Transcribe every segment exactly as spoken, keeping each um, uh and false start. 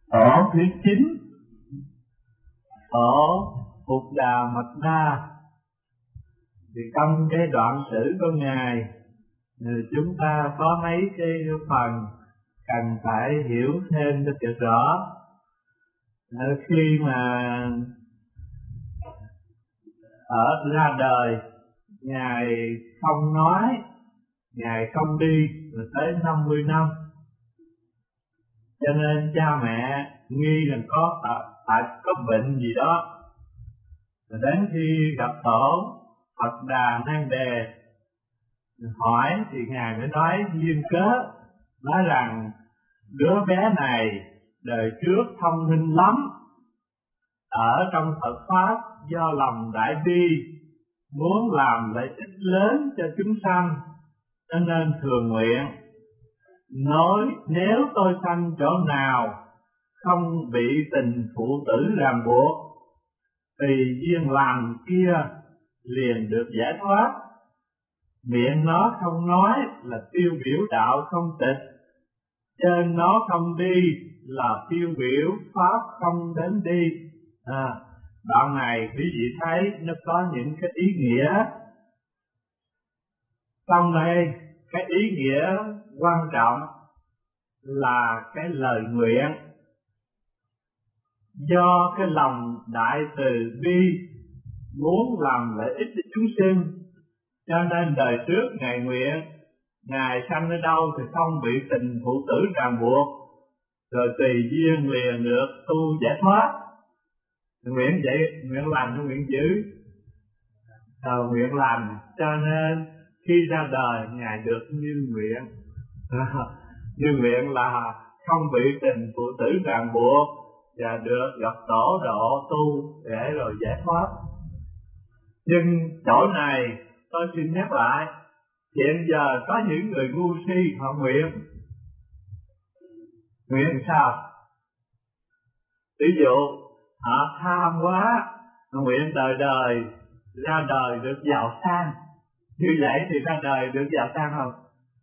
Tổ thứ chín, tổ Phục Đà Mật Đa. Thì trong cái đoạn sử của Ngài, chúng ta có mấy cái phần cần phải hiểu thêm cho thật rõ. Khi mà ở ra đời, Ngài không nói, Ngài không đi là tới năm mươi năm. Cho nên cha mẹ nghi rằng có phải có bệnh gì đó. Rồi đến khi gặp tổ Phật Đà Nan Đề hỏi thì Ngài mới nói duyên cớ, nói rằng đứa bé này đời trước thông minh lắm, ở trong Phật Pháp do lòng đại bi, muốn làm lợi ích lớn cho chúng sanh, cho nên thường nguyện nói nếu tôi sanh chỗ nào không bị tình phụ tử ràng buộc, thì duyên lành kia liền được giải thoát. Miệng nó không nói là tiêu biểu đạo không tịch, chân nó không đi là tiêu biểu pháp không đến đi. À, đoạn này quý vị thấy nó có những cái ý nghĩa. Trong đây cái ý nghĩa quan trọng là cái lời nguyện. Do cái lòng đại từ bi muốn làm lợi ích cho chúng sinh, cho nên đời trước Ngài nguyện Ngài sanh ở đâu thì không bị tình phụ tử ràng buộc, rồi tùy duyên liền được tu giải thoát. Nguyện vậy, nguyện lành hay nguyện dữ? À, nguyện lành, cho nên khi ra đời Ngài được như nguyện. À, như nguyện là không bị tình phụ tử ràng buộc và được gặp tổ độ tu để rồi giải thoát. Nhưng chỗ này tôi xin nhắc lại, hiện giờ có những người ngu si họ nguyện. Nguyện sao? Ví dụ họ tham quá, họ nguyện đời đời ra đời được giàu sang. Như vậy thì ra đời được giàu sang không?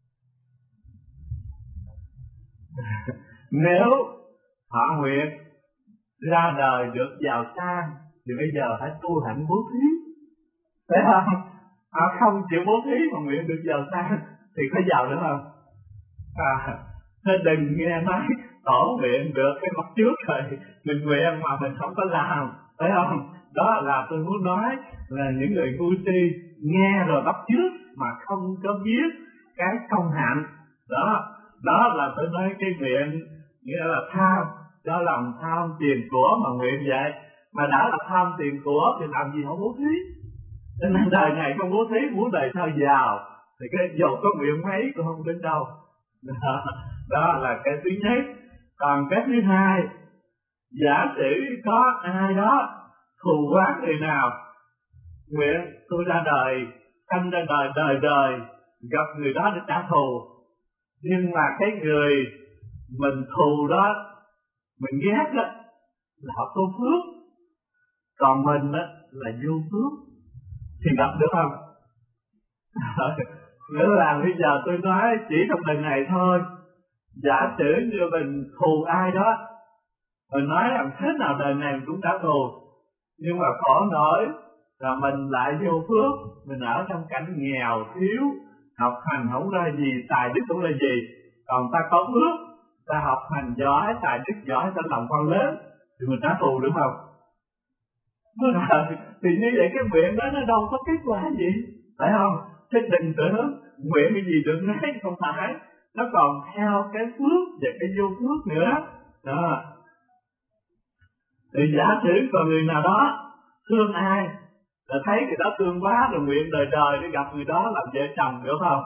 Nếu họ nguyện ra đời được giàu sang thì bây giờ phải tu hạnh bố thí, phải không? Họ không chịu bố thí mà nguyện được giàu sang thì có giàu nữa không? À, thế đừng nghe nói tổ nguyện được cái mặt trước rồi mình nguyện mà mình không có làm, phải không? Đó là tôi muốn nói là những người ngu si nghe rồi bắt chước mà không có biết cái công hạnh. Đó, đó là tôi nói cái nguyện nghĩa là tham, do lòng tham tiền của mà nguyện vậy. Mà đã là tham tiền của thì làm gì không bố thí? Cho nên đời này không bố thí, muốn đời sau giàu thì cái dầu có nguyện mấy cũng không đến đâu. Đó, đó là cái thứ nhất. Còn cái thứ hai, giả sử có ai đó thù oán người nào, nguyện tôi ra đời, sanh ra đời đời đời gặp người đó để trả thù, nhưng mà cái người mình thù đó, mình ghét đó là họ có phước, còn mình đó là vô phước, thì gặp được không? Nghĩa là bây giờ tôi nói chỉ trong đời này thôi. Giả sử như mình thù ai đó, mình nói rằng thế nào đời này mình cũng trả thù, nhưng mà khổ nổi là mình lại vô phước, mình ở trong cảnh nghèo thiếu, học hành không ra gì, tài đức không ra gì. Còn ta có phước, ta học hành giỏi, tài đức giỏi, ta làm quan lớn, thì mình trả thù được không? Thì như vậy cái nguyện đó nó đâu có kết quả gì, phải không? Thế đừng tưởng nguyện cái gì được nấy, không phải. Nó còn theo cái phước và cái vô phước nữa. Đó. Thì giả sử còn người nào đó thương ai, là thấy người đó thương quá rồi nguyện đời đời để gặp người đó làm vợ chồng được không?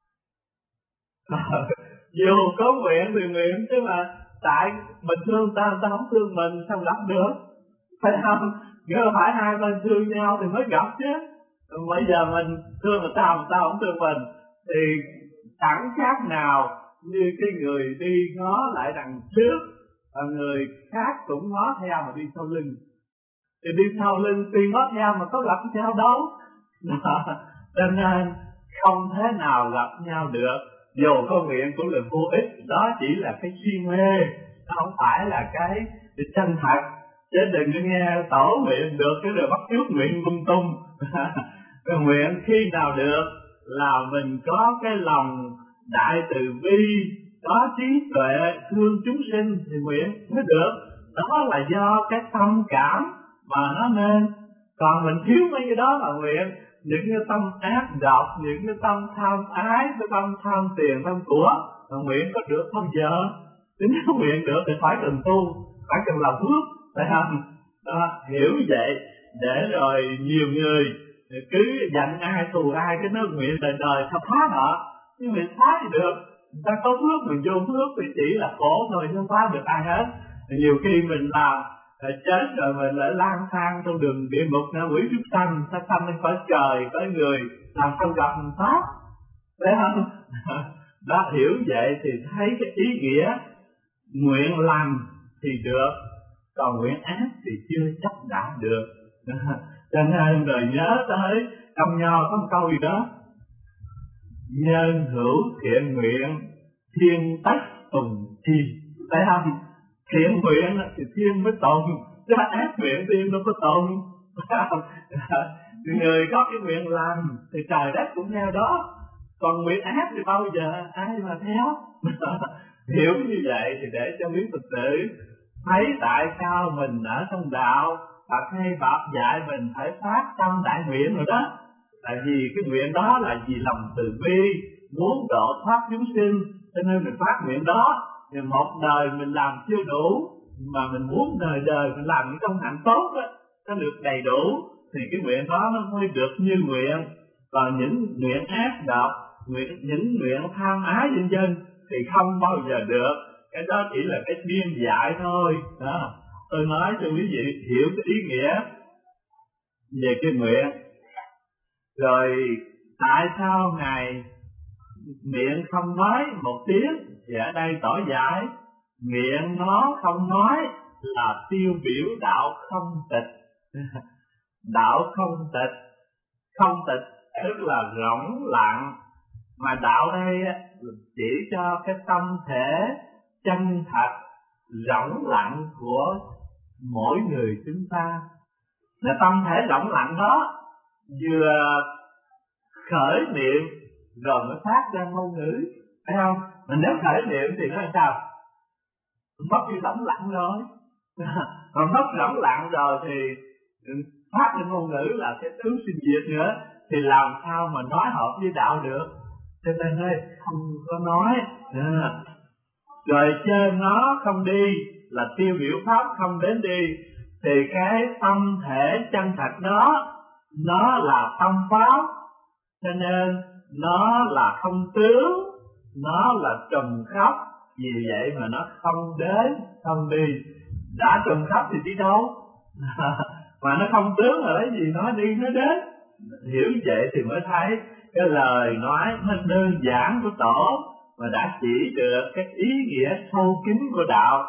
Dù có nguyện thì nguyện, chứ mà tại mình thương ta, ta không thương mình sao gặp được, phải không? Nghĩa là phải hai bên thương nhau thì mới gặp chứ. Bây giờ mình thương người ta mà ta không thương mình thì chẳng khác nào như cái người đi ngó lại đằng trước và người khác cũng ngó theo mà đi sau lưng. Thì đi sau lưng tuy ngó theo mà có gặp nhau đâu. Cho nên không thế nào gặp nhau được. Dù có nguyện cũng là vô ích, đó chỉ là cái si mê, nó không phải là cái, cái chân thật. Chứ đừng có nghe tổ nguyện được cái rồi bắt chước nguyện lung tung. Cái nguyện khi nào được là mình có cái lòng đại từ bi, có trí tuệ thương chúng sinh thì nguyện mới được. Đó là do cái tâm cảm mà nó nên. Còn mình thiếu mấy cái đó là nguyện. Những cái tâm ác độc, những cái tâm tham ái, cái tâm tham tiền, tham của, mà nguyện có được bao giờ? Nếu nguyện được thì phải cần tu, phải cần làm phước, phải không? Đó, hiểu vậy để rồi nhiều người cứ giận ai thù ai cái nó nguyện đời đời sao phá họ. Nhưng mình phá thì được, người ta có phước mình vô phước thì chỉ là khổ thôi chứ không phá được ai hết. Nhiều khi mình làm chết rồi mình lại lang thang trong đường địa ngục na quỷ súc sanh, ta sanh lên cõi trời cõi người làm sao gặp mình pháp, thấy không? Đã hiểu vậy thì thấy cái ý nghĩa nguyện lành thì được, còn nguyện ác thì chưa chắc đã được. Cho nên rồi nhớ tới trong Nho có một câu gì đó: nhân hữu thiện nguyện thiên tất tùng chi. Thấy không? Thiện nguyện thì thiên mới tùng, chứ ác nguyện thiên đâu có tùng. Người có cái nguyện làm thì trời đất cũng theo đó, còn nguyện ác thì bao giờ ai mà theo. Hiểu như vậy thì để cho quý Phật tử thấy tại sao mình ở trong đạo Phật hay Pháp dạy mình phải phát tâm đại nguyện rồi đó. Tại vì cái nguyện đó là vì lòng từ bi, muốn độ thoát chúng sinh, cho nên mình phát nguyện đó. Thì một đời mình làm chưa đủ, mà mình muốn đời đời mình làm những công hạnh tốt đó, nó được đầy đủ, thì cái nguyện đó nó mới được như nguyện. Còn những nguyện ác độc, nguyện, những nguyện tham ái dân dân thì không bao giờ được. Cái đó chỉ là cái biên dạy thôi đó. Tôi nói cho quý vị hiểu cái ý nghĩa về cái nguyện. Rồi tại sao Ngài miệng không nói một tiếng, thì ở đây tỏ giải miệng nó không nói là tiêu biểu đạo không tịch. Đạo không tịch, không tịch tức là rỗng lặng, mà đạo đây chỉ cho cái tâm thể chân thật rỗng lặng của mỗi người chúng ta. Cái tâm thể rỗng lặng đó vừa khởi niệm rồi mới phát ra ngôn ngữ, phải không? Mà nếu khởi niệm thì nó làm sao? Mất cái rỗng lặng rồi. Mà mất rỗng lặng rồi thì phát ra ngôn ngữ là cái thứ sinh diệt nữa, thì làm sao mà nói hợp với đạo được? Cho nên đây không có nói. À. Rồi trên nó không đi là tiêu biểu pháp không đến đi, thì cái tâm thể chân thật đó nó là tâm pháp, cho nên nó là không tướng, nó là trùm khắp. Vì vậy mà nó không đến không đi. Đã trùm khắp thì đi đâu? Mà nó không tướng là lấy gì nói đi nó đến. Hiểu vậy thì mới thấy cái lời nói nó đơn giản của Tổ mà đã chỉ được cái ý nghĩa sâu kín của đạo.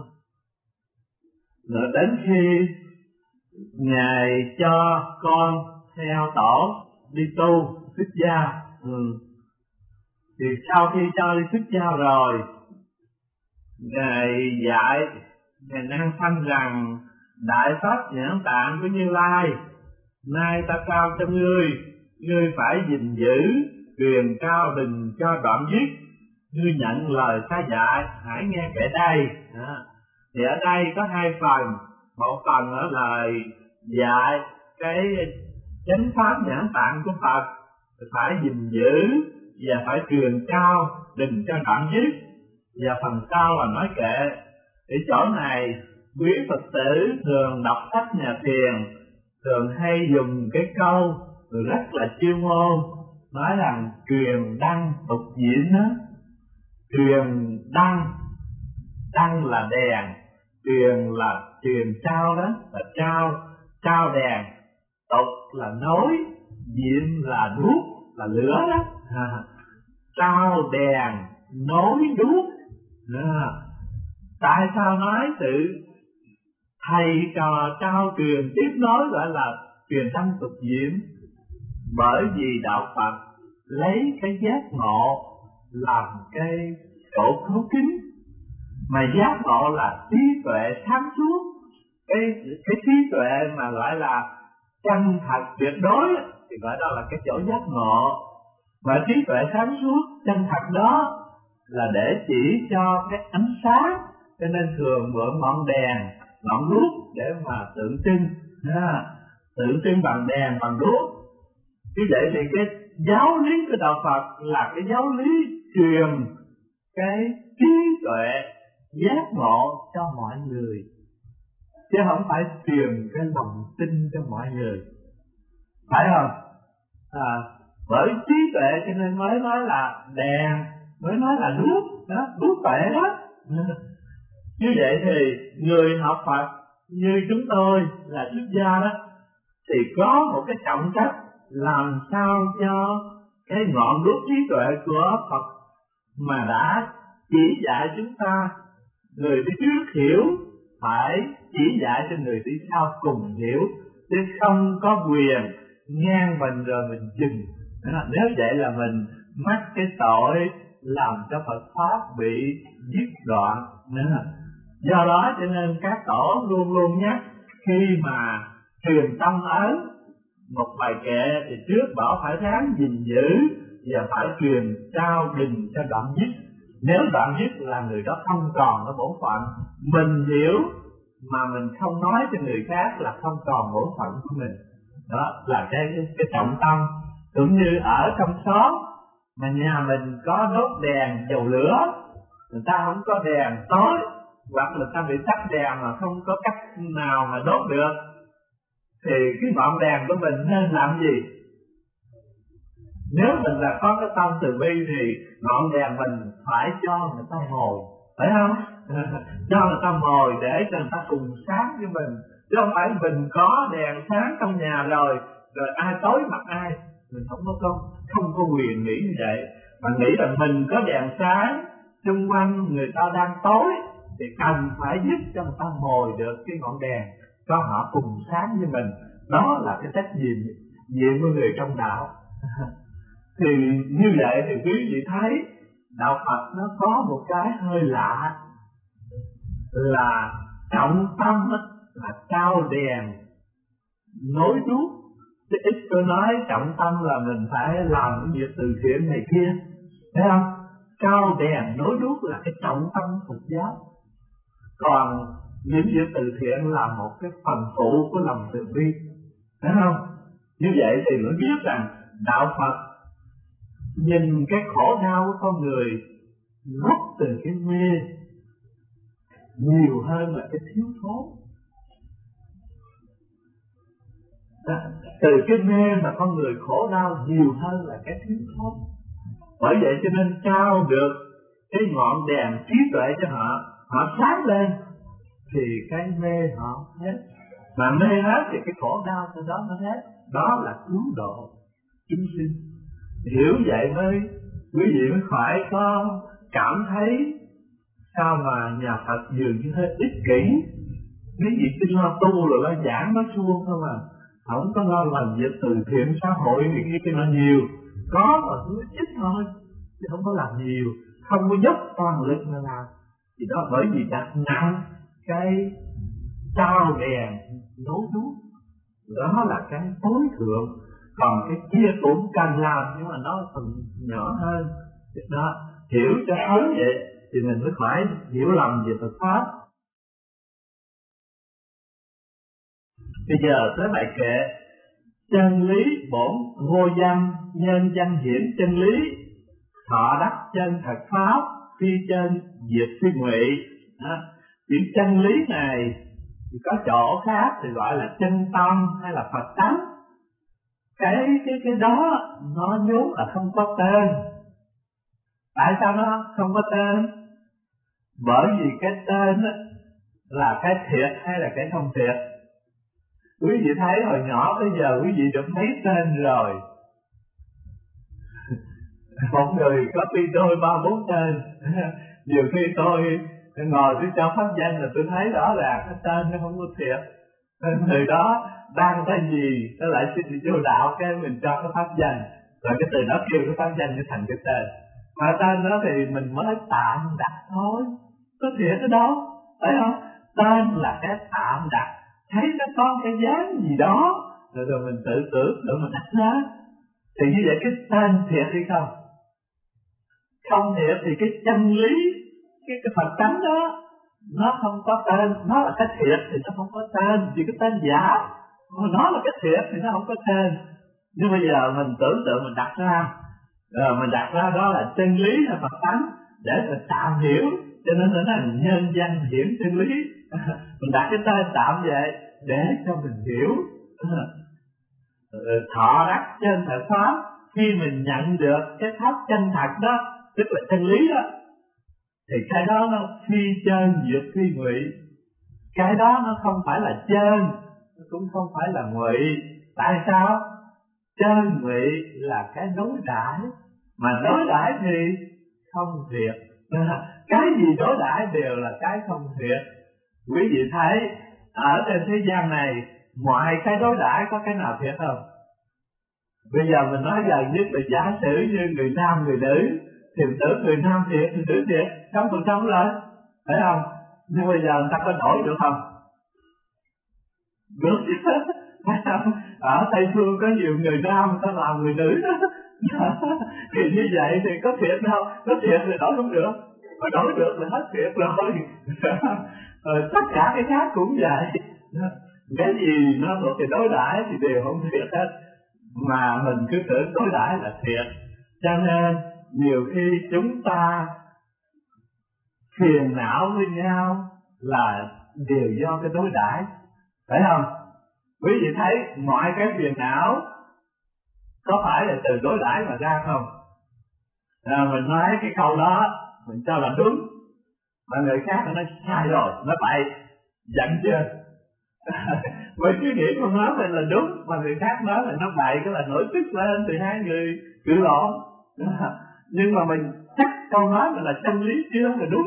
Rồi đến khi Ngài cho con theo Tổ đi tu xuất gia, ừ. thì sau khi cho đi xuất gia rồi, Ngài dạy, Ngài năng sanh rằng đại pháp nhãn tạng của Như Lai nay ta cao cho ngươi, ngươi phải gìn giữ, truyền cao đừng cho đoạn dứt. Ngươi nhận lời ta dạy, hãy nghe kể đây. À, thì ở đây có hai phần. Một phần ở lời dạy cái chánh pháp nhãn tạng của Phật phải gìn giữ và phải truyền cao đừng cho đoạn dứt. Và phần sau là nói kệ. Ở chỗ này quý Phật tử thường đọc sách nhà thiền thường hay dùng cái câu rất là chuyên môn, nói rằng truyền đăng tục diễn đó. Truyền đăng, đăng là đèn, truyền là truyền trao đó, là trao, trao đèn, tục là nối, diễn là đuốc, là lửa đó. À, trao đèn, nối đuốc. À, tại sao nói sự thầy trò trao truyền tiếp nối gọi là truyền đăng tục diễn? Bởi vì đạo Phật lấy cái giác ngộ làm cái chỗ cứu kính, Mà giác ngộ là trí tuệ sáng suốt. Cái, cái trí tuệ mà gọi là chân thật tuyệt đối thì gọi đó là cái chỗ giác ngộ. Và trí tuệ sáng suốt chân thật đó là để chỉ cho cái ánh sáng, cho nên thường mượn ngọn đèn, ngọn đuốc để mà tượng trưng, à, tượng trưng bằng đèn, bằng đuốc. Như vậy thì cái giáo lý của đạo Phật là cái giáo lý truyền cái trí tuệ giác ngộ cho mọi người, chứ không phải truyền cái lòng tin cho mọi người, phải không? À, bởi trí tuệ cho nên mới nói là đèn, mới nói là đuốc đó, đuốc tuệ đó. Như vậy thì người học Phật như chúng tôi là xuất gia đó thì có một cái trọng trách làm sao cho cái ngọn đuốc trí tuệ của Phật mà đã chỉ dạy chúng ta, người đi trước hiểu phải chỉ dạy cho người đi sau cùng hiểu, chứ không có quyền ngang mình rồi mình dừng. Nếu vậy là mình mắc cái tội làm cho Phật pháp bị giết đoạn. Do đó cho nên các tổ luôn luôn nhắc khi mà truyền tâm ấn một bài kệ thì trước bảo phải ráng gìn giữ và phải truyền trao đình cho đoạn dứt. Nếu đoạn dứt là người đó không còn ở bổn phận, mình hiểu mà mình không nói cho người khác là không còn bổn phận của mình. Đó là cái, cái, cái trọng tâm. Cũng như ở trong xóm mà nhà mình có đốt đèn dầu lửa, người ta không có đèn tối, hoặc người ta bị tắt đèn mà không có cách nào mà đốt được, thì cái ngọn đèn của mình nên làm gì? Nếu mình là có cái tâm từ bi thì ngọn đèn mình phải cho người ta ngồi, phải không? Cho người ta ngồi để cho người ta cùng sáng với mình, chứ không phải mình có đèn sáng trong nhà rồi rồi ai tối mặt ai. Mình không có không, không có quyền nghĩ như vậy, mà nghĩ là mình có đèn sáng, xung quanh người ta đang tối thì cần phải giúp cho người ta ngồi được cái ngọn đèn, cho họ cùng sáng với mình. Đó là cái trách nhiệm nhiệm của người trong đạo. Thì như vậy thì quý vị thấy đạo Phật nó có một cái hơi lạ, là trọng tâm là cao đèn nối đuốc. Chứ ít tôi nói trọng tâm là mình phải làm cái việc từ thiện này kia, thấy không? Cao đèn nối đuốc là cái trọng tâm Phật giáo, còn những việc từ thiện là một cái phần phụ của lòng từ bi, thấy không? Như vậy thì mới biết rằng đạo Phật nhìn cái khổ đau của con người gốc từ cái mê nhiều hơn là cái thiếu thốn. Từ cái mê mà con người khổ đau nhiều hơn là cái thiếu thốn. Bởi vậy cho nên trao được cái ngọn đèn trí tuệ cho họ, họ sáng lên thì cái mê họ hết, mà mê hết thì cái khổ đau từ đó nó hết. Đó là cứu độ chúng sinh. Hiểu vậy mới quý vị mới phải có cảm thấy sao mà nhà Phật dường như hơi ích kỷ. Mấy vị xin lo tu rồi lo giảng nó suông thôi mà, không có lo làm việc từ thiện xã hội thì kia cái nó nhiều, có mà cứ ít thôi chứ không có làm nhiều, không có dốc toàn lực mà làm. Thì đó bởi vì đặt nặng cái trao đèn nối đuốc, đó là cái tối thượng. Còn cái kia cũng cần làm nhưng mà nó phần nhỏ hơn. Đó, hiểu cho thấu vậy thì mình mới phải hiểu lầm về Phật pháp. Bây giờ tới bài kệ: chân lý bổn vô danh, nhân danh hiển chân lý, thọ đắc chân thật pháp, phi chân diệt phi ngụy. Chữ chân lý này thì có chỗ khác thì gọi là chân tâm hay là Phật tánh. Cái cái cái đó nó vốn là không có tên. Tại sao nó không có tên? Bởi vì cái tên là cái thiệt hay là cái không thiệt. Quý vị thấy hồi nhỏ tới giờ quý vị được mấy tên rồi. Một người có khi đôi ba bốn tên. Nhiều khi tôi ngồi tôi cho pháp danh là tôi thấy rõ ràng cái tên nó không có thiệt. Người đó đang cái gì nó lại xin vô đạo, cái mình cho cái pháp danh, rồi cái từ đó kêu cái pháp danh nó thành cái tên. Mà tên đó thì mình mới tạm đặt thôi, có thiệt ở đâu, phải không? Tên là cái tạm đặt, thấy nó có cái dáng gì đó rồi, rồi mình tự tưởng rồi mình đặt ra. Thì như vậy cái tên thiệt hay không? Không thiệt thì cái chân lý, cái, cái Phật tánh đó nó không có tên. Nó là cái thiệt thì nó không có tên, chỉ có tên giả. Mà nó là cái thiệt thì nó không có tên. Nhưng bây giờ mình tưởng tượng mình đặt ra, rồi mình đặt ra đó là chân lý là Phật tánh để mình tạm hiểu, cho nên nó là nhân danh hiển chân lý. Mình đặt cái tên tạm vậy để cho mình hiểu. Thọ đắc trên Phật pháp, khi mình nhận được cái pháp chân thật đó, tức là chân lý đó, thì cái đó nó phi chân diệt phi ngụy. Cái đó nó không phải là chân, nó cũng không phải là ngụy. Tại sao? Chân ngụy là cái đối đãi, mà đối đãi thì không thiệt. Cái gì đối đãi đều là cái không thiệt. Quý vị thấy ở trên thế gian này, ngoài cái đối đãi có cái nào thiệt không? Bây giờ mình nói gần nhất là giả sử như người nam người nữ, thì mình tưởng người nam thiệt, người nữ thiệt, trăm phần trăm rồi, phải không? Nhưng bây giờ người ta có đổi được không? Được chứ, phải không? Ở Tây Phương có nhiều người nam người ta làm người nữ đó. Thì như vậy thì có thiệt đâu, có thiệt thì đổi không được, mà đổi được là hết thiệt rồi. Rồi tất cả cái khác cũng vậy. Cái gì nó thuộc về đối đãi thì đều không thiệt hết, mà mình cứ tưởng đối đãi là thiệt. Cho nên nhiều khi chúng ta phiền não với nhau là đều do cái đối đãi, phải không? Quý vị thấy mọi cái phiền não có phải là từ đối đãi mà ra không? À, mình nói cái câu đó mình cho là đúng, mà người khác nó nói sai rồi, nó bậy, giận chưa? Với cái nghĩ của nó mình là đúng, mà người khác nói là nó bậy, cái là nổi tức lên thì hai người cự lộn. Nhưng mà mình chắc câu nói mình là chân lý chưa là đúng.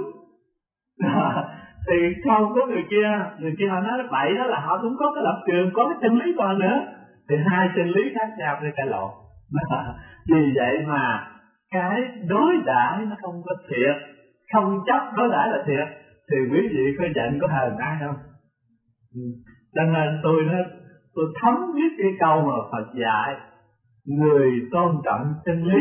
Thì không có người kia, người kia họ nói nó bậy, đó là họ cũng có cái lập trường, có cái chân lý còn nữa. Thì hai chân lý khác nhau để cãi lộn. Vì vậy mà cái đối đãi nó không có thiệt, không chấp đối đãi là thiệt, thì quý vị có giận có hờn ai không? Cho nên tôi nói, tôi thấm biết cái câu mà Phật dạy, người tôn trọng chân lý.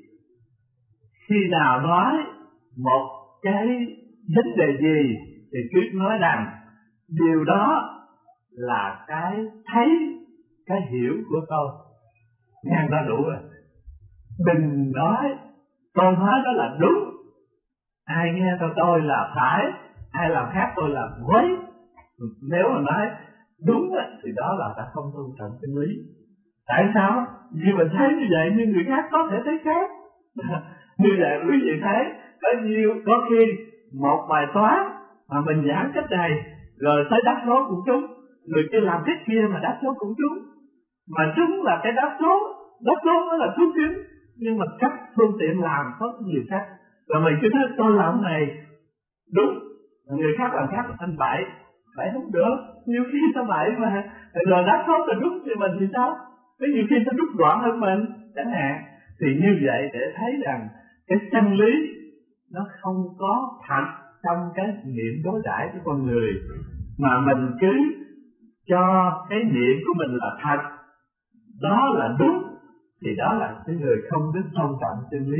Khi nào nói một cái vấn đề gì thì cứ nói rằng điều đó là cái thấy, cái hiểu của tôi. Nghe ta đủ rồi. Đừng nói tôi nói đó là đúng, ai nghe tôi tôi là phải, ai làm khác tôi là quấy. Nếu mà nói đúng thì đó là ta không tôn trọng chân lý. Tại sao? Vì mình thấy như vậy nhưng người khác có thể thấy khác. Như vậy quý vị thấy có nhiều, có khi một bài toán mà mình giảng cách này rồi tới đáp số cũng trúng, người kia làm cách kia mà đáp số cũng trúng, mà trúng là cái đáp số, đáp số nó là trúng chính, nhưng mà cách phương tiện làm có nhiều khác. Rồi mình cứ nói tôi làm này đúng, người khác làm khác là thành bậy. Bậy không được, nhiều khi ta bậy mà rồi đáp số là đúng thì mình thì sao? Cái nhiều khi ta rút gọn hơn mình chẳng hạn. Thì như vậy để thấy rằng cái chân lý nó không có thật trong cái niệm đối đãi của con người, mà mình cứ cho cái niệm của mình là thật, đó là đúng, thì đó là cái người không biết tôn trọng chân lý.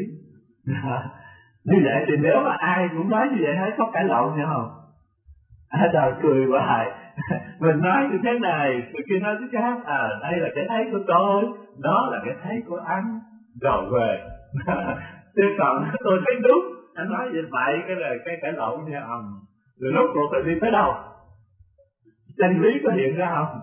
Như vậy thì nếu mà ai cũng nói như vậy, thấy có cãi lộn nhau không? À, trời cười hoài. Mình nói như thế này, người kia nói thứ khác, à đây là cái thấy của tôi, đó là cái thấy của anh, rồi về. Chứ còn tôi thấy đúng, anh nói vậy vậy, cái là cái cãi lộn nhau ầm. Rồi lúc cuộc phải đi tới đâu? Chân lý có hiện ra không?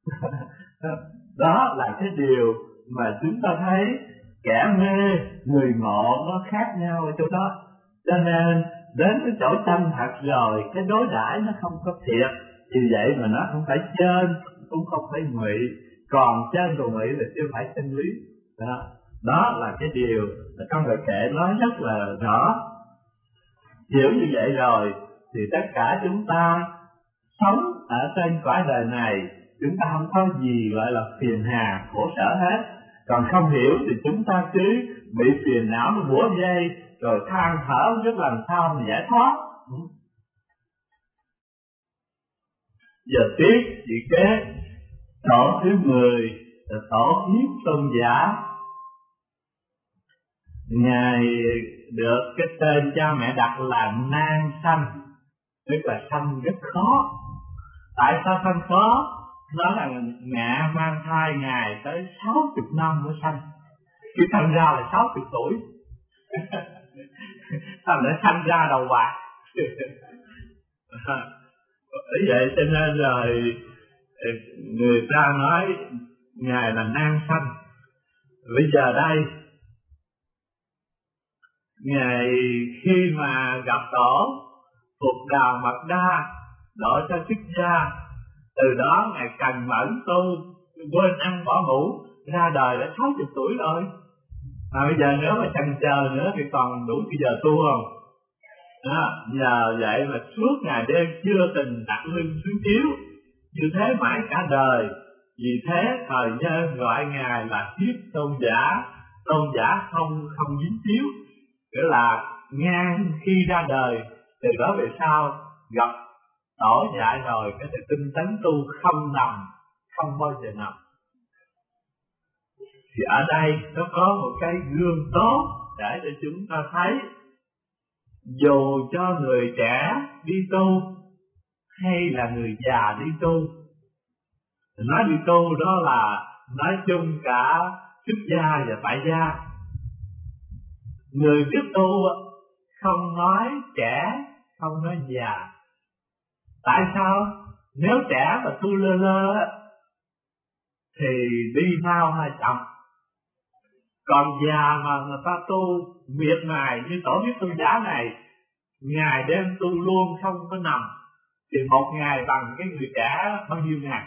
Đó là cái điều mà chúng ta thấy kẻ mê, người ngộ nó khác nhau ở chỗ đó. Cho nên đến cái chỗ chân thật rồi, cái đối đãi nó không có thiệt, vì vậy mà nó không phải trên, cũng không phải ngụy. Còn trên và ngụy là chưa phải chân lý. Đó, đó là cái điều mà trong bài kệ nói rất là rõ. Hiểu như vậy rồi thì tất cả chúng ta sống ở trên cõi đời này, chúng ta không có gì gọi là phiền hà, khổ sở hết. Còn không hiểu thì chúng ta cứ bị phiền não nó bủa dây, rồi than thở không biết làm sao mà giải thoát. Giờ tiếp vị kế tổ thứ mười là tổ Hiếp Tôn Giả. Ngài được cái tên cha mẹ đặt là Nan Sanh, tức là sanh rất khó. Tại sao sanh khó? Đó là mẹ mang thai Ngài tới sáu mươi năm mới sanh. Khi sanh ra là sáu mươi tuổi. Sao lại sanh ra đầu bạc? Bởi vậy cho nên rồi người ta nói Ngài là Nan Sanh. Bây giờ đây Ngài khi mà gặp tổ Phục Đà Mật Đa đổi cho xuất gia, từ đó Ngài cần mẫn tu, quên ăn bỏ ngủ, ra đời đã sáu mươi tuổi rồi. Mà bây giờ nếu mà chần chờ nữa thì còn đủ cái giờ tu không? Đó, nhờ vậy mà suốt ngày đêm chưa từng đặt lưng xuống chiếu, như thế mãi cả đời. Vì thế thời nhân gọi Ngài là Hiếp Tôn Giả. Tôn giả không không dính chiếu, nghĩa là ngang khi ra đời, từ đó về sau gặp tổ dạy rồi cái tinh tấn tu không nằm, không bao giờ nằm. Thì ở đây nó có một cái gương tốt để cho chúng ta thấy, dù cho người trẻ đi tu hay là người già đi tu, nói đi tu đó là nói chung cả xuất gia và tại gia. Người biết tu không nói trẻ, không nói già. Tại sao? Nếu trẻ mà tu lơ lơ thì đi mau hay chậm. Còn già mà người ta tu miệt mài như tổ Hiếp Tôn Giả này, ngày đêm tu luôn không có nằm, thì một ngày bằng cái người trẻ bao nhiêu ngày.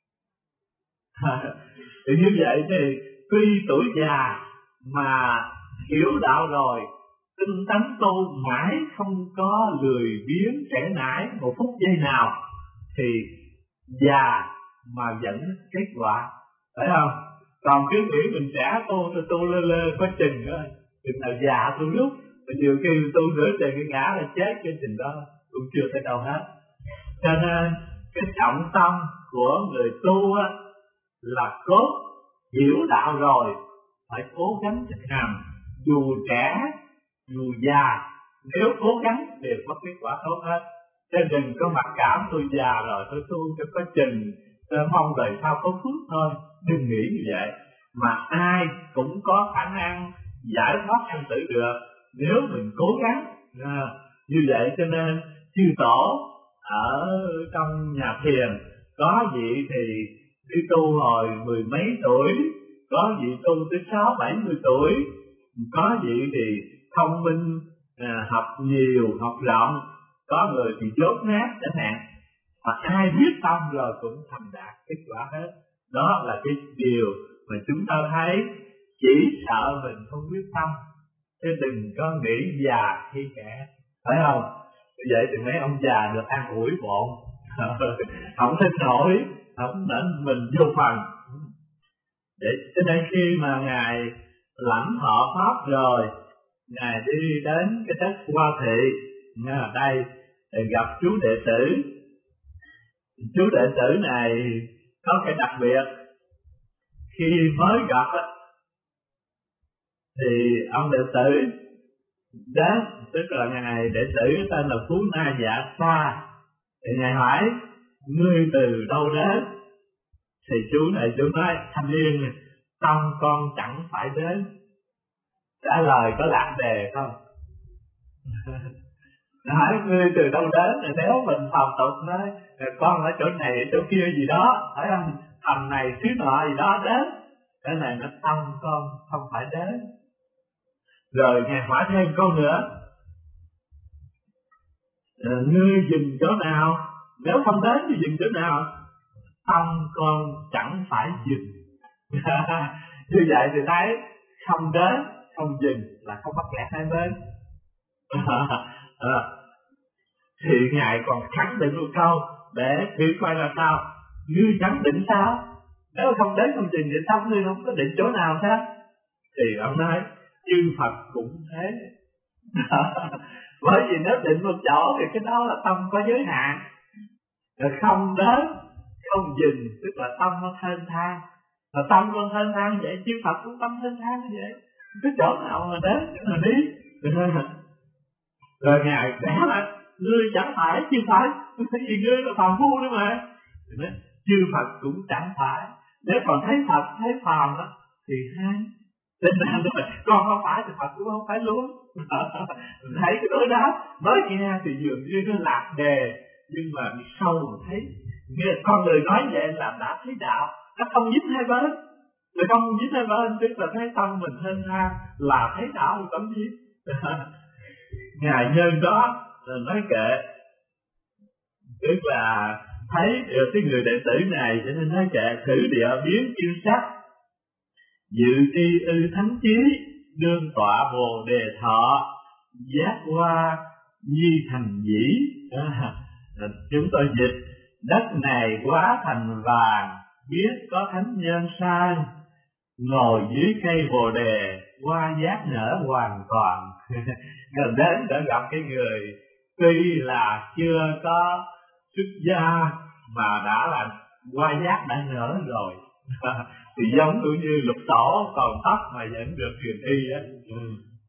Thì như vậy thì tuy tuổi già mà hiểu đạo rồi, tinh tấn tu mãi không có lười biếng trễ nải một phút giây nào, thì già mà vẫn kết quả, phải không? Còn cứ nghĩ mình trẻ tu tu tu lơ lơ có chừng đó, chừng nào già tu lúc, nhiều khi tu nửa chừng cái ngã là chết cái chừng đó cũng chưa tới đâu hết. Cho nên cái trọng tâm của người tu á là cốt hiểu đạo rồi phải cố gắng thực hành, dù trẻ dù già, nếu cố gắng đều có kết quả tốt hết. Chứ đừng có mặc cảm tôi già rồi tôi tu cho có chừng, tôi mong đời sau có phước thôi, đừng nghĩ như vậy. Mà ai cũng có khả năng giải thoát sanh tử được nếu mình cố gắng. À, như vậy cho nên chư tổ ở trong nhà thiền, có vị thì đi tu hồi mười mấy tuổi, có vị tu tới sáu bảy mươi tuổi, có vị thì thông minh, à, học nhiều học rộng, có người thì dốt nát chẳng hạn. Mà ai biết tâm rồi cũng thành đạt kết quả hết. Đó là cái điều mà chúng ta thấy, chỉ sợ mình không biết tâm, chứ đừng có nghĩ già khi trẻ, phải không? Vậy thì mấy ông già được an ủi bộn, không thích nổi, không nên mình vô phần. Để cho nên khi mà Ngài lãnh thọ pháp rồi, Ngài đi đến cái đất Hoa Thị, ở đây để gặp chú đệ tử. Chú đệ tử này có cái đặc biệt, khi mới gặp á, thì ông đệ tử đến, tức là Ngài đệ tử tên là Phú Na Dạ Sa, thì Ngài hỏi ngươi từ đâu đến? Thì chú này chú nói thanh niên, tâm con chẳng phải đến. Trả lời có lạc đề không? Hỏi ngươi từ đâu đến, nếu mình phàm tục nói con ở chỗ này ở chỗ kia gì đó, phải không? Thành này xứ nọ gì đó đến. Cái này nó tâm con không phải đến. Rồi Ngài hỏi thêm câu nữa, ngươi dừng chỗ nào? Nếu không đến thì dừng chỗ nào? Tâm con chẳng phải dừng. Như vậy thì thấy không đến, không dừng là không bắt kẹt hai bên. à, Thì Ngài còn khẳng định một câu để thử coi là sao. Ngươi khẳng định sao? Nếu không đến không dừng thì sao ngươi không có định chỗ nào hết? Thì ông nói chư Phật cũng thế. Bởi vì nếu định một chỗ thì cái đó là tâm có giới hạn. rồi không đến, không dừng, tức là tâm nó thênh thang. Mà tâm con thênh thang vậy, chư Phật cũng tâm thênh thang như vậy. Cái chỗ nào mà đến, chỗ nào đi. Rồi Ngài bé là ngươi chẳng phải chư Phật, vì ngươi là phàm phu nữa mà. Nói, chư Phật cũng chẳng phải. Nếu còn thấy Phật, thấy phàm đó thì hai. Nên ra rồi, con không phải thì Phật cũng không phải luôn. Thấy cái đối đáp mới nghe thì dường như nó lạc đề, nhưng mà đi sâu mà thấy nghe con người nói vậy là đã thấy đạo, nó không dính hai bên. Rồi không dính hai bên tức là thấy tâm mình thênh thang là thấy đạo rồi tâm gì. Ngài nhân đó nói kệ, tức là thấy được cái người đệ tử này cho nên nói kệ thử địa biến chiêu sắc, dự tri ư thánh chí, đương tọa bồ đề thọ, giác hoa nhi thành dĩ. À, chúng tôi dịch đất này quá thành vàng, biết có thánh nhân sang, ngồi dưới cây bồ đề, hoa giác nở hoàn toàn. Gần đến đã gặp cái người tuy là chưa có xuất gia mà đã là hoa giác đã nở rồi. Thì giống như Lục Tổ còn tóc mà vẫn được truyền y á. Ừ.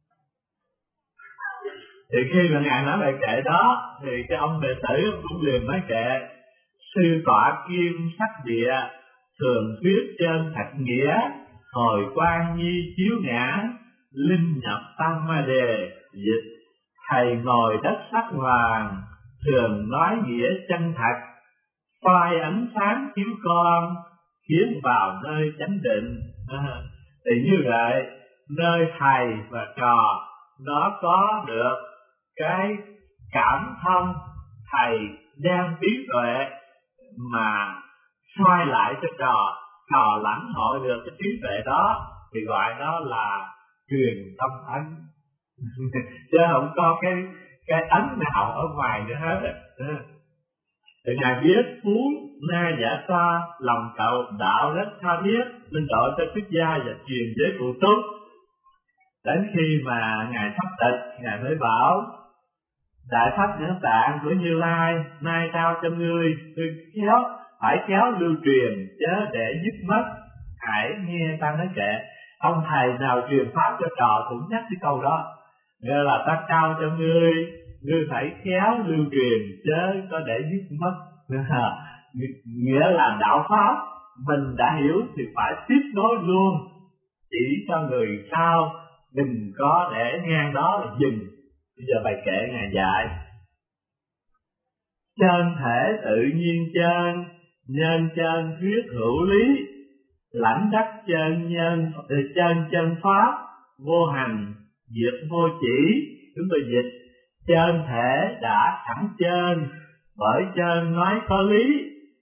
Thì khi mà Ngài nói bài kệ đó thì cái ông đệ tử cũng liền nói kệ: sư tọa kim sắc địa, thường thuyết chân thật nghĩa, hồi quan nhi chiếu ngã, linh nhập tam ma đề. Dịch: thầy ngồi đất sắc vàng, thường nói nghĩa chân thật, phai ánh sáng chiếu con, khiến vào nơi chánh định. À, thì như vậy nơi thầy và trò nó có được cái cảm thông, thầy đem trí tuệ mà xoay lại cho trò, trò lãnh hội được cái trí tuệ đó thì gọi đó là truyền tâm ấn. Chứ không có cái cái ấn nào ở ngoài nữa hết. Thì Ngài biết phú na giả toa, lòng cậu đạo rất tha thiết, nên độ cho xuất gia và truyền giới phụ túc. Đến khi mà Ngài thắp tịch, Ngài mới bảo: đại pháp nhãn tạng của Như Lai nay trao cho ngươi, ngươi khéo phải khéo lưu truyền, chớ để dứt mất. Hãy nghe ta nói kệ. Ông thầy nào truyền pháp cho trò cũng nhắc cái câu đó, nghĩa là ta trao cho ngươi, ngươi phải khéo lưu truyền, chớ có để dứt mất. Nghĩa là đạo pháp mình đã hiểu thì phải tiếp nối luôn, chỉ cho người sau, đừng có để ngang đó là dừng. Bây giờ bài kệ Ngài dạy: chân thể tự nhiên chân, nhân chân thuyết hữu lý, lãnh đắc chân nhân chân chân pháp, vô hành diệt vô chỉ. Chúng tôi dịch: chân thể đã sẵn chân, bởi chân nói có lý,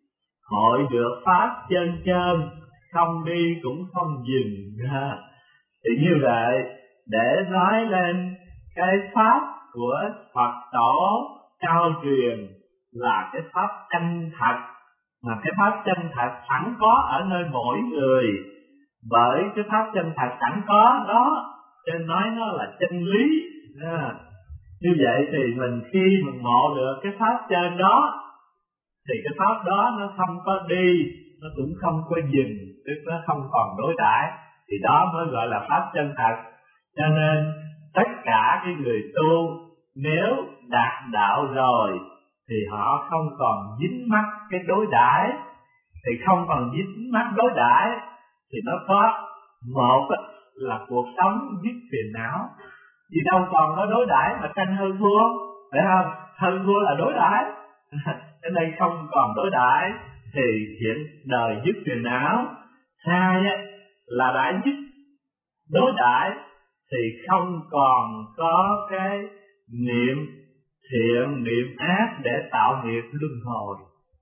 hội được pháp chân chân, không đi cũng không dừng. Thì như vậy để nói lên cái pháp của Phật tổ trao truyền là cái pháp chân thật, mà cái pháp chân thật sẵn có ở nơi mỗi người. Bởi cái pháp chân thật sẵn có đó cho nên nói nó là chân lý. À, như vậy thì mình khi mình ngộ được cái pháp chân đó thì cái pháp đó nó không có đi, nó cũng không có dừng, tức nó không còn đối đãi, thì đó mới gọi là pháp chân thật. Cho nên tất cả cái người tu nếu đạt đạo rồi thì họ không còn dính mắc cái đối đãi, thì không còn dính mắc đối đãi thì nó có một là cuộc sống dứt phiền não, vì đâu còn có đối đãi mà tranh hơn thua, phải không? Hơn thua là đối đãi, cho nên không còn đối đãi thì chuyện đời dứt phiền não. Hai là đã dứt đối đãi thì không còn có cái niệm thiện niệm ác để tạo nghiệp luân hồi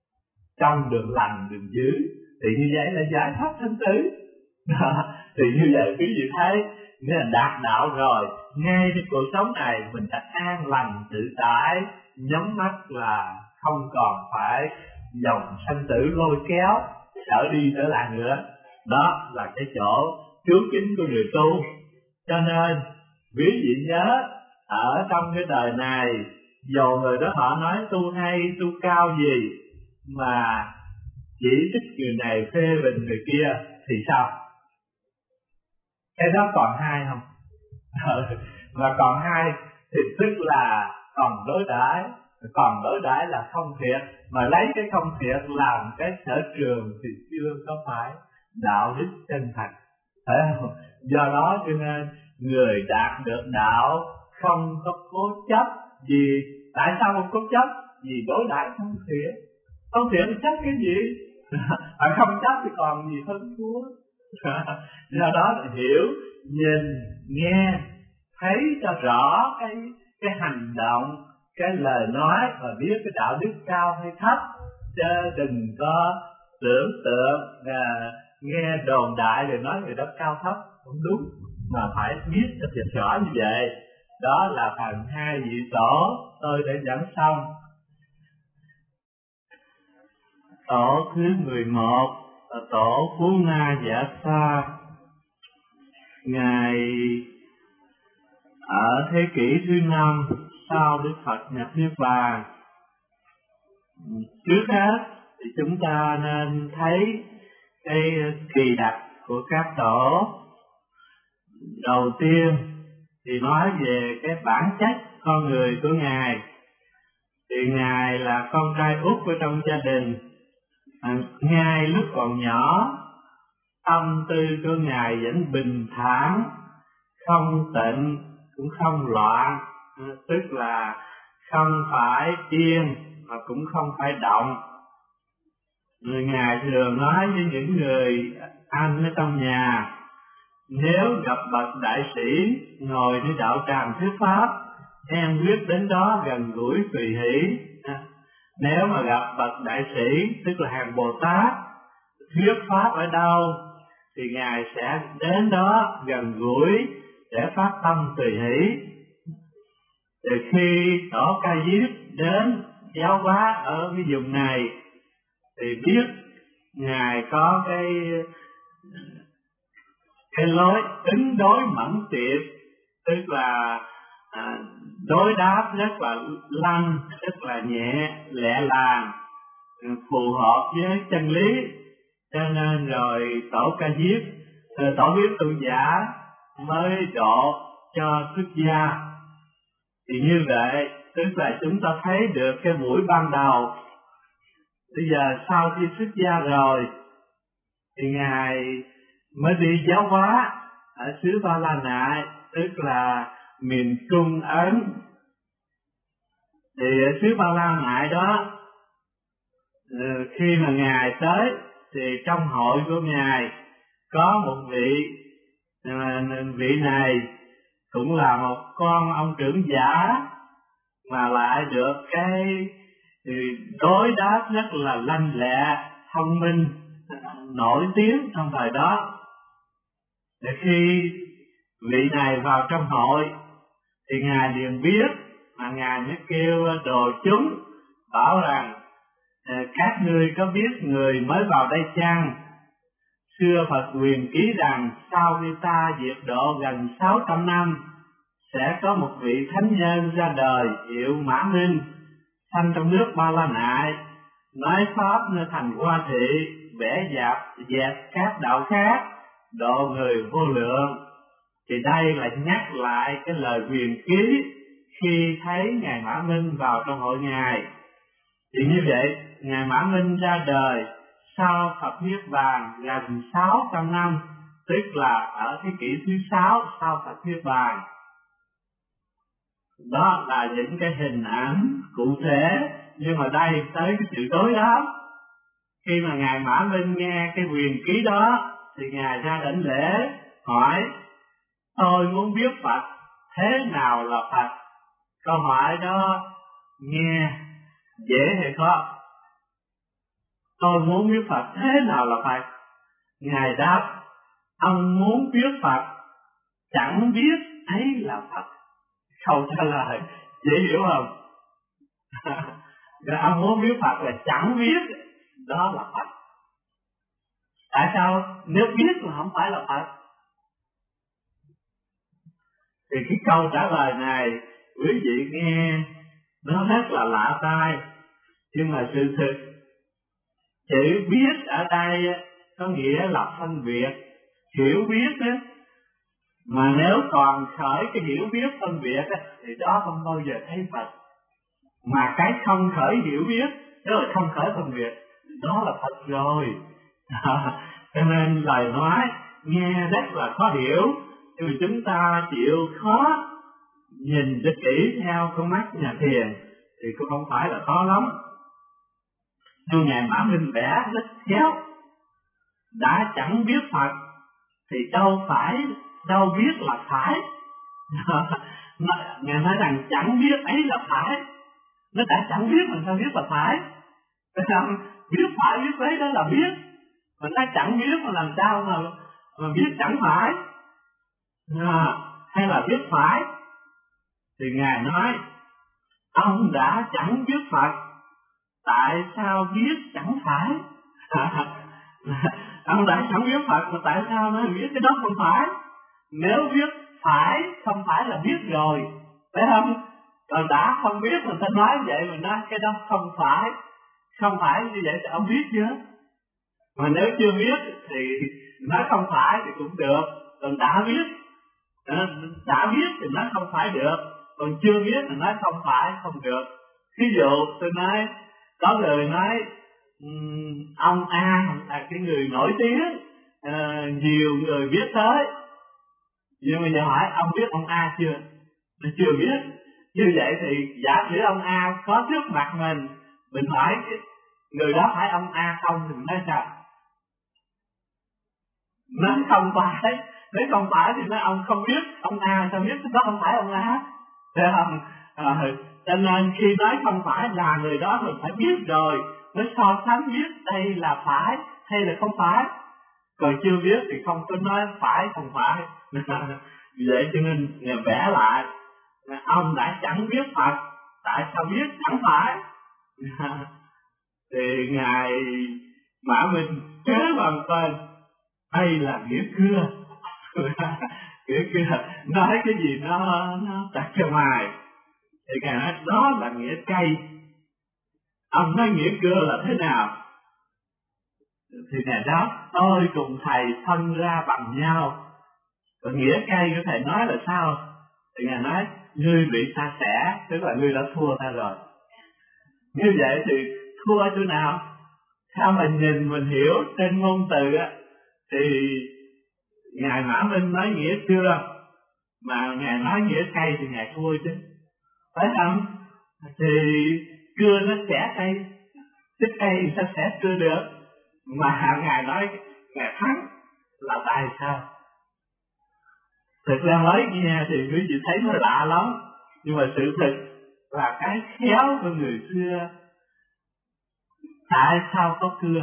trong đường lành đường dữ, thì như vậy là giải thoát sinh tử. Thì như vậy quý vị thấy, nghĩa là đạt đạo rồi, ngay cái cuộc sống này mình đã an lành tự tại, nhắm mắt là không còn phải dòng sanh tử lôi kéo trở đi trở lại nữa. Đó là cái chỗ trước kính của người tu. Cho nên quý vị nhớ, ở trong cái đời này, dù người đó họ nói tu hay tu cao gì, mà chỉ trích người này, phê bình người kia thì sao? Cái đó còn hai không? Mà còn hai thì tức là còn đối đãi, còn đối đãi là không thiện, mà lấy cái không thiện làm cái sở trường thì chưa có phải đạo đức chân thành, phải không? Do đó cho nên người đạt được đạo không có cố chấp gì. Tại sao không cố chấp? Vì đối đãi không thiện. Không thiện chấp cái gì? À, không chấp thì còn gì hơn thua. Do đó là hiểu, nhìn, nghe, thấy cho rõ cái cái hành động, cái lời nói, và biết cái đạo đức cao hay thấp, chứ đừng có tưởng tượng à, nghe đồn đại rồi nói người đó cao thấp không đúng, mà phải biết cho thiệt rõ như vậy. Đó là phần hai vị tổ tôi đã dẫn xong. Tổ thứ mười một là tổ Phú Na Giả Sa. Ngài ở thế kỷ thứ năm sau Đức Phật nhập Niết Bàn. Trước hết thì chúng ta nên thấy cái kỳ đặc của các tổ. Đầu tiên thì nói về cái bản chất con người của Ngài. Thì Ngài là con trai út của trong gia đình. À, Ngài lúc còn nhỏ, tâm tư của Ngài vẫn bình thản, không tịnh cũng không loạn, tức là không phải yên mà cũng không phải động. Người Ngài thường nói với những người anh ở trong nhà, nếu gặp bậc đại sĩ ngồi trên đạo tràng thuyết pháp, em quyết đến đó gần gũi tùy hỷ. Nếu mà gặp bậc đại sĩ, tức là hàng Bồ Tát, thuyết pháp ở đâu thì Ngài sẽ đến đó gần gũi để phát tâm tùy hỷ. Từ khi Tổ Ca Diếp đến giáo hóa ở cái vùng này thì biết Ngài có cái cái lối ứng đối mẫn tiệp, tức là à, đối đáp rất là lanh, rất là nhẹ, lẹ làng, phù hợp với chân lý. Cho nên rồi Tổ Ca Diếp, Tổ Huyết Tu Giả mới độ cho xuất gia. Thì như vậy, tức là chúng ta thấy được cái buổi ban đầu. Bây giờ sau khi xuất gia rồi thì Ngài mới đi giáo hóa ở xứ Ba La Nại, tức là miền Trung Ấn. Thì ở xứ Ba La Nại đó, khi mà Ngài tới thì trong hội của Ngài có một vị, vị này cũng là một con ông trưởng giả, mà lại được cái đối đáp rất là lanh lẹ, thông minh, nổi tiếng trong thời đó. Để khi vị này vào trong hội thì Ngài liền biết, mà Ngài mới kêu đồ chúng bảo rằng: các ngươi có biết người mới vào đây chăng? Xưa Phật huyền ký rằng sau khi ta diệt độ gần sáu trăm năm, sẽ có một vị thánh nhân ra đời hiệu Mã Minh, sanh trong nước Ba La Nại, nói pháp nơi thành Hoa Thị, vẽ dạp dẹp các đạo khác, độ người vô lượng. Thì đây là nhắc lại cái lời huyền ký khi thấy Ngài Mã Minh vào trong hội Ngài. Thì như vậy, Ngài Mã Minh ra đời sau Phật Niết Bàn gần sáu trăm năm, tức là ở thế kỷ thứ sáu sau Phật Niết Bàn. Đó là những cái hình ảnh cụ thể, nhưng mà đây tới cái sự đối đáp. Khi mà Ngài Mã Minh nghe cái huyền ký đó thì Ngài ra đảnh lễ hỏi: tôi muốn biết Phật thế nào là Phật? Câu hỏi đó nghe dễ hay khó? Tôi muốn biết Phật thế nào là Phật? Ngài đáp: ông muốn biết Phật, chẳng biết ấy là Phật. Câu trả lời dễ hiểu không? Rồi ông muốn biết Phật là chẳng biết đó là Phật. Tại sao? Nếu biết mà không phải là Phật. Thì cái câu trả lời này quý vị nghe nó rất là lạ tai, nhưng mà sự thực Chữ biết ở đây có nghĩa là phân biệt, hiểu biết đó. Mà nếu còn khởi cái hiểu biết phân biệt đó, thì đó không bao giờ thấy Phật. Mà cái không khởi hiểu biết, tức là không khởi phân biệt, đó là Phật rồi. Cho nên lời nói nghe rất là khó hiểu, nhưng mà chúng ta chịu khó nhìn cho kỹ theo con mắt nhà thiền thì cũng không phải là khó lắm. Nhưng Ngài Mã Minh vẽ rất khéo, đã chẳng biết Phật thì đâu phải, đâu biết là phải. Ngài nói rằng chẳng biết ấy là phải, nó đã chẳng biết mình sao biết là phải. Biết phải biết đấy đó là biết, mình đã chẳng biết mà làm sao mà, mà biết chẳng phải à, hay là biết phải. Thì Ngài nói ông đã chẳng biết Phật, tại sao biết chẳng phải? Ông đã chẳng biết Phật mà tại sao nói biết cái đó không phải? Nếu biết phải không phải là biết rồi, phải không? Còn đã không biết mình ta nói vậy, mình nói cái đó không phải, không phải như vậy thì ông biết chứ. Mà nếu chưa biết thì nói không phải thì cũng được, còn đã biết, đã biết thì nói không phải được, còn chưa biết thì nói không phải không được. Ví dụ tôi nói, có người nói um, ông A là cái người nổi tiếng, uh, nhiều người biết tới, nhưng mà giờ hỏi ông biết ông A chưa? Mình chưa biết. Như vậy thì giả sử ông A có trước mặt mình, mình hỏi người đó phải ông A không thì mình nói sao? Nói không phải. Nếu không phải thì nói ông không biết ông A, sao biết đó không phải ông A? Thấy không? À, cho nên khi nói không phải là người đó mình phải biết rồi, mới so sánh biết đây là phải hay là không phải. Còn chưa biết thì không có nói phải không phải. Vậy cho nên Ngài vẽ lại ông đã chẳng biết Phật, tại sao biết chẳng phải? Thì Ngài Mã Minh chế bằng tên đây là nghĩa cưa. Nghĩa cưa nói cái gì nó nó đặt cho mài, thì Ngài nói đó là nghĩa cây. Ông nói nghĩa cưa là thế nào? Thì Ngài đáp tôi cùng thầy phân ra bằng nhau. Còn nghĩa cây của thầy nói là sao? Thì Ngài nói ngươi bị ta xẻ, tức là ngươi đã thua ta rồi. Như vậy thì thua ở chỗ nào? Sao mình nhìn mình hiểu trên ngôn từ á, thì Ngài Mã Minh nói nghĩa cưa, mà Ngài nói nghĩa cây thì Ngài thua chứ, phải không? Thì cưa nó xẻ cây, chứ cây sao xẻ cưa được? Mà Ngài nói Ngài thắng là tại sao? Thực ra nói nghe thì quý vị thấy nó lạ lắm, nhưng mà sự thực là cái khéo của người xưa. Tại sao có cưa?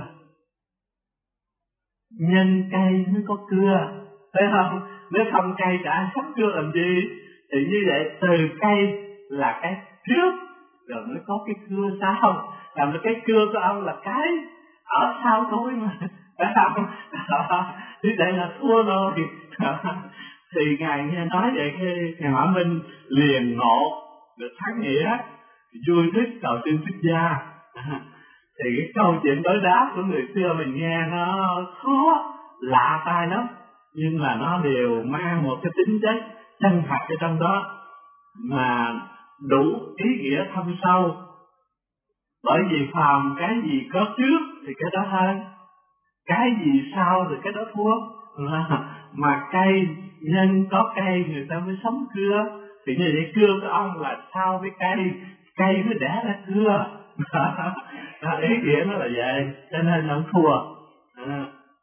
Nhân cây mới có cưa, thấy không? Nếu không cây cả sắp cưa làm gì? Thì như vậy từ cây là cái trước, rồi mới có cái cưa sau. Làm cái cưa của ông là cái ở sau thôi mà, phải không? Thì đây là thua rồi. Thì Ngài nghe nói vậy, cái Ngài Mã Minh liền ngộ được thắng nghĩa, vui thích cầu xin xuất gia. Thì cái câu chuyện đối đáp của người xưa mình nghe nó khó, lạ tai lắm, nhưng mà nó đều mang một cái tính chất chân thật ở trong đó, mà đủ ý nghĩa thâm sâu. Bởi vì phàm cái gì có trước thì cái đó hơn, cái gì sau thì cái đó thua. Mà cây, nhân có cây người ta mới sống cưa, thì như vậy cưa của ông là sau với cây, cây mới đẻ ra cưa. Ý nghĩa nó là vậy, cho nên ông thua. À.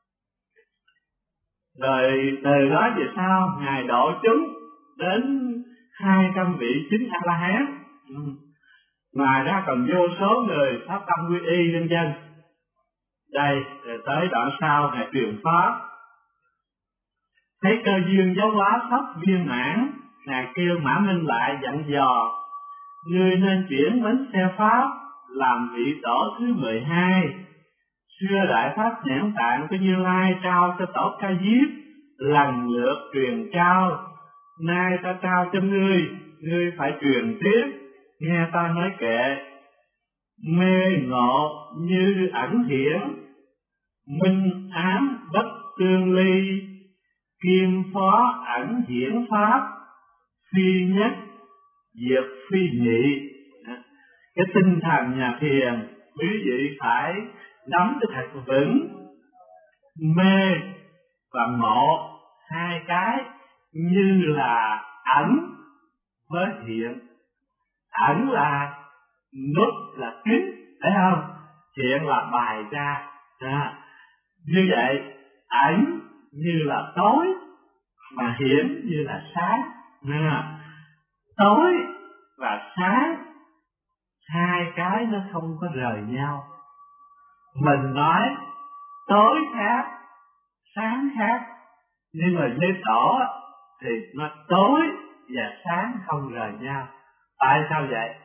Rồi từ đó về sau Ngài độ chúng đến hai trăm vị chính A La Hán. Ừ. Ngoài ra còn vô số người pháp tâm quy y nhân dân. Đây tới đoạn sau Ngài truyền pháp, thấy cơ duyên giáo hóa sắp viên mãn, Ngài kêu Mã Minh lại dặn dò: ngươi nên chuyển bánh xe pháp làm vị tổ thứ mười hai. Xưa đại pháp nhãn tạng của Như Lai trao cho tổ Ca Diếp, lần lượt truyền trao. Nay ta trao cho ngươi, ngươi phải truyền tiếp, nghe ta nói kệ. mê ngộ như ẩn hiển, minh ám bất tương ly, kim phó ẩn hiển pháp, phi nhất diệt phi nhị. Cái tinh thần nhà thiền quý vị phải nắm cho thật vững. Mê và ngộ hai cái như là ẩn với hiện. Ẩn là nút là kín, thấy không? Hiện là bày ra. À, như vậy ẩn như là tối mà hiển như là sáng. À, tối và sáng hai cái nó không có rời nhau. Mình nói tối khác, sáng khác, nhưng mà với tổ thì nó tối và sáng không rời nhau. Tại sao vậy?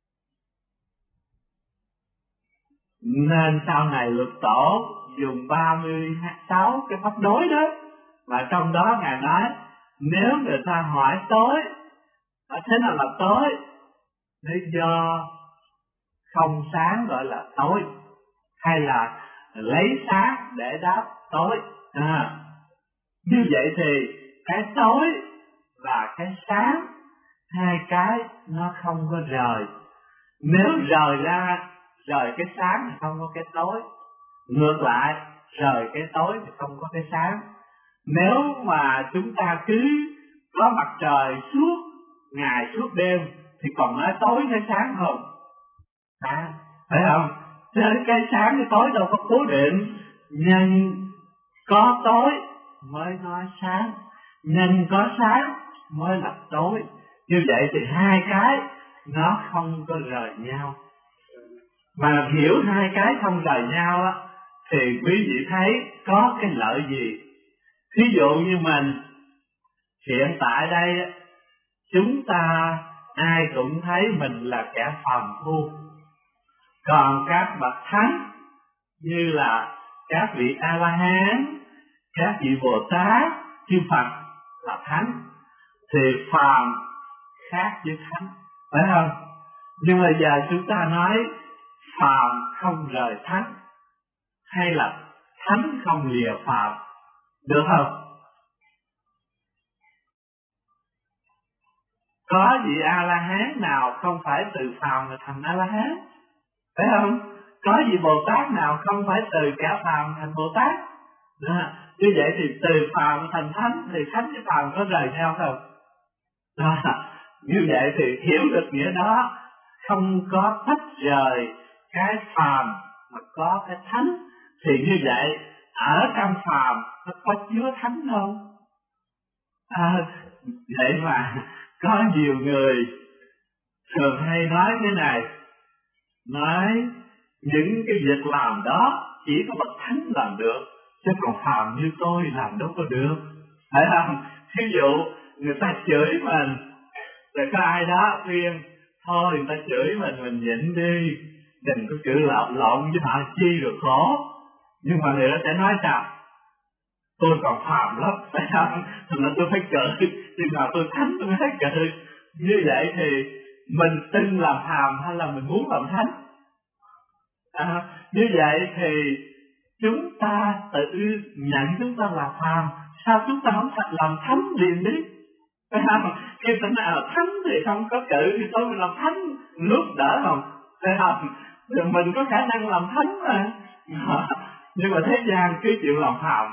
Nên sau này luật tổ dùng ba mươi sáu cái pháp đối đó, và trong đó Ngài nói nếu người ta hỏi tối, thế nào là tối? Lý do không sáng gọi là tối, hay là lấy sáng để đáp tối. À, như vậy thì cái tối và cái sáng hai cái nó không có rời. Nếu rời ra, rời cái sáng thì không có cái tối. Ngược lại, rời cái tối thì không có cái sáng. Nếu mà chúng ta cứ có mặt trời suốt ngày suốt đêm thì còn nói tối hay sáng không? À, phải không? Cho nên cái sáng cái tối đâu có cố định. Nhưng có tối mới nói sáng, nhưng có sáng mới là tối. Như vậy thì hai cái nó không có rời nhau. Mà hiểu hai cái không rời nhau á, thì quý vị thấy có cái lợi gì? Ví dụ như mình hiện tại đây, chúng ta ai cũng thấy mình là kẻ phàm phu. Còn các bậc thánh như là các vị A-la-hán, các vị Bồ Tát, chư Phật là thánh, thì phàm khác với thánh, phải không? Nhưng mà giờ chúng ta nói phàm không rời thánh, hay là thánh không lìa phàm, được không? Có vị A-la-hán nào không phải từ phàm mà thành A-la-hán, phải không? Có vị Bồ Tát nào không phải từ cả phàm thành Bồ Tát? Đó. Như vậy thì từ phàm thành thánh thì thánh với phàm có rời nhau không? Đó. Như vậy thì hiểu được nghĩa đó, không có tách rời cái phàm mà có cái thánh. Thì như vậy ở trong phàm nó có chứa thánh không? À, vậy mà có nhiều người thường hay nói thế này, nói những cái việc làm đó chỉ có bậc thánh làm được, chứ còn phàm như tôi làm đâu có được, phải không? Ví dụ người ta chửi mình, rồi có ai đó khuyên thôi người ta chửi mình mình nhịn đi, đừng có chửi lộn lộn với họ chi rồi khổ. Nhưng mà người đó sẽ nói sao? Tôi còn phàm lắm, phải không? Thành ra tôi phải cự, nhưng mà tôi thánh tôi mới phải cự. Như vậy thì mình tin làm phàm hay là mình muốn làm thánh? À, như vậy thì chúng ta tự nhận chúng ta là phàm, sao chúng ta không thật làm thánh liền đi? Phải không? Khi ta nào thánh thì không có cự thì tôi mình làm thánh lúc đỡ không? Phải không? Thì mình có khả năng làm thánh mà. Nhưng mà thế gian cứ chịu làm phàm.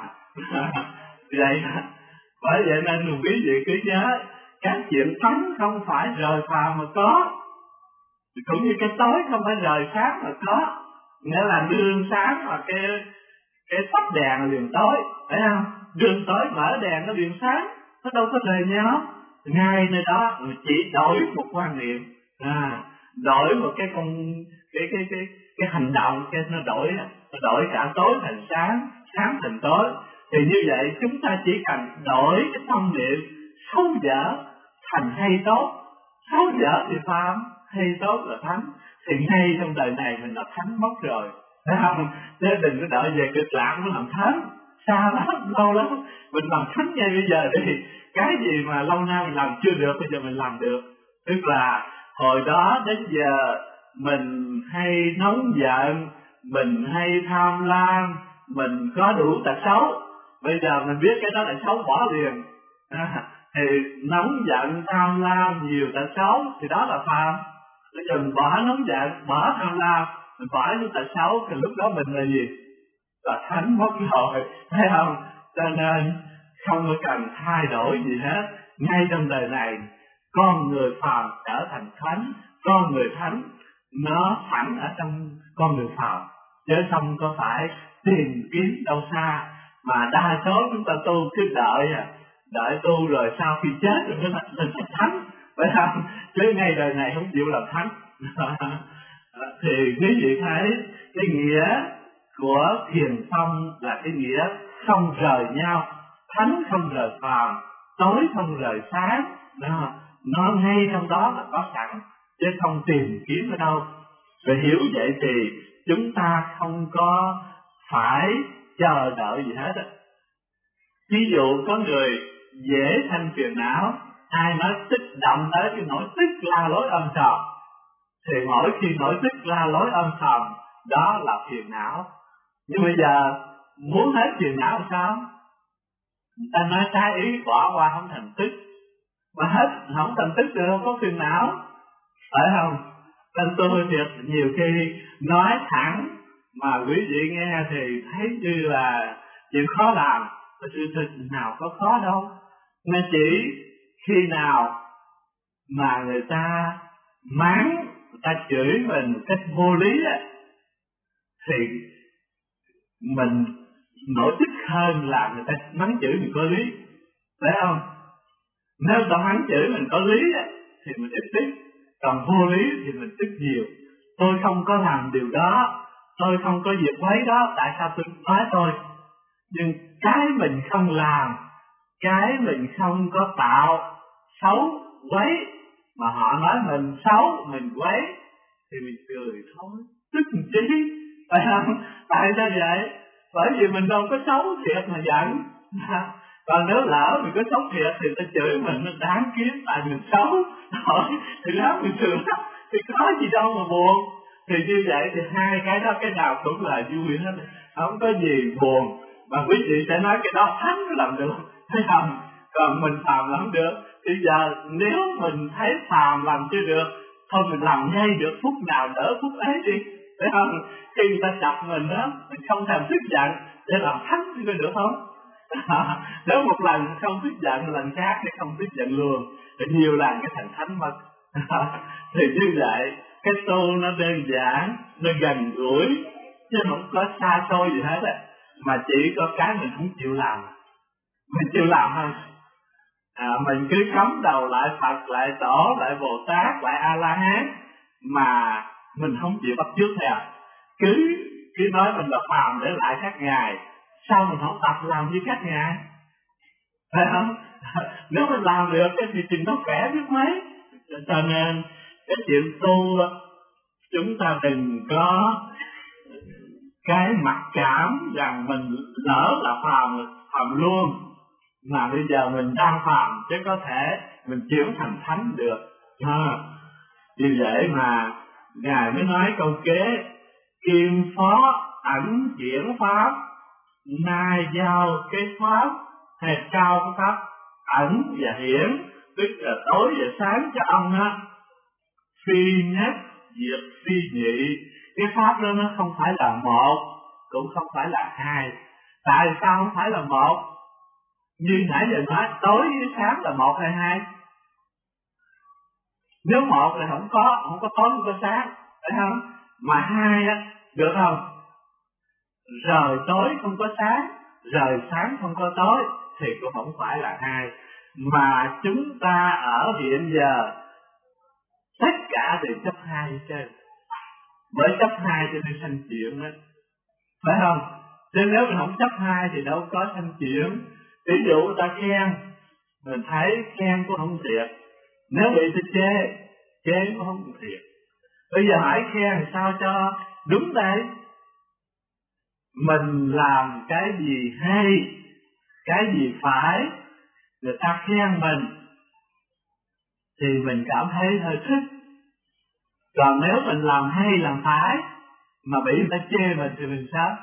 Vậy bởi vậy nên quý vị cứ nhớ các chuyện thánh không phải rời phàm mà có, cũng như cái tối không phải rời sáng mà có. Nghĩa là đương sáng mà cái cái tắt đèn liền tối, phải không? Đương tối mở đèn nó liền sáng, nó đâu có rời nhau. Ngay nơi đó chỉ đổi một quan niệm, à, đổi một cái con cái cái cái cái hành động, cái nó đổi nó đổi cả tối thành sáng, sáng thành tối. Thì như vậy chúng ta chỉ cần đổi cái tâm niệm xấu dở thành hay tốt, xấu dở thì phàm, hay tốt là thánh. Thì ngay trong đời này mình là thánh mất rồi, thấy không? Chứ đừng có đợi về cực lạc mới làm thánh, xa lắm, lâu lắm. Mình làm thánh ngay bây giờ đi. Cái gì mà lâu nay mình làm chưa được, bây giờ mình làm được. Tức là hồi đó đến giờ mình hay nóng giận, mình hay tham lam, mình có đủ tật xấu. Bây giờ mình biết cái đó là xấu bỏ liền. À, thì nóng giận, tham lam, nhiều tật xấu thì đó là phàm. Bây giờ mình bỏ nóng giận, bỏ tham lam, mình bỏ những tật xấu thì lúc đó mình là gì? Là thánh mất rồi, thấy không? Cho nên không có cần thay đổi gì hết. Ngay trong đời này, con người phàm trở thành thánh, con người thánh nó sẵn ở trong con người phàm, chứ không có phải tìm kiếm đâu xa. Mà đa số chúng ta tu cứ đợi à, đợi tu rồi sau khi chết rồi mới thành thánh, phải không? Chứ ngay đời này không chịu làm thánh. Thì quý vị thấy cái nghĩa của thiền tông là cái nghĩa không rời nhau, thánh không rời phàm, tối không rời sáng. Đó, nó ngay trong đó là có sẵn, chứ không tìm kiếm ở đâu. Và hiểu vậy thì chúng ta không có phải chờ đợi gì hết á. Ví dụ có người dễ sanh phiền não, ai nói tức động tới cái nỗi tức la lối âm sòm, thì mỗi khi nỗi tức la lối âm sòm đó là phiền não. Nhưng bây giờ muốn hết phiền não làm sao? Người ta nói trái ý bỏ qua không thành tức, mà hết không thành tức được, không có phiền não, phải không? Nên tôi thiệt nhiều khi nói thẳng mà quý vị nghe thì thấy như là chuyện khó làm. Sự thực nào có khó đâu. Nên chỉ khi nào mà người ta mắng, người ta chửi mình một cách vô lý á, thì mình nổi tức hơn là người ta mắng chửi mình có lý, phải không? Nếu người ta mắng chửi mình có lý á, thì mình ít tức, còn vô lý thì mình tức nhiều. Tôi không có làm điều đó, tôi không có việc quấy đó, tại sao tôi nói tôi? Nhưng cái mình không làm, cái mình không có tạo xấu quấy, mà họ nói mình xấu, mình quấy, thì mình cười thôi, tức một chí, phải không? Tại sao vậy? Bởi vì mình đâu có xấu thiệt mà giận. Còn nếu lỡ mình có xấu thiệt thì ta chửi mình nó đáng kiếm, tại mình xấu thôi, thì đó mình cười lắm, thì có gì đâu mà buồn. Thì như vậy thì hai cái đó cái nào cũng là vui hết, không có gì buồn. Mà quý vị sẽ nói cái đó thánh mới làm được, thấy không? Còn mình phàm làm không được. Bây giờ nếu mình thấy phàm làm chưa được, thôi mình làm ngay được phút nào đỡ phút ấy đi, thấy không? Khi người ta chọc mình đó, mình không thèm tức giận để làm thánh thì được không? Nếu một lần không tức giận, lần khác thì không tức giận luôn, thì nhiều lần cái thành thánh mất. Thì như vậy cái tu nó đơn giản, nó gần gũi, chứ không có xa xôi gì hết á. Mà chỉ có cái mình không chịu làm. Mình chịu làm không? À, mình cứ cắm đầu lại Phật, lại Tổ, lại Bồ Tát, lại A-la-hán, mà mình không chịu bắt chước theo. Cứ cứ nói mình là phàm để lại các ngài, sao mình không tập làm như các ngài? Phải không? Nếu mình làm được thì chừng nó khỏe biết mấy. Cho nên cái chuyện tu chúng ta đừng có cái mặc cảm rằng mình lỡ là phàm, phàm luôn, mà bây giờ mình đang phàm chứ có thể mình chuyển thành thánh được. À, vì vậy mà ngài mới nói câu kế: kim phó ẩn chuyển pháp, nay giao cái pháp, hay cao cái pháp ẩn và hiển, tức là tối và sáng cho ông á. Phi nhất diệt phi nhị, cái pháp đó nó không phải là một, cũng không phải là hai. Tại sao không phải là một? Như nãy giờ nói tối với sáng là một hay hai? Nếu một là không có, không có tối không có sáng, phải không? Mà hai á, được không? Rời tối không có sáng, rời sáng không có tối, thì cũng không phải là hai. Mà chúng ta ở hiện giờ tất cả đều chấp hai hết trơn. Bởi chấp hai cho nên sanh chuyển đó, phải không? Chứ nếu mình không chấp hai thì đâu có sanh chuyển. Ví dụ người ta khen, mình thấy khen cũng không thiệt. Nếu bị ta chê, chê cũng không thiệt. Bây giờ hỏi khen sao cho đúng đây? Mình làm cái gì hay, cái gì phải, người ta khen mình thì mình cảm thấy hơi thích. Còn nếu mình làm hay làm phải mà bị người ta chê mình thì mình sao?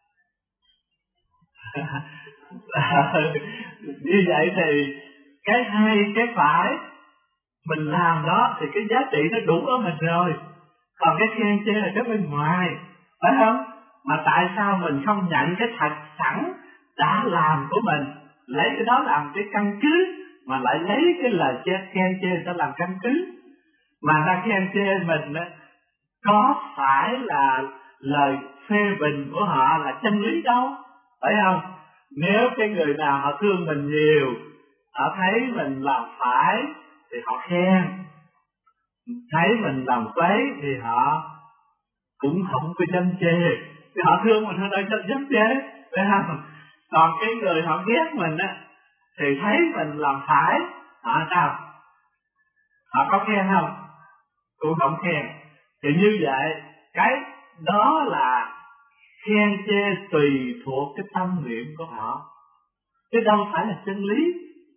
Như vậy thì cái hay cái phải mình làm đó thì cái giá trị nó đủ ở mình rồi. Còn cái khen chê là cái bên ngoài, phải không? Mà tại sao mình không nhận cái thật sẵn đã làm của mình, lấy cái đó làm cái căn cứ, mà lại lấy cái lời chê khen chê ta làm căn cứ? Mà ta khen chê mình á, có phải là lời phê bình của họ là chân lý đâu, phải không? Nếu cái người nào họ thương mình nhiều, họ thấy mình làm phải thì họ khen, thấy mình làm quấy thì họ cũng không có dám chê. Thì họ thương mình, họ đâu có dám chê, phải không? Còn cái người họ ghét mình á, thì thấy mình làm phải, họ sao? Họ có khen không? Cũng không khen. Thì như vậy, cái đó là khen chê tùy thuộc cái tâm niệm của họ, chứ đâu phải là chân lý.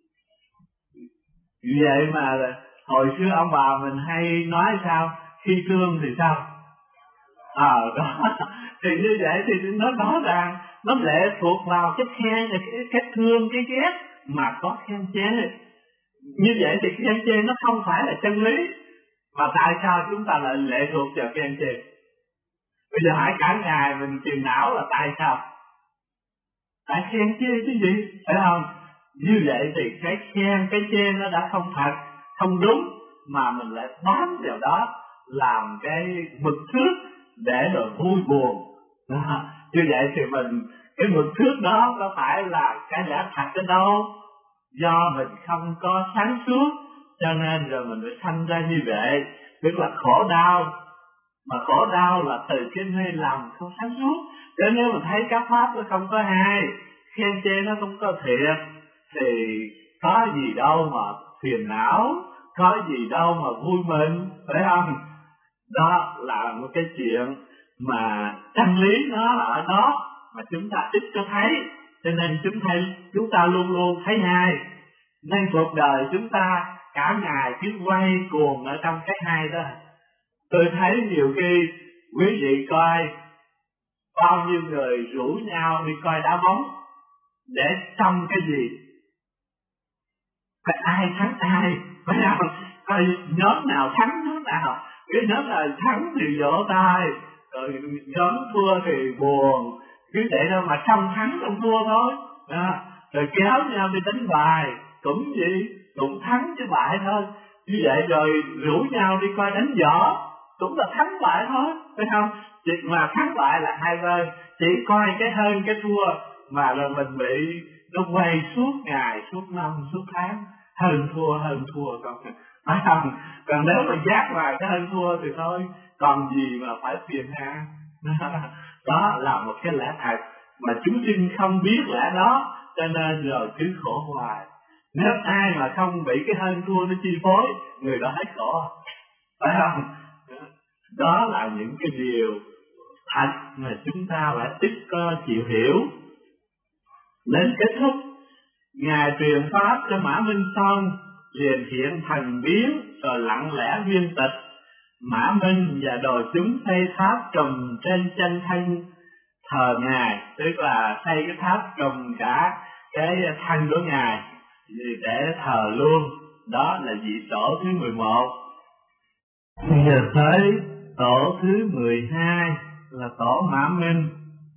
Vì vậy mà hồi xưa ông bà mình hay nói sao? Khi thương thì sao? Ờ à, đó. Thì như vậy thì nó rõ ràng nó lệ thuộc vào cái khen, cái, cái thương, cái ghét mà có khen chê. Như vậy thì khen chê nó không phải là chân lý. Mà tại sao chúng ta lại lệ thuộc vào khen chê? Bây giờ hỏi cả ngày mình phiền não là tại sao? Tại khen chê chứ gì, phải không? Như vậy thì cái khen, cái chê nó đã không thật, không đúng, mà mình lại bám vào đó làm cái mực thước để rồi vui buồn. Đó. Như vậy thì mình, cái mực thước đó có phải là cái lẽ thật ở đâu? Do mình không có sáng suốt cho nên rồi mình phải sanh ra như vậy, tức là khổ đau. Mà khổ đau là từ cái mê lầm không sáng suốt. Cho nên mình thấy các pháp nó không có hay, khen chê nó không có thiệt, thì có gì đâu mà phiền não, có gì đâu mà vui mừng, phải không? Đó là một cái chuyện mà chân lý nó là ở đó mà chúng ta ít có thấy. Cho nên chúng ta, chúng ta luôn luôn thấy hay. Nên cuộc đời chúng ta cả ngày cứ quay cuồng ở trong cái hay đó. Tôi thấy nhiều khi quý vị coi bao nhiêu người rủ nhau đi coi đá bóng để xong cái gì? Cái ai thắng ai, phải không? Coi nhóm nào thắng nhóm nào, cái nhóm nào thắng thì vỗ tay, rồi nhóm thua thì buồn, cứ vậy đâu mà xong thắng xong thua thôi. À, rồi kéo nhau đi đánh bài, cũng gì, cũng thắng chứ bại thôi. Như vậy rồi rủ nhau đi coi đánh võ, cũng là thắng bại thôi, phải không? Chỉ mà thắng bại là hai bên, chỉ coi cái hơn cái thua mà rồi mình bị nó quay suốt ngày, suốt năm, suốt tháng, hơn thua, hơn thua còn phải không? Còn nếu mà giác ngoài cái hơn thua thì thôi, còn gì mà phải phiền hà. Đó là một cái lẽ thật mà chúng sinh không biết lẽ đó, cho nên rồi cứ khổ hoài. Nếu ai mà không bị cái hơn thua nó chi phối, người đó hết khổ, phải không? Đó là những cái điều thật mà chúng ta phải ít có chịu hiểu. Đến kết thúc, Ngài truyền pháp cho Mã Minh xong, liền hiện thần biến rồi lặng lẽ viên tịch. Mã Minh và đồ chúng xây tháp trùm trên chân thân thờ Ngài, tức là xây cái tháp trùm cả cái thân của Ngài để thờ luôn. Đó là vị tổ thứ mười một. Bây giờ tới tổ thứ mười hai là tổ Mã Minh.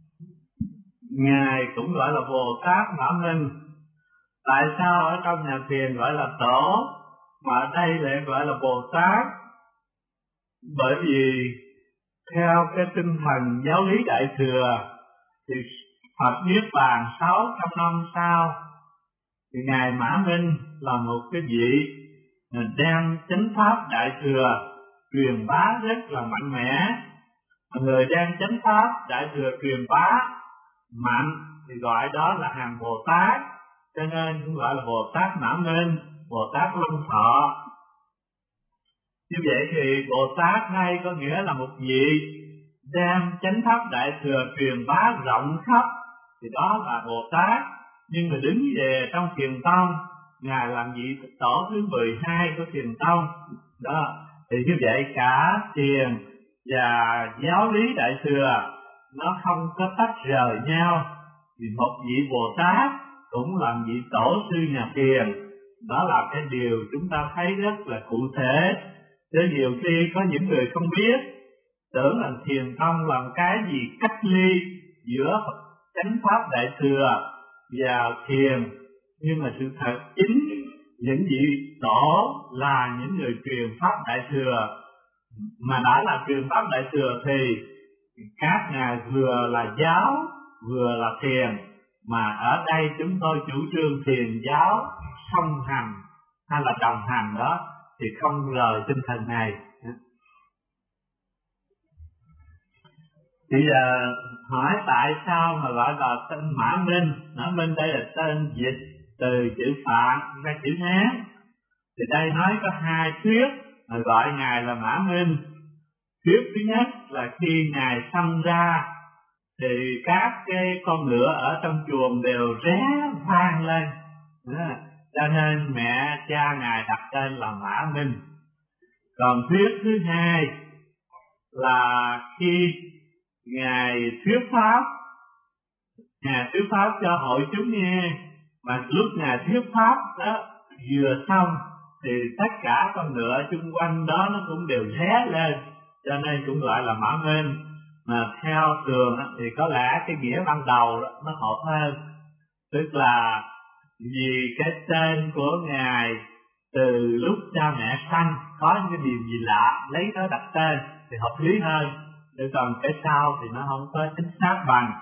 Ngài cũng gọi là Bồ Tát Mã Minh. Tại sao ở trong nhà thiền gọi là tổ mà ở đây lại gọi là Bồ Tát? Bởi vì theo cái tinh thần giáo lý Đại Thừa thì Phật niết bàn sáu trăm năm sau, thì Ngài Mã Minh là một cái vị đem chánh pháp Đại Thừa truyền bá rất là mạnh mẽ. Người đem chánh pháp Đại Thừa truyền bá mạnh thì gọi đó là hàng Bồ Tát, cho nên cũng gọi là Bồ Tát Mã Minh, Bồ Tát Long Thọ. Như vậy thì Bồ Tát đây có nghĩa là một vị đem chánh pháp Đại Thừa truyền bá rộng khắp, thì đó là Bồ Tát. Nhưng mà đứng về trong Thiền Tông, Ngài làm vị tổ thứ mười hai của Thiền Tông. Đó, Thì như vậy cả thiền và giáo lý Đại Thừa nó không có tách rời nhau. Vì một vị Bồ Tát cũng là vị tổ sư nhà thiền, đó là cái điều chúng ta thấy rất là cụ thể. Chứ nhiều khi có những người không biết, tưởng là thiền tông làm cái gì cách ly giữa chánh pháp Đại Thừa và thiền, nhưng mà sự thật chính những vị tổ là những người truyền pháp Đại Thừa. Mà đã là truyền pháp Đại Thừa thì các ngài vừa là giáo vừa là thiền, mà ở đây chúng tôi chủ trương thiền giáo song hành hay là đồng hành, đó thì không rời tinh thần này. Bây giờ hỏi tại sao mà gọi là tên Mã Minh? Mã Minh đây là tên dịch từ chữ Phạn ra chữ Hán. Thì đây nói có hai thuyết mà gọi ngài là Mã Minh. Thuyết thứ nhất là khi ngài sanh ra thì các cái con ngựa ở trong chuồng đều ré vang lên, à, cho nên mẹ cha ngài đặt tên là Mã Minh. Còn thuyết thứ hai là khi ngài thuyết pháp, ngài thuyết pháp cho hội chúng nghe, mà lúc ngài thuyết pháp đó vừa xong thì tất cả con ngựa xung quanh đó nó cũng đều ré lên, cho nên cũng gọi là Mã Minh. Mà theo thường thì có lẽ cái nghĩa ban đầu đó, nó hợp hơn, tức là vì cái tên của ngài từ lúc cha mẹ sanh có những cái điều gì lạ lấy đó đặt tên thì hợp lý hơn, chứ còn cái sau thì nó không có chính xác bằng.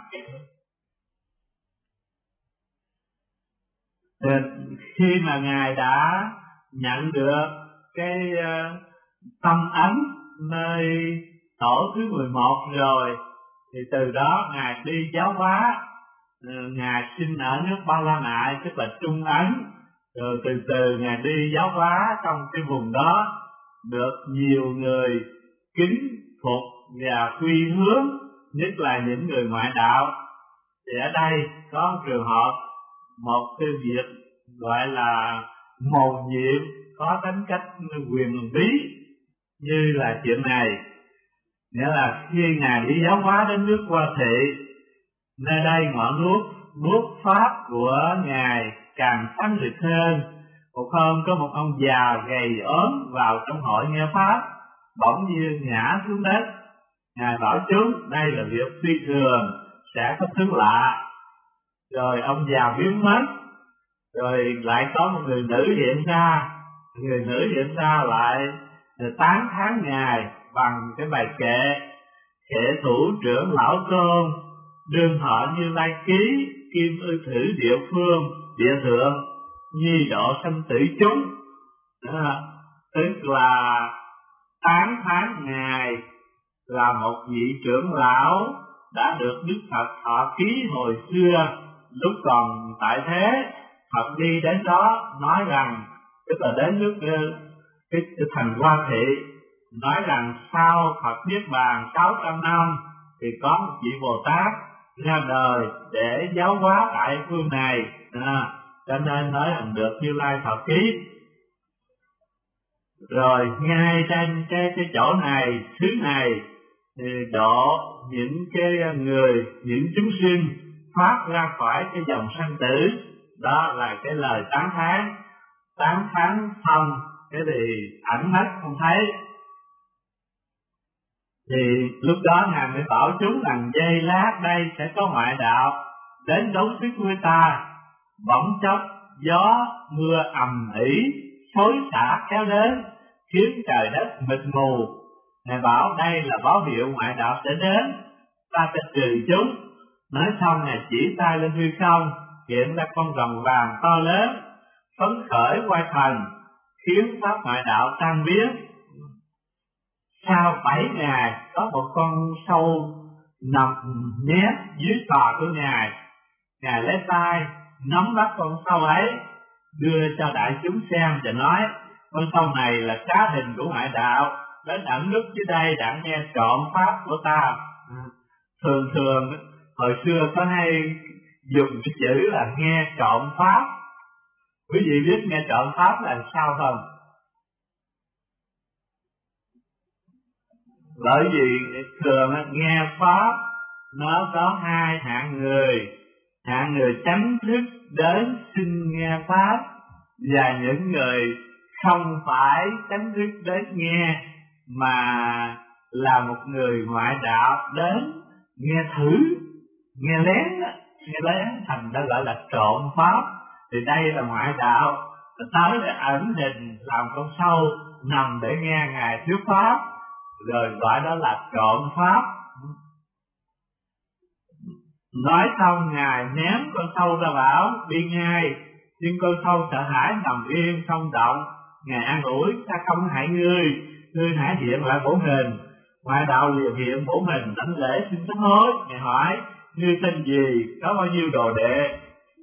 Thì khi mà ngài đã nhận được cái uh, tâm ấn nơi tổ thứ mười một rồi, thì từ đó ngài đi giáo hóa. Ngài sinh ở nước Ba La Nại, tức là Trung Ấn, rồi từ từ ngài đi giáo hóa trong cái vùng đó, được nhiều người kính phục và quy hướng, nhất là những người ngoại đạo. Thì ở đây có một trường hợp, một cái việc gọi là mầu nhiệm có tính cách quyền bí như là chuyện này. Nghĩa là khi ngài đi giáo hóa đến nước Hoa Thị, nơi đây ngọn đuốc đuốc pháp của ngài càng sáng rực hơn. Một hôm có một ông già gầy ốm vào trong hội nghe pháp, bỗng nhiên ngã xuống đất. Ngài bảo chúng đây là việc phi thường, sẽ có thứ lạ. Rồi ông già biến mất, rồi lại có một người nữ hiện ra. Người nữ hiện ra lại tán thán ngài bằng cái bài kệ: Kệ thủ trưởng lão tôn, đương họ Như Lai ký, kim ư thử địa phương, địa thượng, nhi độ sanh tử chúng. Đó, tức là tán thán ngài là một vị trưởng lão đã được Đức Phật thọ ký hồi xưa lúc còn tại thế. Phật đi đến đó nói rằng, tức là đến nước cái, cái thành Hoa Thị, nói rằng sau Phật niết bàn sáu trăm năm thì có một vị Bồ Tát ra đời để giáo hóa tại phương này, à, cho nên nói rằng được Như Lai thọ ký. Rồi ngay trên cái cái chỗ này, xứ này thì độ những cái người, những chúng sinh thoát ra khỏi cái dòng sanh tử. Đó là cái lời tán thán. Tán thán xong cái thì ảnh mất không thấy. Thì lúc đó ngài mới bảo chúng rằng giây lát đây sẽ có ngoại đạo đến đấu sức với ta. Bỗng chốc gió mưa ầm ĩ xối xả kéo đến, khiến trời đất mịt mù. Ngài bảo đây là báo hiệu ngoại đạo sẽ đến, ta sẽ trừ chúng. Nói xong ngài chỉ tay lên hư không, hiện ra con rồng vàng to lớn, phấn khởi quay thần, khiến pháp ngoại đạo tan biến. Sau bảy ngày có một con sâu nằm nhét dưới cò của ngài. Ngài lấy tay nắm bắt con sâu ấy, đưa cho đại chúng xem và nói: con sâu này là cá hình của ngoại đạo, đến ẩn núp dưới đây đã nghe trộm pháp của ta. Thường thường hồi xưa có hay dùng cái chữ là nghe trộm pháp. Quý vị biết nghe trộm pháp là sao không? Bởi vì thường nghe pháp nó có hai hạng người, hạng người chánh thức đến xin nghe pháp, và những người không phải chánh thức đến nghe mà là một người ngoại đạo đến nghe thử, nghe lén, nghe lén, thành đã gọi là trộm pháp. Thì đây là ngoại đạo, tới để ẩn hình làm con sâu nằm để nghe ngài thuyết pháp, rồi gọi đó là trộm pháp. Nói xong ngài ném con sâu ra bảo đi ngay, nhưng con sâu sợ hãi nằm yên không động. Ngài an ủi: ta không hại ngươi, ngươi hãy hiện lại bổn hình. Ngoại đạo liền hiện bổn hình đảnh lễ xin sám hối. Ngài hỏi: ngươi tên gì, có bao nhiêu đồ đệ?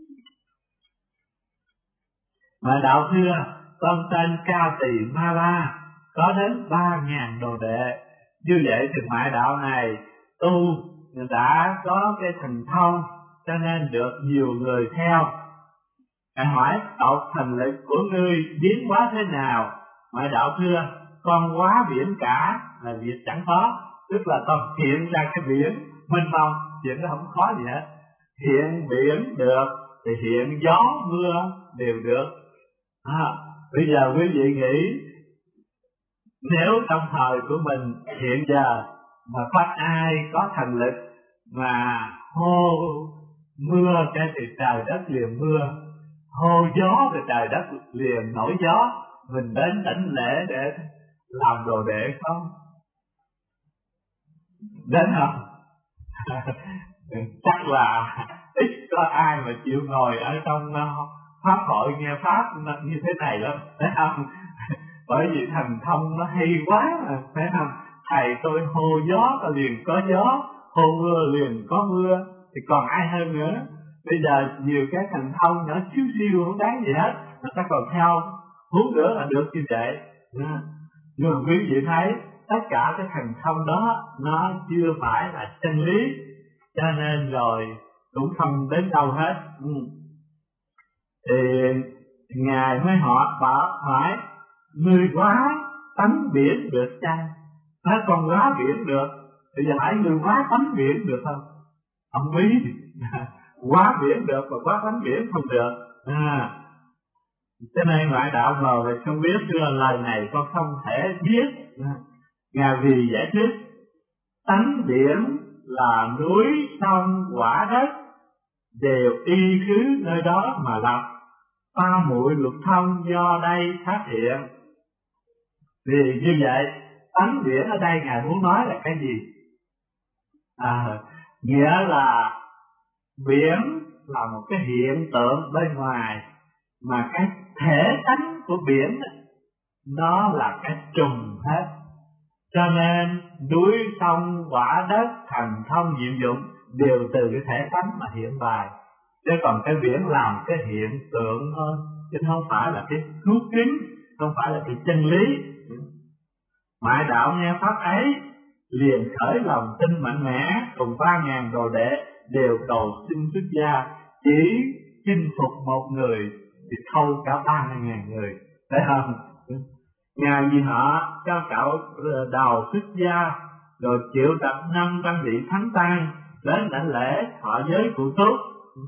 Ngoại đạo thưa: con tên Cao Tỳ Ma La, có đến ba ngàn đồ đệ. Như vậy thì ngoại đạo này tu đã có cái thần thông, cho nên được nhiều người theo. Ngài hỏi: tộc thần lực của ngươi biến hóa thế nào? Ngoại đạo thưa: con hóa biển cả là việc chẳng khó, tức là con hiện ra cái biển mênh mông, chuyện đó không khó gì hết. Hiện biển được thì hiện gió mưa đều được. À, bây giờ quý vị nghĩ, nếu trong thời của mình hiện giờ mà có ai có thần lực mà hô mưa cái thì trời đất liền mưa, hô gió thì trời đất liền nổi gió, mình đến đảnh lễ để làm đồ đệ không? Đến không? Chắc là ít có ai mà chịu ngồi ở trong pháp hội nghe pháp như thế này lắm, phải không? Bởi vì thần thông nó hay quá mà, phải không? Thầy tôi hô gió ta liền có gió, hô mưa liền có mưa, thì còn ai hơn nữa? Bây giờ nhiều cái thần thông nhỏ xíu xíu không đáng gì hết, người ta còn theo huống nữa là được như vậy. Nhưng quý vị thấy tất cả cái thần thông đó nó chưa phải là chân lý, cho nên rồi cũng không đến đâu hết. Ừ. Thì ngài mới họ bảo hỏi: ngươi hóa tánh biển được chăng? Nói con hóa biển được. Bây giờ hỏi ngươi hóa tánh biển được không? Ông bí hóa biển được mà hóa tánh biển không được. À, cho nên ngoại đạo ngồi và không biết, đưa lời này con không thể biết. À, ngài vì giải thích tánh biển là núi sông quả đất đều y cứ nơi đó mà lập, ba muội luật thông do đây phát hiện. Vì như vậy tánh biển ở đây ngài muốn nói là cái gì? À, nghĩa là biển là một cái hiện tượng bên ngoài, mà cái thể tánh của biển nó là cái trùng hết. Cho nên núi sông quả đất thần thông diệu dụng đều từ cái thể tánh mà hiện bài. Chứ còn cái biển làm cái hiện tượng thôi, chứ không phải là cái cứu kính, không phải là cái chân lý. Ngoại đạo nghe pháp ấy liền khởi lòng tin mạnh mẽ, cùng ba ngàn đồ đệ đều cầu xin xuất gia. Chỉ chinh phục một người thì thâu cả ba ngàn người, phải không? Ngài vì họ cho cậu đầu xuất gia, rồi triệu tập năm trăm vị thánh tăng đến đảnh lễ thọ giới cụ túc.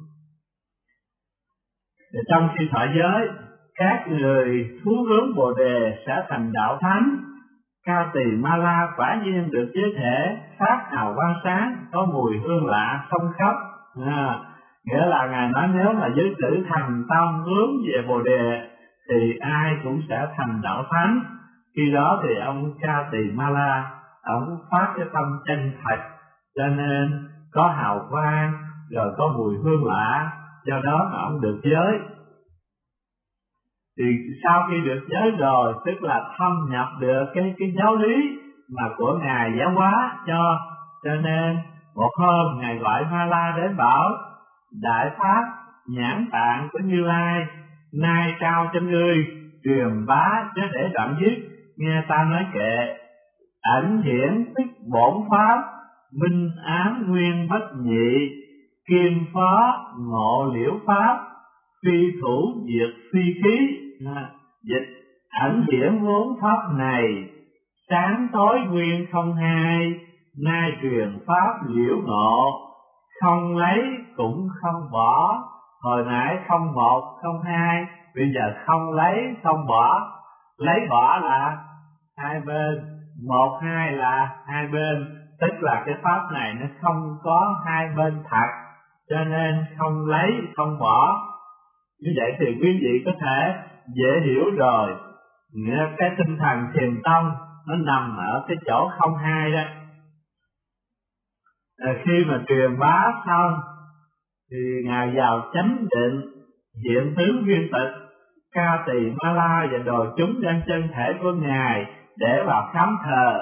Trong khi thọ giới, các người thú hướng bồ đề sẽ thành đạo thánh. Cao Tỳ Ma La quả nhiên được giới thể, phát hào quang sáng, có mùi hương lạ không khắp. À, nghĩa là ngài nói nếu mà giới tử thành tâm hướng về bồ đề thì ai cũng sẽ thành đạo thánh. Khi đó thì ông Cao Tỳ Ma La ông phát cái tâm chân thật, cho nên có hào quang rồi có mùi hương lạ, do đó mà ông được giới. Thì sau khi được giới rồi, tức là thâm nhập được cái cái giáo lý mà của ngài giáo hóa cho, cho nên một hôm ngài gọi Ma La đến bảo: đại pháp nhãn tạng của Như Lai nay trao cho ngươi, truyền bá chứ để đoạn dứt, nghe ta nói kệ. Ẩn hiển tức bổn pháp, minh ám nguyên bất nhị, kim phó ngộ liễu pháp, phi thủ diệt phi khí. À, dịch ẩn hiển vốn pháp này, sáng tối nguyên không hai, nay truyền pháp liễu ngộ, không lấy cũng không bỏ. Hồi nãy không một không hai, bây giờ không lấy không bỏ. Lấy bỏ là hai bên, một hai là hai bên, tức là cái pháp này nó không có hai bên thật, cho nên không lấy không bỏ. Như vậy thì quý vị có thể dễ hiểu rồi, nghĩa cái tinh thần thiền tông nó nằm ở cái chỗ không hai đó. À, khi mà truyền bá xong thì ngài vào chánh định, hiện tướng viên tịch, Ca Tỳ Ma La và đồ chúng đem chân thể của ngài để vào khám thờ.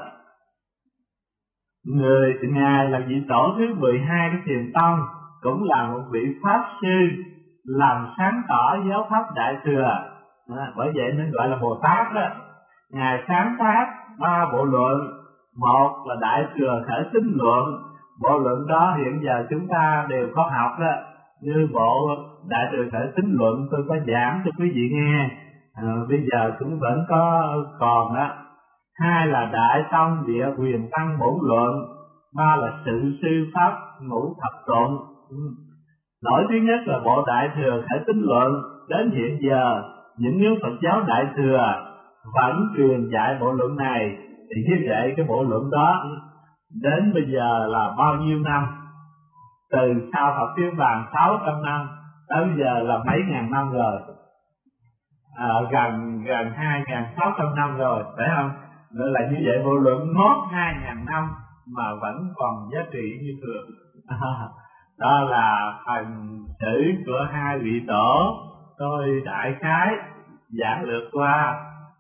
Người ngài là vị tổ thứ mười hai của thiền tông, cũng là một vị pháp sư làm sáng tỏ giáo pháp Đại Thừa. À, bởi vậy nên gọi là Bồ Tát đó. Ngài sáng tác ba bộ luận, một là Đại Thừa Khởi Tính Luận. Bộ luận đó hiện giờ chúng ta đều có học đó, như bộ Đại Thừa Khởi Tính Luận tôi có giảng cho quý vị nghe, à, bây giờ cũng vẫn có còn đó. Hai là Đại Tông Địa Quyền Tăng Bổn Luận. Ba là Sự Sư Pháp Ngũ Thập Luận. Ừ. Nổi tiếng nhất là bộ Đại Thừa Khởi Tính Luận. Đến hiện giờ những nhóm Phật giáo Đại Thừa vẫn truyền dạy bộ luận này. Thì như vậy cái bộ luận đó đến bây giờ là bao nhiêu năm? Từ sau Phật Niết Bàn sáu trăm năm tới bây giờ là mấy ngàn năm rồi, à, gần gần hai ngàn sáu trăm năm rồi, phải không? Nên là như vậy bộ luận mốt hai ngàn năm mà vẫn còn giá trị như thường. Đó là phần sử của hai vị tổ, tôi đại khái giảng lược qua.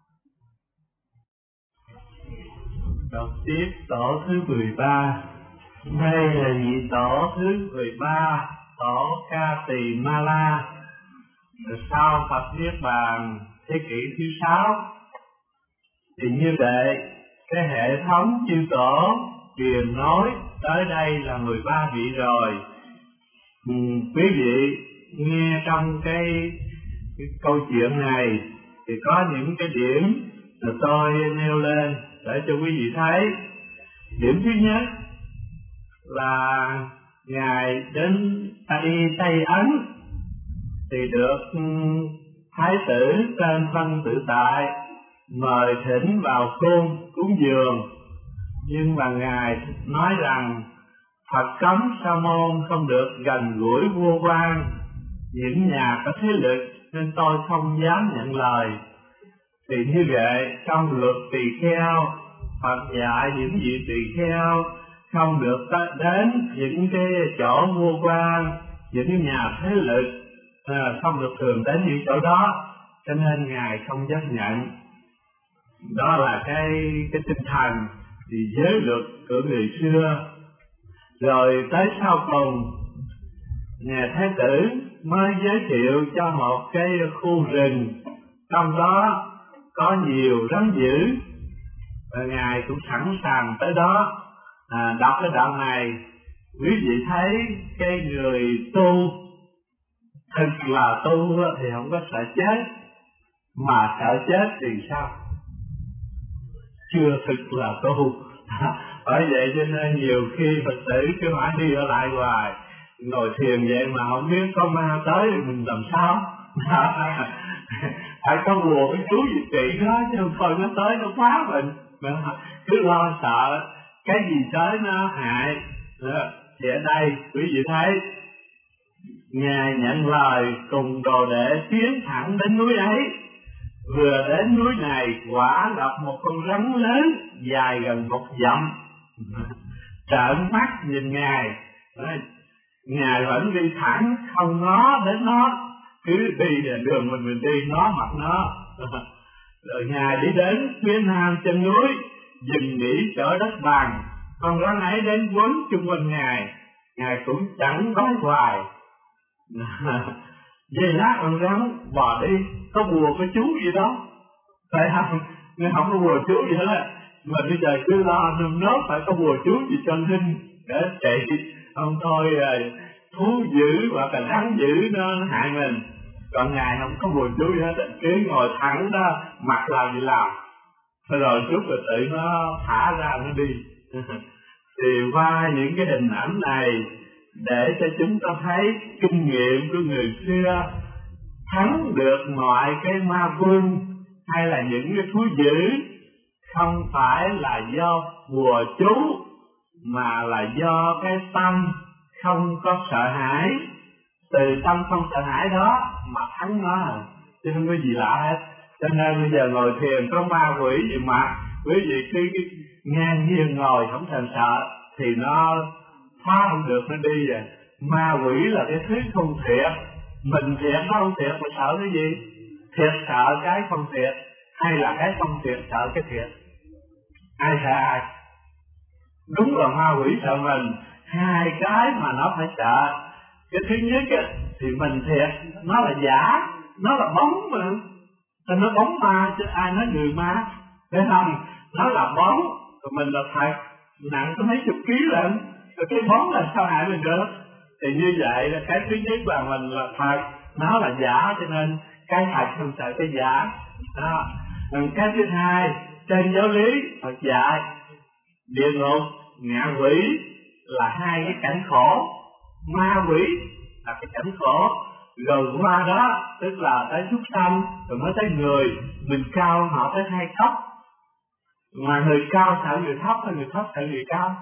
Đọc tiếp tổ thứ mười ba. Đây là vị tổ thứ mười ba, tổ Ca Tỳ Ma La, sau Phật Niết Bàn thế kỷ thứ sáu. Thì như vậy cái hệ thống chư tổ truyền nói tới đây là mười ba vị rồi. Ừ, quý vị nghe trong cái, cái câu chuyện này thì có những cái điểm mà tôi nêu lên để cho quý vị thấy. Điểm thứ nhất là ngài đến Tây Tây Ấn thì được thái tử tên Văn Tự Tại mời thỉnh vào cung cúng dường, nhưng mà ngài nói rằng Phật cấm sa môn không được gần gũi vua quan, những nhà có thế lực, nên tôi không dám nhận lời. Thì như vậy trong luật tỳ kheo, Phật dạy những vị tỳ kheo không được đến những cái chỗ vua quan, những nhà thế lực, không được thường đến những chỗ đó, cho nên ngài không chấp nhận. Đó là cái cái tinh thần thì giới luật của người xưa. Rồi tới sau cùng, nhà Thái tử mới giới thiệu cho một cái khu rừng, trong đó có nhiều rắn dữ, và ngài cũng sẵn sàng tới đó. À, đọc cái đoạn này, quý vị thấy cái người tu thực là tu thì không có sợ chết, mà sợ chết thì sao? Chưa thực là tu. Bởi vậy cho nên nhiều khi Phật tử cứ mãi đi ở lại hoài, ngồi thiền vậy mà không biết có ma tới thì mình làm sao? Phải có bùa cái chú gì trị đó, chứ không thôi nó tới nó phá mình. Cứ lo sợ cái gì tới nó hại. Thì ở đây quý vị thấy ngài nhận lời cùng đồ đệ tiến thẳng đến núi ấy. Vừa đến núi này quả gặp một con rắn lớn dài gần một dặm. Trợn mắt nhìn ngài, ngài vẫn đi thẳng không ngó đến nó, cứ đi đường mình mình đi nó mặt nó. Rồi ngài đi đến phía nam chân núi, dừng nghỉ chỗ đất bằng. Con rắn ấy đến quấn chung quanh ngài, ngài cũng chẳng nói hoài. Giây lát con rắn bò đi, có bùa có chú gì đó, phải không? Nên không có bùa chú gì hết á. Mà bây giờ cứ lo nơm nớp phải có bùa chú gì cho ninh để trị. Không thôi thú dữ hoặc là rắn dữ nó hại mình. Còn ngài không có bùa chú gì hết, cứ ngồi thẳng đó, mặt làm gì làm. rồi chút rồi tự nó thả ra nó đi. Thì qua những cái hình ảnh này để cho chúng ta thấy kinh nghiệm của người xưa thắng được mọi cái ma vương hay là những cái thú dữ không phải là do bùa chú, mà là do cái tâm không có sợ hãi. Từ tâm không sợ hãi đó mà thắng nó, chứ không có gì lạ hết. Cho nên bây giờ ngồi thiền có ma quỷ gì mà quý vị cứ ngang nhiên ngồi không thèm sợ thì nó phá không được, nó đi rồi. Ma quỷ là cái thứ không thiệt, mình thiệt nó không thiệt mà sợ cái gì? Thiệt sợ cái không thiệt, hay là cái không thiệt sợ cái thiệt? Ai sợ ai? Đúng là ma quỷ sợ mình, hai cái mà nó phải sợ. Cái thứ nhất á, thì mình thiệt, nó là giả, nó là bóng mà. Thì nó bóng ma, chứ ai nói người ma, thấy không? Nó là bóng, còn mình là thật, nặng có mấy chục ký lận, rồi cái bóng là sao hại mình được? Thì như vậy là cái thứ nhất là mình là thật, nó là giả, cho nên cái thật không sợ cái giả. Đó. Còn cái thứ hai, trên giáo lý Phật dạy địa ngục, ngạ quỷ là hai cái cảnh khổ, ma quỷ là cái cảnh khổ, rồi qua đó tức là tới súc sanh, rồi mới tới người. Mình cao họ tới hai cấp, mà người cao sợ người thấp hay người thấp sợ người cao?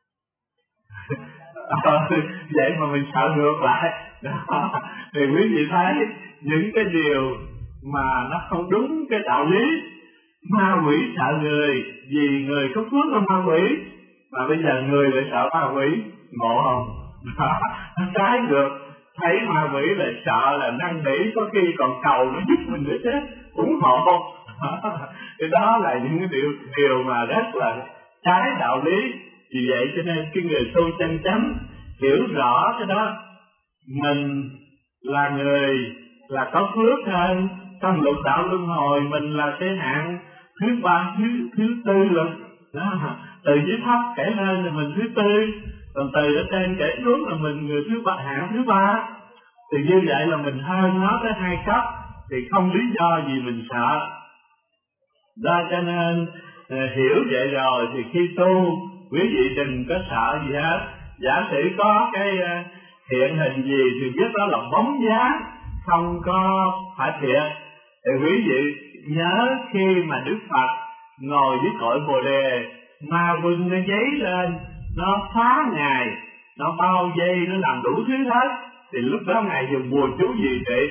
ờ, vậy mà mình sợ ngược lại đó. Thì quý vị thấy những cái điều mà nó không đúng cái đạo lý. Ma quỷ sợ người vì người có phước là ma quỷ, mà bây giờ người lại sợ ma quỷ, ngộ không? Nó trái ngược, thấy ma quỷ lại sợ là năn nỉ, có khi còn cầu nó giúp mình nữa chứ, ủng hộ. Cái đó là những cái điều điều mà rất là trái đạo lý. Vì vậy cho nên cái người tu chân chánh hiểu rõ cái đó, mình là người là có phước hơn. Trong lục đạo luân hồi mình là cái hạng thứ ba, thứ thứ tư lần đó. Từ dưới thấp kể lên là mình thứ tư, còn từ ở trên kể xuống là mình người thứ ba, hạng thứ ba. Thì như vậy là mình hơn nó tới hai cấp, thì không lý do gì mình sợ. Đó cho nên hiểu vậy rồi thì khi tu quý vị đừng có sợ gì hết. Giả sử có cái hiện hình gì thì biết đó là bóng dáng, không có phải thiệt. Thì quý vị nhớ khi mà Đức Phật ngồi dưới cội Bồ Đề, ma quân nó dấy lên, nó phá Ngài, nó bao vây, nó làm đủ thứ hết. Thì lúc đó Ngài dùng bùa chú gì vậy?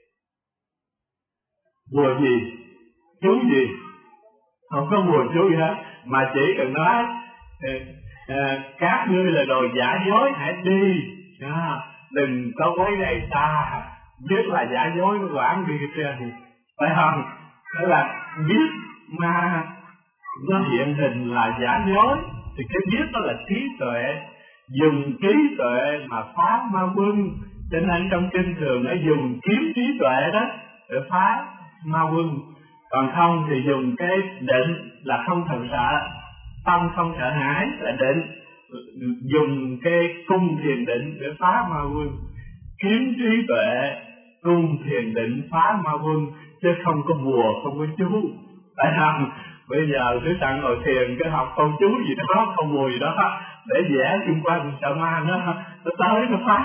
Bùa gì? Chú gì? Không có bùa chú gì hết, mà chỉ cần nói à, các ngươi là đồ giả dối hãy đi, à, đừng có quấy rầy ta. Biết là giả dối nó quản đi trên, phải không? Đó là biết ma nó hiện hình là giả dối, thì cái biết đó là trí tuệ, dùng trí tuệ mà phá ma quân. Cho nên trong kinh thường nó dùng kiếm trí tuệ đó để phá ma quân. Còn không thì dùng cái định là không thần sợ, tâm không sợ hãi là định, dùng cái cung thiền định để phá ma quân. Kiếm trí tuệ, cung thiền định phá ma quân, chứ không có bùa, không có chú. Tại không? Bây giờ cứ sẵn ngồi thiền cái học câu chú gì đó, không bùa gì đó, để vẽ xung quanh sợ ma nó nó tới nó phá.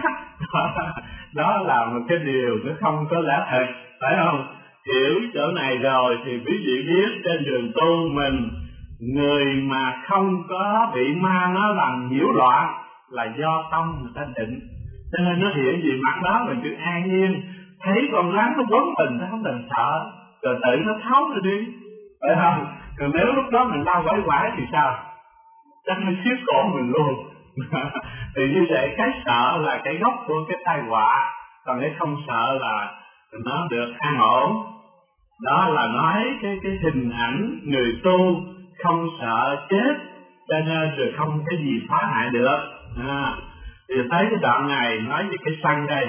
Đó là một cái điều nó không có lẽ thật, phải không? Hiểu chỗ này rồi thì quý vị biết trên đường tu mình, người mà không có bị ma nó làm nhiễu loạn là do tâm người ta định. Cho nên nó hiện gì mặt đó mình cứ an nhiên, thấy con rắn nó quấn mình nó không cần sợ, rồi tự nó tháo nó đi, phải không? Còn nếu lúc đó mình lao quái quái thì sao? Chắc nó siết cổ mình luôn. Thì như vậy cái sợ là cái gốc của cái tai họa, còn cái không sợ là nó được an ổn. Đó là nói cái cái hình ảnh người tu không sợ chết, cho nên rồi không cái gì phá hại được. À, thì thấy cái đoạn này nói về cái sân đây.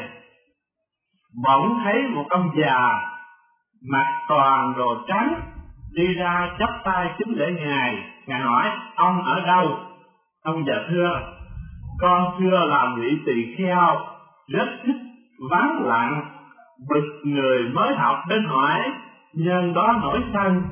Bỗng thấy một ông già mặc toàn đồ trắng đi ra chắp tay kính lễ Ngài. Ngài hỏi: ông ở đâu? Ông già thưa: con xưa làm vị tỳ kheo, rất thích vắng lặng, bực người mới học đến hỏi, nhân đó nổi sân,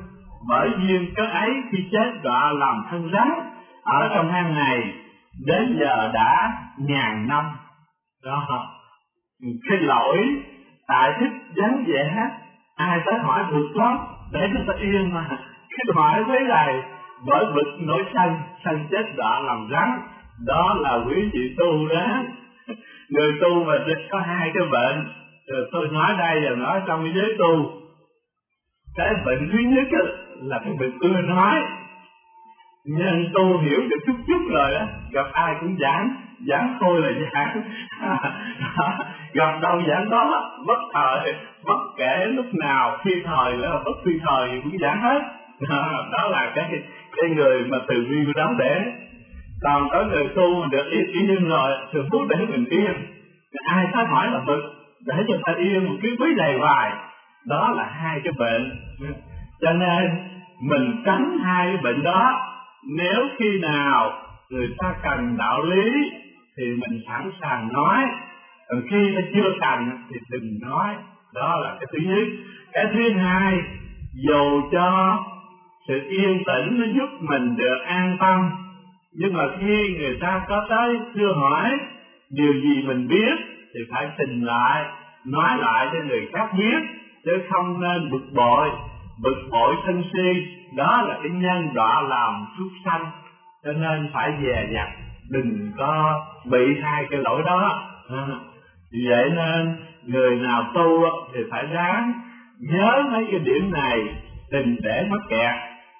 bởi duyên cớ ấy khi chết đọa làm thân rắn ở trong hang này, đến giờ đã ngàn năm. Đó, cái lỗi tại thích vắng vẻ, ai tới hỏi được lắm để cho ta yên mà. Cái hỏi thế này, bởi vực nổi sanh, sanh chết đọa làm rắn, đó là quý vị tu đó. Người tu mà có hai cái bệnh, rồi tôi nói đây và nói trong cái giới tu. Cái bệnh thứ nhất là cái bệnh ưa nói, nhân tu hiểu được chút chút rồi đó, gặp ai cũng giảng, giảng thôi là giảng. Gặp đâu giảng đó, bất thời, bất kể lúc nào, khi thời là bất phi thời thì cũng giảng hết. Đó là cái cái người mà từ bi của Đáo Để. Còn có người tu mà được yên, yên rồi, thường phút để mình yên, ai tới hỏi là bực, để cho ta yên một cái quý đầy hoài. Đó là hai cái bệnh. Cho nên mình tránh hai cái bệnh đó. Nếu khi nào người ta cần đạo lý thì mình sẵn sàng nói, còn khi ta chưa cần thì đừng nói. Đó là cái thứ nhất. Cái thứ hai, dù cho sự yên tĩnh nó giúp mình được an tâm, nhưng mà khi người ta có tới thưa hỏi điều gì mình biết thì phải trình lại, nói lại cho người khác biết, chứ không nên bực bội. Bực bội sân si, đó là cái nhân đọa làm súc sanh. Cho nên phải dè dặt, đừng có bị hai cái lỗi đó. À, vậy nên người nào tu thì phải ráng nhớ mấy cái điểm này, đừng để mắc kẹt.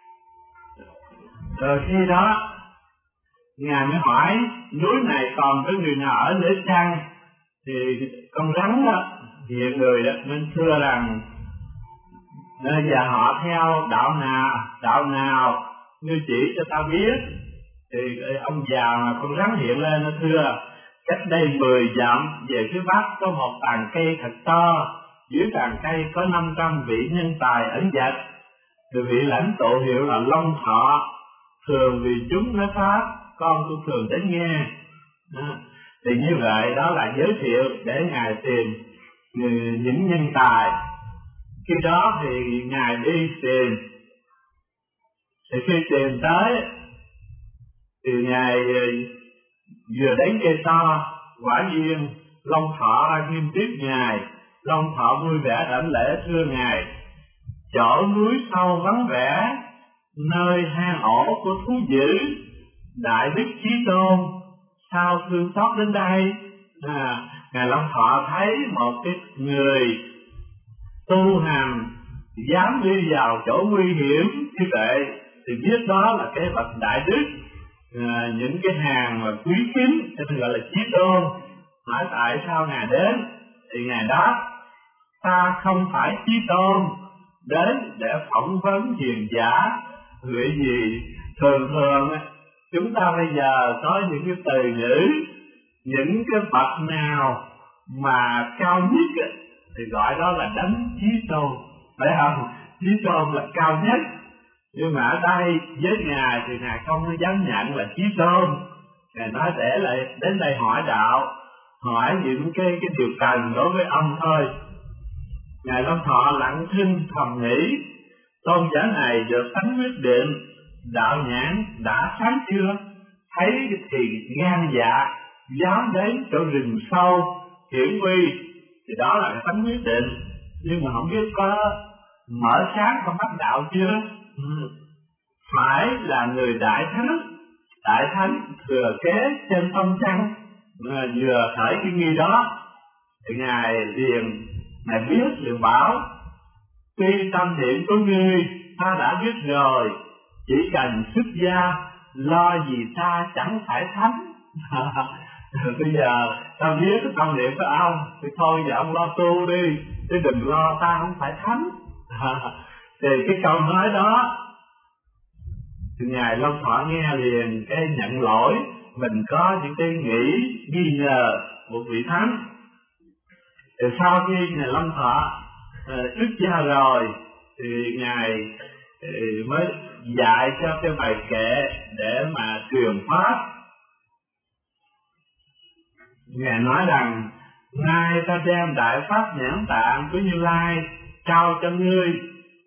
Rồi khi đó Ngài mới hỏi núi này còn có người nào ở để chăng? Thì con rắn đó, hiện người đó nên thưa rằng giờ họ theo đạo nào, đạo nào ngươi chỉ cho ta biết. Thì ông già mà con rắn hiện lên nó thưa, cách đây mười dặm về phía bắc có một tàn cây thật to, dưới tàn cây có năm trăm vị nhân tài ẩn dật. Thì vị lãnh tụ hiệu là Long Thọ, thường vì chúng nói pháp, con tôi thường đến nghe. À, thì như vậy đó là giới thiệu để Ngài tìm những nhân tài. Khi đó thì Ngài đi tìm, thì khi tìm tới thì Ngài vừa đến cây to, quả nhiên Long Thọ ra nghiêm tiếp Ngài. Long Thọ vui vẻ đảnh lễ thưa Ngài, chỗ núi sâu vắng vẻ, nơi hang ổ của thú dữ, đại đức chí tôn sao thương xót đến đây. À, Ngài Long Thọ thấy một cái người tu hành dám đi vào chỗ nguy hiểm như vậy thì biết đó là cái bậc đại đức. À, những cái hàng mà quý kính cho nên gọi là chí tôn. Hỏi tại sao Ngài đến thì Ngài đáp, ta không phải chí tôn đến để phỏng vấn hiền giả. Vì gì thường thường chúng ta bây giờ có những cái từ ngữ, những cái bậc nào mà cao nhất thì gọi đó là đấng chí tôn, phải không? Chí tôn là cao nhất. Nhưng mà ở đây với Ngài thì Ngài không có dám nhận là chí tôn. Ngài nói để lại đến đây hỏi đạo, hỏi những cái cái điều cần đối với ông thôi. Ngài Long Thọ lặng thinh thầm nghĩ, tôn giả này được thánh quyết định, đạo nhãn đã sáng chưa? Thấy thì gan dạ, dám đến chỗ rừng sâu hiểm nguy, thì đó là thánh quyết định. Nhưng mà không biết có mở sáng không bắt đạo chưa? Ừ. Phải là người đại thánh, đại thánh thừa kế trên tâm trăng, vừa khởi cái nghi đó thì Ngài liền Ngài biết liền bảo, tuy tâm niệm của ngươi ta đã biết rồi, chỉ cần xuất gia, lo gì ta chẳng phải thánh. Bây giờ ta biết cái tâm niệm của ông thì thôi giờ ông lo tu đi, chứ đừng lo ta không phải thánh. Thì cái câu nói đó thì Ngài Long Thọ nghe liền cái nhận lỗi, mình có những cái nghĩ nghi ngờ một vị thánh. Thì sau khi Ngài Long Thọ xuất uh, gia rồi thì Ngài uh, mới dạy cho cái bài kệ để mà truyền pháp. Ngài nói rằng, nay ta đem đại pháp nhãn tạng của Như Lai trao cho ngươi,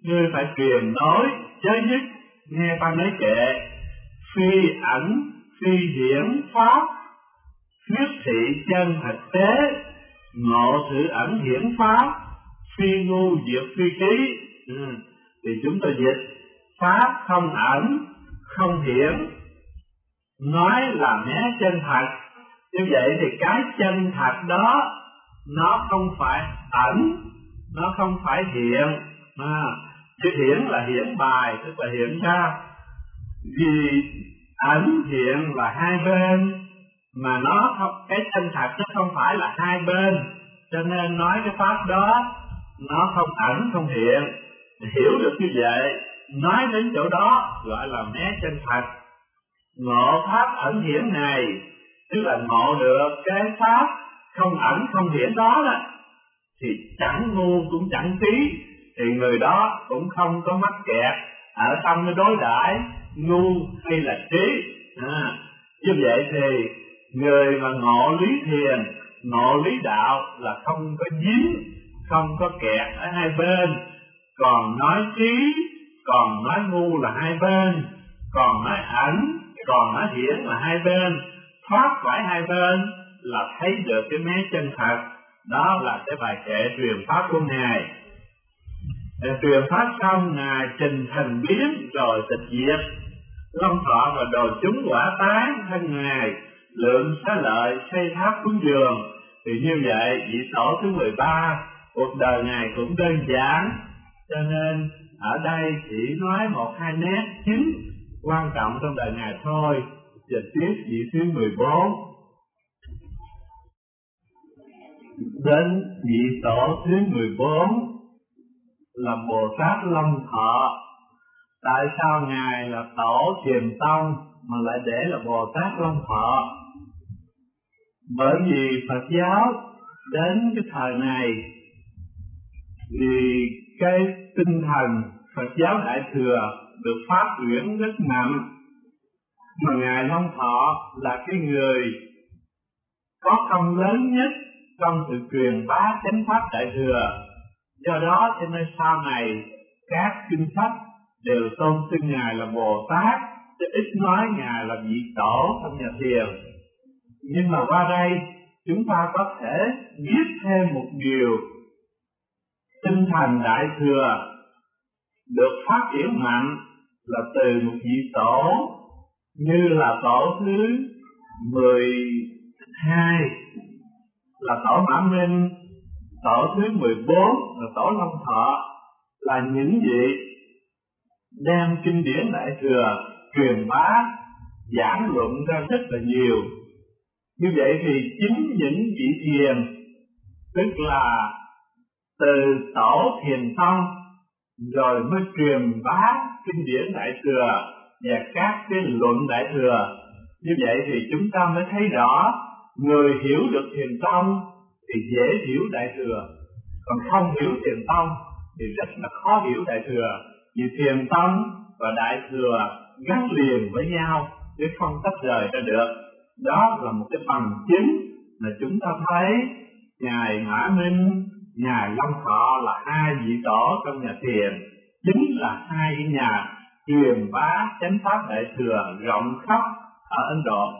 ngươi phải truyền nói chớ dứt, nghe ta nói kệ. Phi ảnh, phi hiển pháp, thuyết thị chân thực tế, ngộ sự ẩn hiển pháp, phi ngu diệt phi trí. Ừ. Thì chúng tôi dịch pháp không ẩn, không hiển, nói là né chân thật. Như vậy thì cái chân thật đó nó không phải ẩn, nó không phải hiện. À, chữ hiển là hiển bài, tức là hiện ra. Vì ẩn hiện là hai bên, mà nó không, cái chân thật nó không phải là hai bên, cho nên nói cái pháp đó nó không ẩn không hiện. Hiểu được như vậy, nói đến chỗ đó gọi là né chân thật. Ngộ pháp ẩn hiển này, tức là ngộ được cái pháp không ẩn không hiển đó đó, thì chẳng ngu cũng chẳng trí, thì người đó cũng không có mắc kẹt ở trong cái đối đãi ngu hay là trí. À, như vậy thì người mà ngộ lý thiền, ngộ lý đạo là không có dính, không có kẹt ở hai bên. Còn nói trí, còn nói ngu là hai bên, còn nói ẩn, còn nói hiển là hai bên. Thoát khỏi hai bên là thấy được cái mé chân thật. Đó là cái bài kệ truyền pháp của Ngài. Để truyền pháp xong, Ngài trình thành biến rồi tịch diệt. Long thọ và đồ chúng quả tán thân Ngài, lượng xá lợi xây tháp cúng dường. Thì như vậy vị tổ thứ mười ba, cuộc đời Ngài cũng đơn giản, cho nên ở đây chỉ nói một hai nét chính quan trọng trong đời Ngài thôi. Dịch tiếp vị thứ mười bốn. Đến vị tổ thứ mười bốn là Bồ Tát Long Thọ. Tại sao Ngài là tổ Thiền Tông mà lại để là Bồ Tát Long Thọ? Bởi vì Phật giáo đến cái thời này thì cái tinh thần Phật giáo Đại Thừa được phát triển rất mạnh, mà Ngài Long Thọ là cái người có công lớn nhất trong sự truyền bá chánh pháp Đại Thừa. Do đó cho nên sau này các kinh sách đều tôn xưng Ngài là Bồ Tát, chứ ít nói Ngài là vị tổ trong nhà thiền. Nhưng mà qua đây chúng ta có thể biết thêm một điều: tinh thần Đại Thừa được phát triển mạnh là từ một vị tổ như là tổ thứ mười hai là tổ Mã Minh, tổ thứ mười bốn là tổ Long Thọ, là những vị đem kinh điển Đại Thừa truyền bá giảng luận ra rất là nhiều. Như vậy thì chính những vị thiền, tức là từ tổ Thiền Tông rồi mới truyền bá kinh điển Đại Thừa và các cái luận Đại Thừa. Như vậy thì chúng ta mới thấy rõ người hiểu được Thiền Tông thì dễ hiểu Đại Thừa, còn không hiểu Thiền Tông thì rất là khó hiểu Đại Thừa. Vì Thiền Tông và Đại Thừa gắn liền với nhau chứ không tách rời ra được. Đó là một cái bằng chứng mà chúng ta thấy Ngài Mã Minh, Ngài Long Thọ là hai vị tổ trong nhà thiền, chính là hai nhà truyền bá chánh pháp Đại Thừa rộng khắp ở Ấn Độ.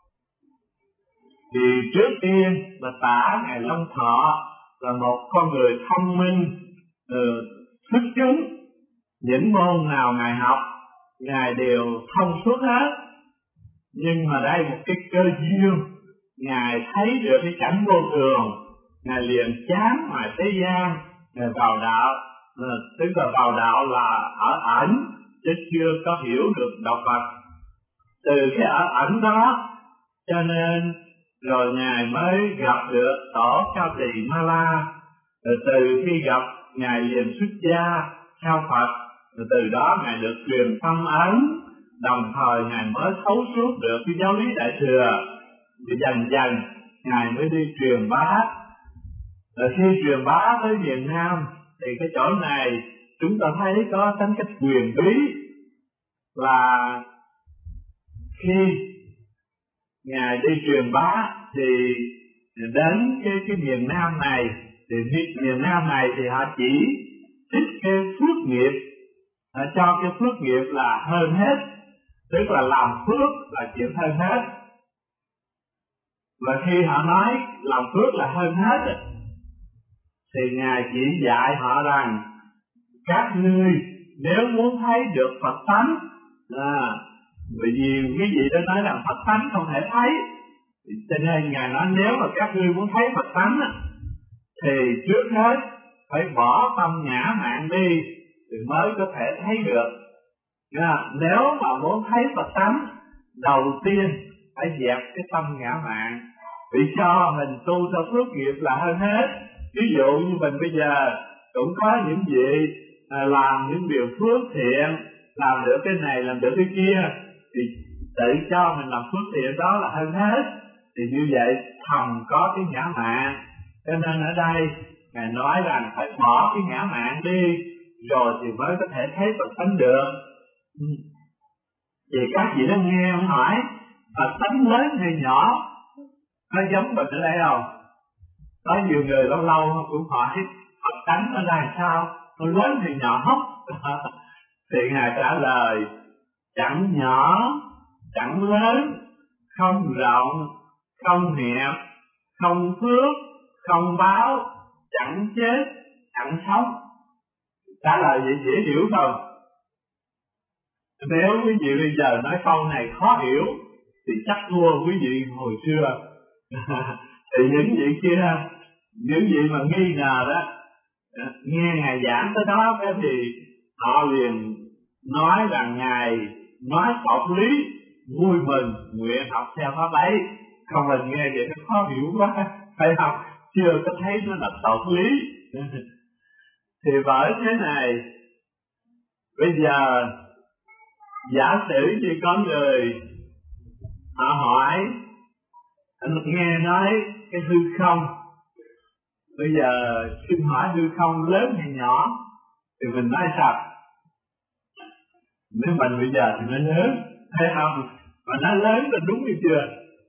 Thì trước tiên là tả Ngài Long Thọ là một con người thông minh, uh, xuất chúng. Những môn nào Ngài học, Ngài đều thông suốt hết. Nhưng mà đây một cái cơ duyên, Ngài thấy được cái cảnh vô thường, Ngài liền chán ngoài thế gian, Ngài vào đạo. uh, Tức là vào đạo là ở ẩn, chứ chưa có hiểu được đạo Phật. Từ cái ở ẩn đó cho nên rồi Ngài mới gặp được tổ Cao Tỳ Ma La. Rồi từ khi gặp Ngài liền xuất gia theo Phật. Rồi từ đó Ngài được truyền tâm ấn, đồng thời Ngài mới thấu suốt được cái giáo lý Đại Thừa. Thì dần dần Ngài mới đi truyền bá. Rồi khi truyền bá tới miền Nam thì cái chỗ này chúng ta thấy có tính cách quyền bí, là khi Ngài đi truyền bá thì đến cái, cái miền Nam này, thì miền Nam này thì họ chỉ ít cái phước nghiệp, à, cho cái phước nghiệp là hơn hết, tức là làm phước là chuyện hơn hết. Và khi họ nói làm phước là hơn hết thì Ngài chỉ dạy họ rằng các ngươi nếu muốn thấy được Phật tánh, à, bởi vì quý vị đã nói rằng Phật tánh không thể thấy, cho nên Ngài nói nếu mà các ngươi muốn thấy Phật tánh thì trước hết phải bỏ tâm ngã mạn đi thì mới có thể thấy được. À, nếu mà muốn thấy Phật tánh, đầu tiên phải dẹp cái tâm ngã mạn, vì cho mình tu theo phước nghiệp là hơn hết. Ví dụ như mình bây giờ cũng có những vị à, làm những điều phước thiện, làm được cái này làm được cái kia, thì tự cho mình làm phước thiện đó là hơn hết, thì như vậy thầm có cái ngã mạn. Cho nên ở đây Ngài nói rằng phải bỏ cái ngã mạn đi rồi thì mới có thể thấy Phật tánh được. Thì các vị đã nghe ông hỏi Phật tánh lớn hay nhỏ, nó giống mình ở đây không? Có nhiều người lâu lâu cũng hỏi Phật tánh nó ra sao, nó lớn hay nhỏ? Thì Ngài trả lời chẳng nhỏ, chẳng lớn, không rộng, không hẹp, không phước, không báo, chẳng chết, chẳng sống. Trả lời vậy dễ hiểu không? Nếu quý vị bây giờ nói câu này khó hiểu thì chắc thua quý vị hồi xưa. Thì những vị kia, những vị mà nghi ngờ đó, nghe Ngài giảng tới đó thì họ liền nói rằng Ngài nói hợp lý, vui mừng, nguyện học theo pháp ấy. Không, mình nghe vậy nó khó hiểu quá, phải không? Chưa có thấy nó là hợp lý. Thì bởi thế này, bây giờ giả sử như có người họ hỏi, nghe nói cái hư không, bây giờ xin hỏi hư không lớn hay nhỏ, thì mình nói sao? Nếu mình bây giờ thì nó lớn, thấy không? Mà nó lớn là đúng hay chưa?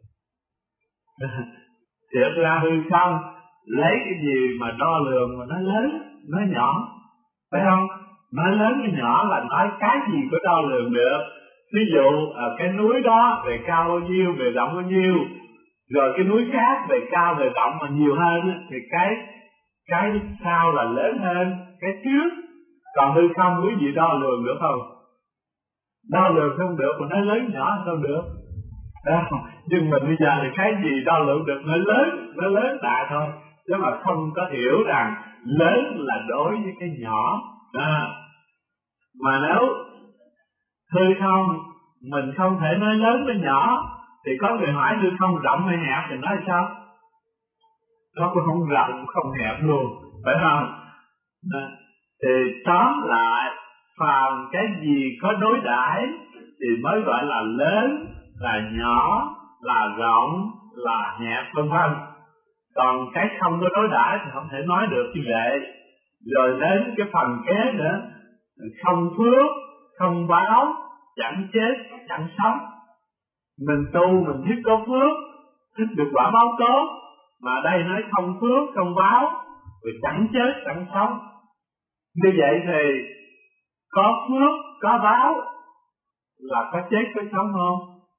Thiệt ra hư không lấy cái gì mà đo lường mà nó lớn, nó nhỏ, phải không? Nói lớn hay nhỏ là nói cái gì có đo lường được. Ví dụ ở cái núi đó về cao bao nhiêu, về rộng bao nhiêu, rồi cái núi khác về cao về rộng mà nhiều hơn, thì cái cái sau là lớn hơn cái trước. Còn hư không quý vị đo lường được không? Đo lường không được, mà nói lớn nhỏ sao được? Đó. Nhưng mình bây giờ thì cái gì đo lường được, nó lớn, nó lớn đại thôi, chứ mà không có hiểu rằng lớn là đối với cái nhỏ. Đó. Mà nếu hư không mình không thể nói lớn với nhỏ, thì có người hỏi hư không rộng hay hẹp thì nói sao? Nó cũng không rộng không hẹp luôn, phải không? Đó. Thì tóm lại phàm cái gì có đối đãi thì mới gọi là lớn, là nhỏ, là rộng, là hẹp, vân vân. Còn cái không có đối đãi thì không thể nói được như vậy. Rồi đến cái phần kế nữa, không phước, không báo, chẳng chết, chẳng sống. Mình tu mình thích có phước, thích được quả báo tốt, mà đây nói không phước, không báo, rồi chẳng chết, chẳng sống. Như vậy thì có phước, có báo là có chết, có sống không?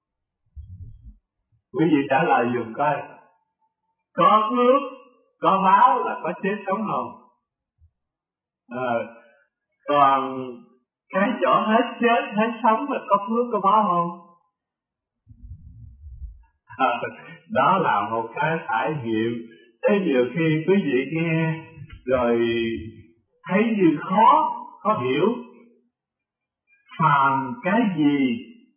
Quý vị trả lời dùm coi. Có phước, có báo là có chết, sống không? Ờ, còn cái chỗ hết chết, hết sống là có phước, có báo không? À, đó là một cái trải nghiệm. Thế nhiều khi quý vị nghe rồi thấy như khó, khó hiểu. Phàm cái gì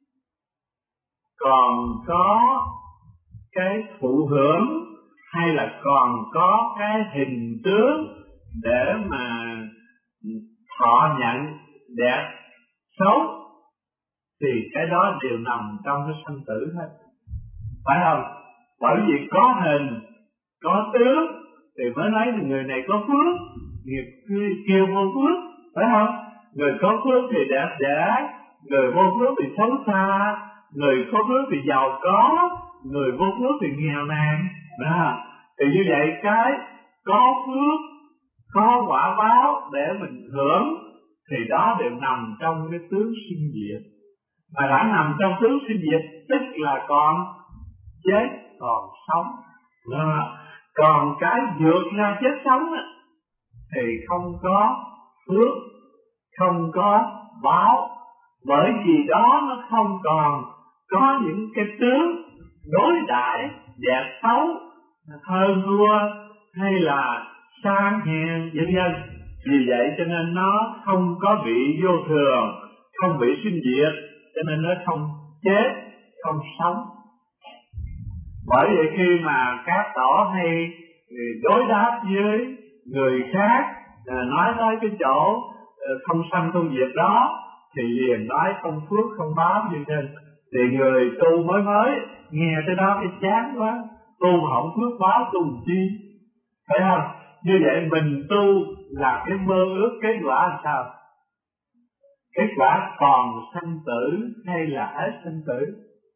còn có cái thụ hưởng hay là còn có cái hình tướng để mà thọ nhận đẹp xấu thì cái đó đều nằm trong cái sanh tử hết, phải không? Bởi vì có hình, có tướng thì mới nói là người này có phước, nghiệp kia vô phước, phải không? Người có phước thì đẹp đẽ, người vô phước thì xấu xa, người có phước thì giàu có, người vô phước thì nghèo nàn. Đó. Thì như vậy cái có phước có quả báo để mình hưởng, thì đó đều nằm trong cái tướng sinh diệt. Mà đã nằm trong tướng sinh diệt tức là còn chết còn sống. Đó. Còn cái vượt ra chết sống á, thì không có phước, không có báo, bởi vì đó nó không còn có những cái tướng đối đãi đẹp xấu, hơn thua hay là sang hèn vân vân. Vì vậy cho nên nó không có bị vô thường, không bị sinh diệt, cho nên nó không chết, không sống. Bởi vậy khi mà các tổ hay đối đáp với người khác, nói tới cái chỗ không sanh không diệt đó, thì liền nói không phước không báo như thế. Thì người tu mới mới nghe tới đó cái chán quá, tu không phước báo tu chi, phải không? Như vậy mình tu là cái mơ ước kết quả làm sao? Kết quả còn sanh tử hay là hết sanh tử?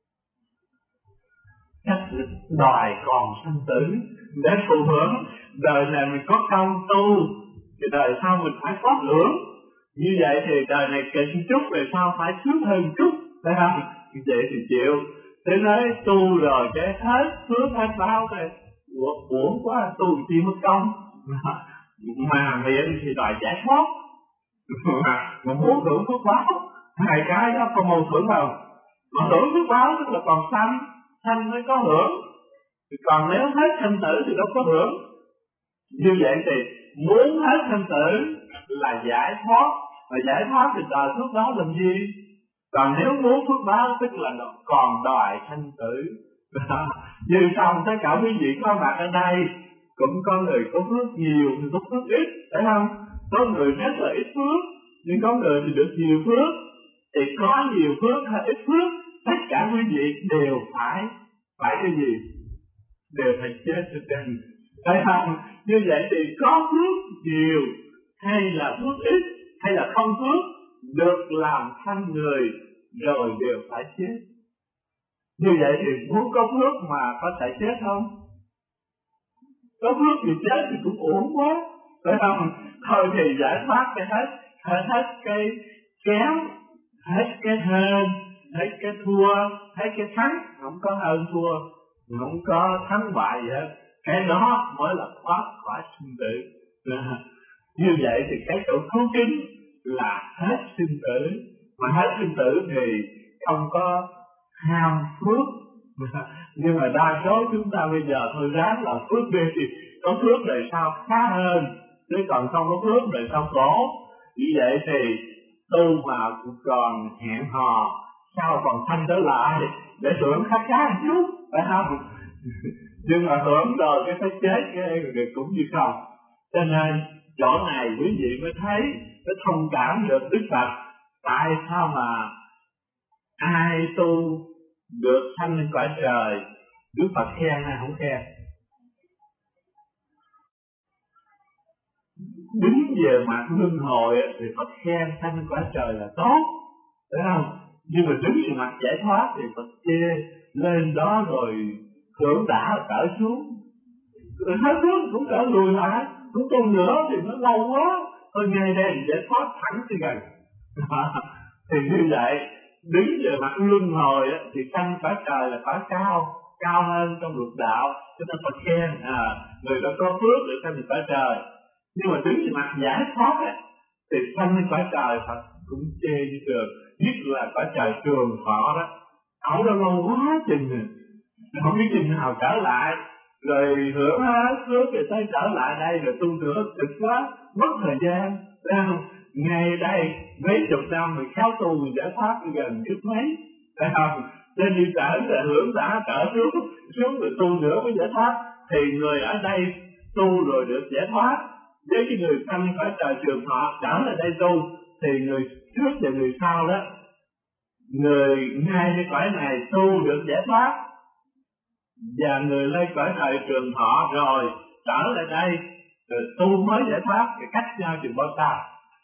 Chắc đòi còn sanh tử để thụ hưởng. Đời này mình có công tu thì đời sau mình phải có hưởng. Như vậy thì đời này kịch chút, rồi sau phải sướng hơn chút, phải không? Như vậy thì chịu. Thế nói tu rồi cái hết phước hết báo rồi, uổng quá, tu chi mất công. Mà miệng thì đòi giải thoát, mà, mà muốn hưởng phước báo, hai cái đó có mâu thuẫn không? Mà hưởng phước báo tức là còn sanh, sanh mới có hưởng, còn nếu hết sanh tử thì đâu có hưởng. Như vậy thì muốn hết sanh tử là giải thoát, và giải thoát thì đòi phước báo làm gì? Còn nếu muốn phước báo tức là còn đòi sanh tử. Như xong tất cả quý vị có mặt ở đây, cũng có người có phước nhiều, người có phước ít, phải không? Có người rất là ít phước, nhưng có người thì được nhiều phước. Thì có nhiều phước hay ít phước, tất cả quý vị đều phải phải cái gì? Đều phải chết cho trên, phải không? Như vậy thì có phước nhiều hay là phước ít, hay là không phước, được làm thân người rồi đều phải chết. Như vậy thì muốn có phước mà có thể chết không? Có phước thì chết thì cũng uổng quá, phải không? Thôi thì giải thoát cái hết, hết, hết cái kéo, hết cái hơn, hết cái thua, hết cái thắng, không có hơn thua, không có thắng bại gì hết. Cái đó mới là thoát khỏi sinh tử. Như vậy thì cái chỗ cứu kính là hết sinh tử, mà hết sinh tử thì không có ham phước. Nhưng mà đa số chúng ta bây giờ thôi ráng là phước đi, thì có phước đời sau khá hơn, chứ còn không có phước đời sau khổ. Vì vậy thì tu mà còn hẹn hò, sao còn thanh trở lại để hưởng khá khá một chút, phải không? Nhưng mà hưởng rồi cái phải chết cái cũng như không. Cho nên chỗ này quý vị mới thấy, mới thông cảm được Đức Phật tại sao mà ai tu được sanh lên cõi trời, Đức Phật khen hay không khen? Đứng về mặt luân hồi thì Phật khen sanh lên cõi trời là tốt, phải không? Nhưng mà đứng về mặt giải thoát thì Phật chê, lên đó rồi hưởng đã trở xuống, rồi hết bước cũng trở lùi lại, cũng tu nữa thì nó lâu quá, thôi ngay đây giải thoát thẳng thì gần. Thì như vậy, đứng về mặt luân hồi thì sanh cõi trời là cõi cao, cao hơn trong luật đạo, cho nên Phật khen à, người đó có phước để sanh cõi trời. Nhưng mà đứng về mặt giải thoát ấy, thì sanh lên cõi trời Phật cũng chê như thường, nhất là cõi trời trường thọ đó, ở đó lâu quá chừng rồi, không biết chừng nào trở lại, rồi hưởng hết phước rồi tới trở lại đây rồi tu nữa cực quá, mất thời gian, phải không? Ngay đây mấy chục năm mình khéo tu mình giải thoát gần chút mấy, phải không? Nên đi trở là hưởng đã trở xuống, xuống rồi tu nữa mới giải thoát. Thì người ở đây tu rồi được giải thoát, với cái người sanh cõi trời trường thọ trở lại đây tu, thì người trước và người sau đó, người ngay cái cõi này tu được giải thoát, và người lên cõi trời trường thọ rồi trở lại đây rồi tu mới giải thoát, cái cách nhau chừng bao xa?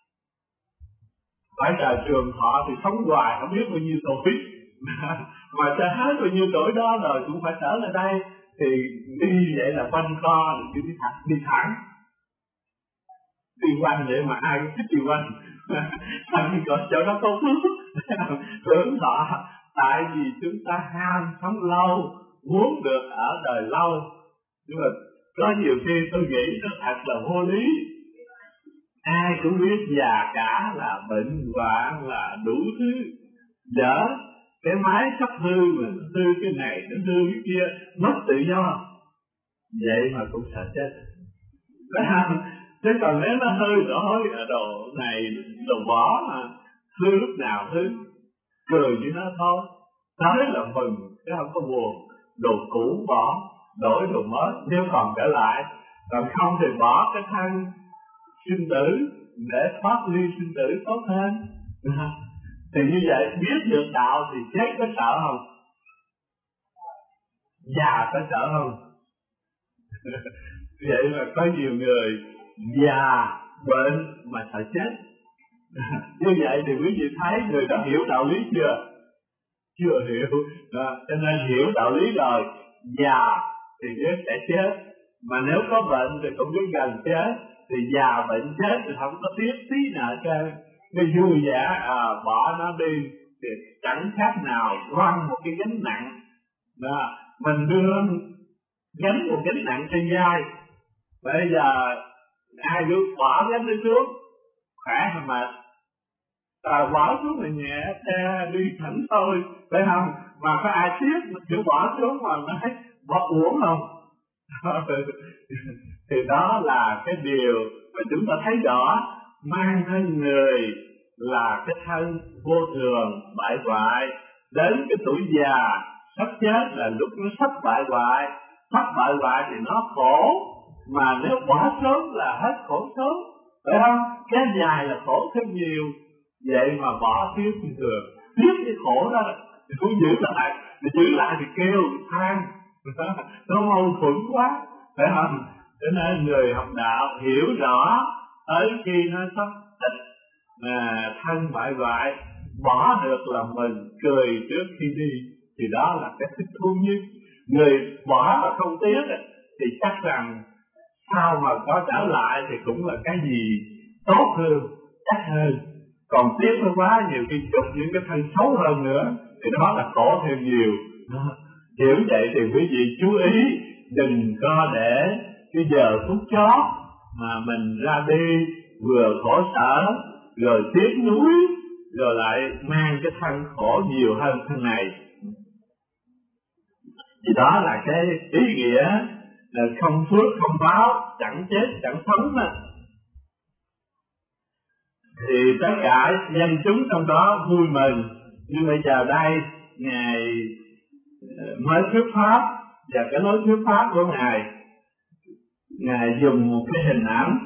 Cõi trời trường thọ thì sống hoài không biết bao nhiêu tuổi, mà cho hết bao nhiêu tuổi đó rồi cũng phải trở lại đây, thì đi vậy là quanh co, đi thẳng, đi thẳng. đi quanh để mà ai cũng thích đi quanh. Thành còn chỗ đó có phước hưởng thọ, tại vì chúng ta ham sống lâu, muốn được ở đời lâu. Nhưng mà có nhiều khi tôi nghĩ nó thật là vô lý. Ai cũng biết già cả là bệnh hoạn là đủ thứ, dở cái máy sắp hư mà nó hư cái này nó hư cái kia, mất tự do, vậy mà cũng sợ chết. Chứ còn nếu nó hư rồi đồ này đồ bỏ mà hư lúc nào hư, cười với nó thôi, tới là mừng chứ không có buồn. Đồ cũ bỏ, đổi đồ mới nếu còn trở lại, còn không thì bỏ cái thân sinh tử để thoát ly sinh tử tốt hơn. Thì như vậy biết được đạo thì chết có sợ không? Già có sợ không? Vậy mà có nhiều người già bệnh mà sợ chết. Như vậy thì quý vị thấy người đó hiểu đạo lý chưa? Chưa hiểu. À, cho nên hiểu đạo lý rồi, già thì biết sẽ chết, mà nếu có bệnh thì cũng biết gần chết. Thì già bệnh chết thì không có tiếc tí nào trơn, cái vui vẻ à, bỏ nó đi thì chẳng khác nào quăng một cái gánh nặng. Đó, mình đưa gánh một gánh nặng trên vai, bây giờ ai cứ bỏ gánh đi xuống khỏe hay mệt, à, bỏ xuống là nhẹ xe đi thẳng thôi, phải không? Mà có ai tiếc chịu bỏ xuống mà nói bỏ uổng không? Thì đó là cái điều mà chúng ta thấy rõ, mang thân người là cái thân vô thường bại hoại, đến cái tuổi già sắp chết là lúc nó sắp bại hoại, sắp bại hoại thì nó khổ, mà nếu bỏ sớm là hết khổ sớm, phải không? Cái dài là khổ thêm nhiều, vậy mà bỏ tiếc như thường, tiếc cái khổ đó thì cũng giữ lại, thì giữ lại thì kêu than, nó mâu thuẫn quá, phải không? Cho nên người học đạo hiểu rõ, tới khi nó sắp tích à, thân bại hoại, bỏ được là mình cười trước khi đi, thì đó là cái thích thú nhất. Người bỏ mà không tiếc thì chắc rằng sau mà có trở lại thì cũng là cái gì tốt hơn, chắc hơn. Còn tiếc nó quá nhiều khi chụp những cái thân xấu hơn nữa thì đó là khổ thêm nhiều. Hiểu vậy thì quý vị chú ý, đừng có để cái giờ phút chót mà mình ra đi vừa khổ sở rồi tiếc nuối, rồi lại mang cái thân khổ nhiều hơn thân này. Thì đó là cái ý nghĩa là không phước không báo, chẳng chết chẳng sống mà. Thì tất cả dân chúng trong đó vui mừng. Nhưng bây giờ đây Ngài mới thuyết pháp, và cái lối thuyết pháp của Ngài, Ngài dùng một cái hình ảnh,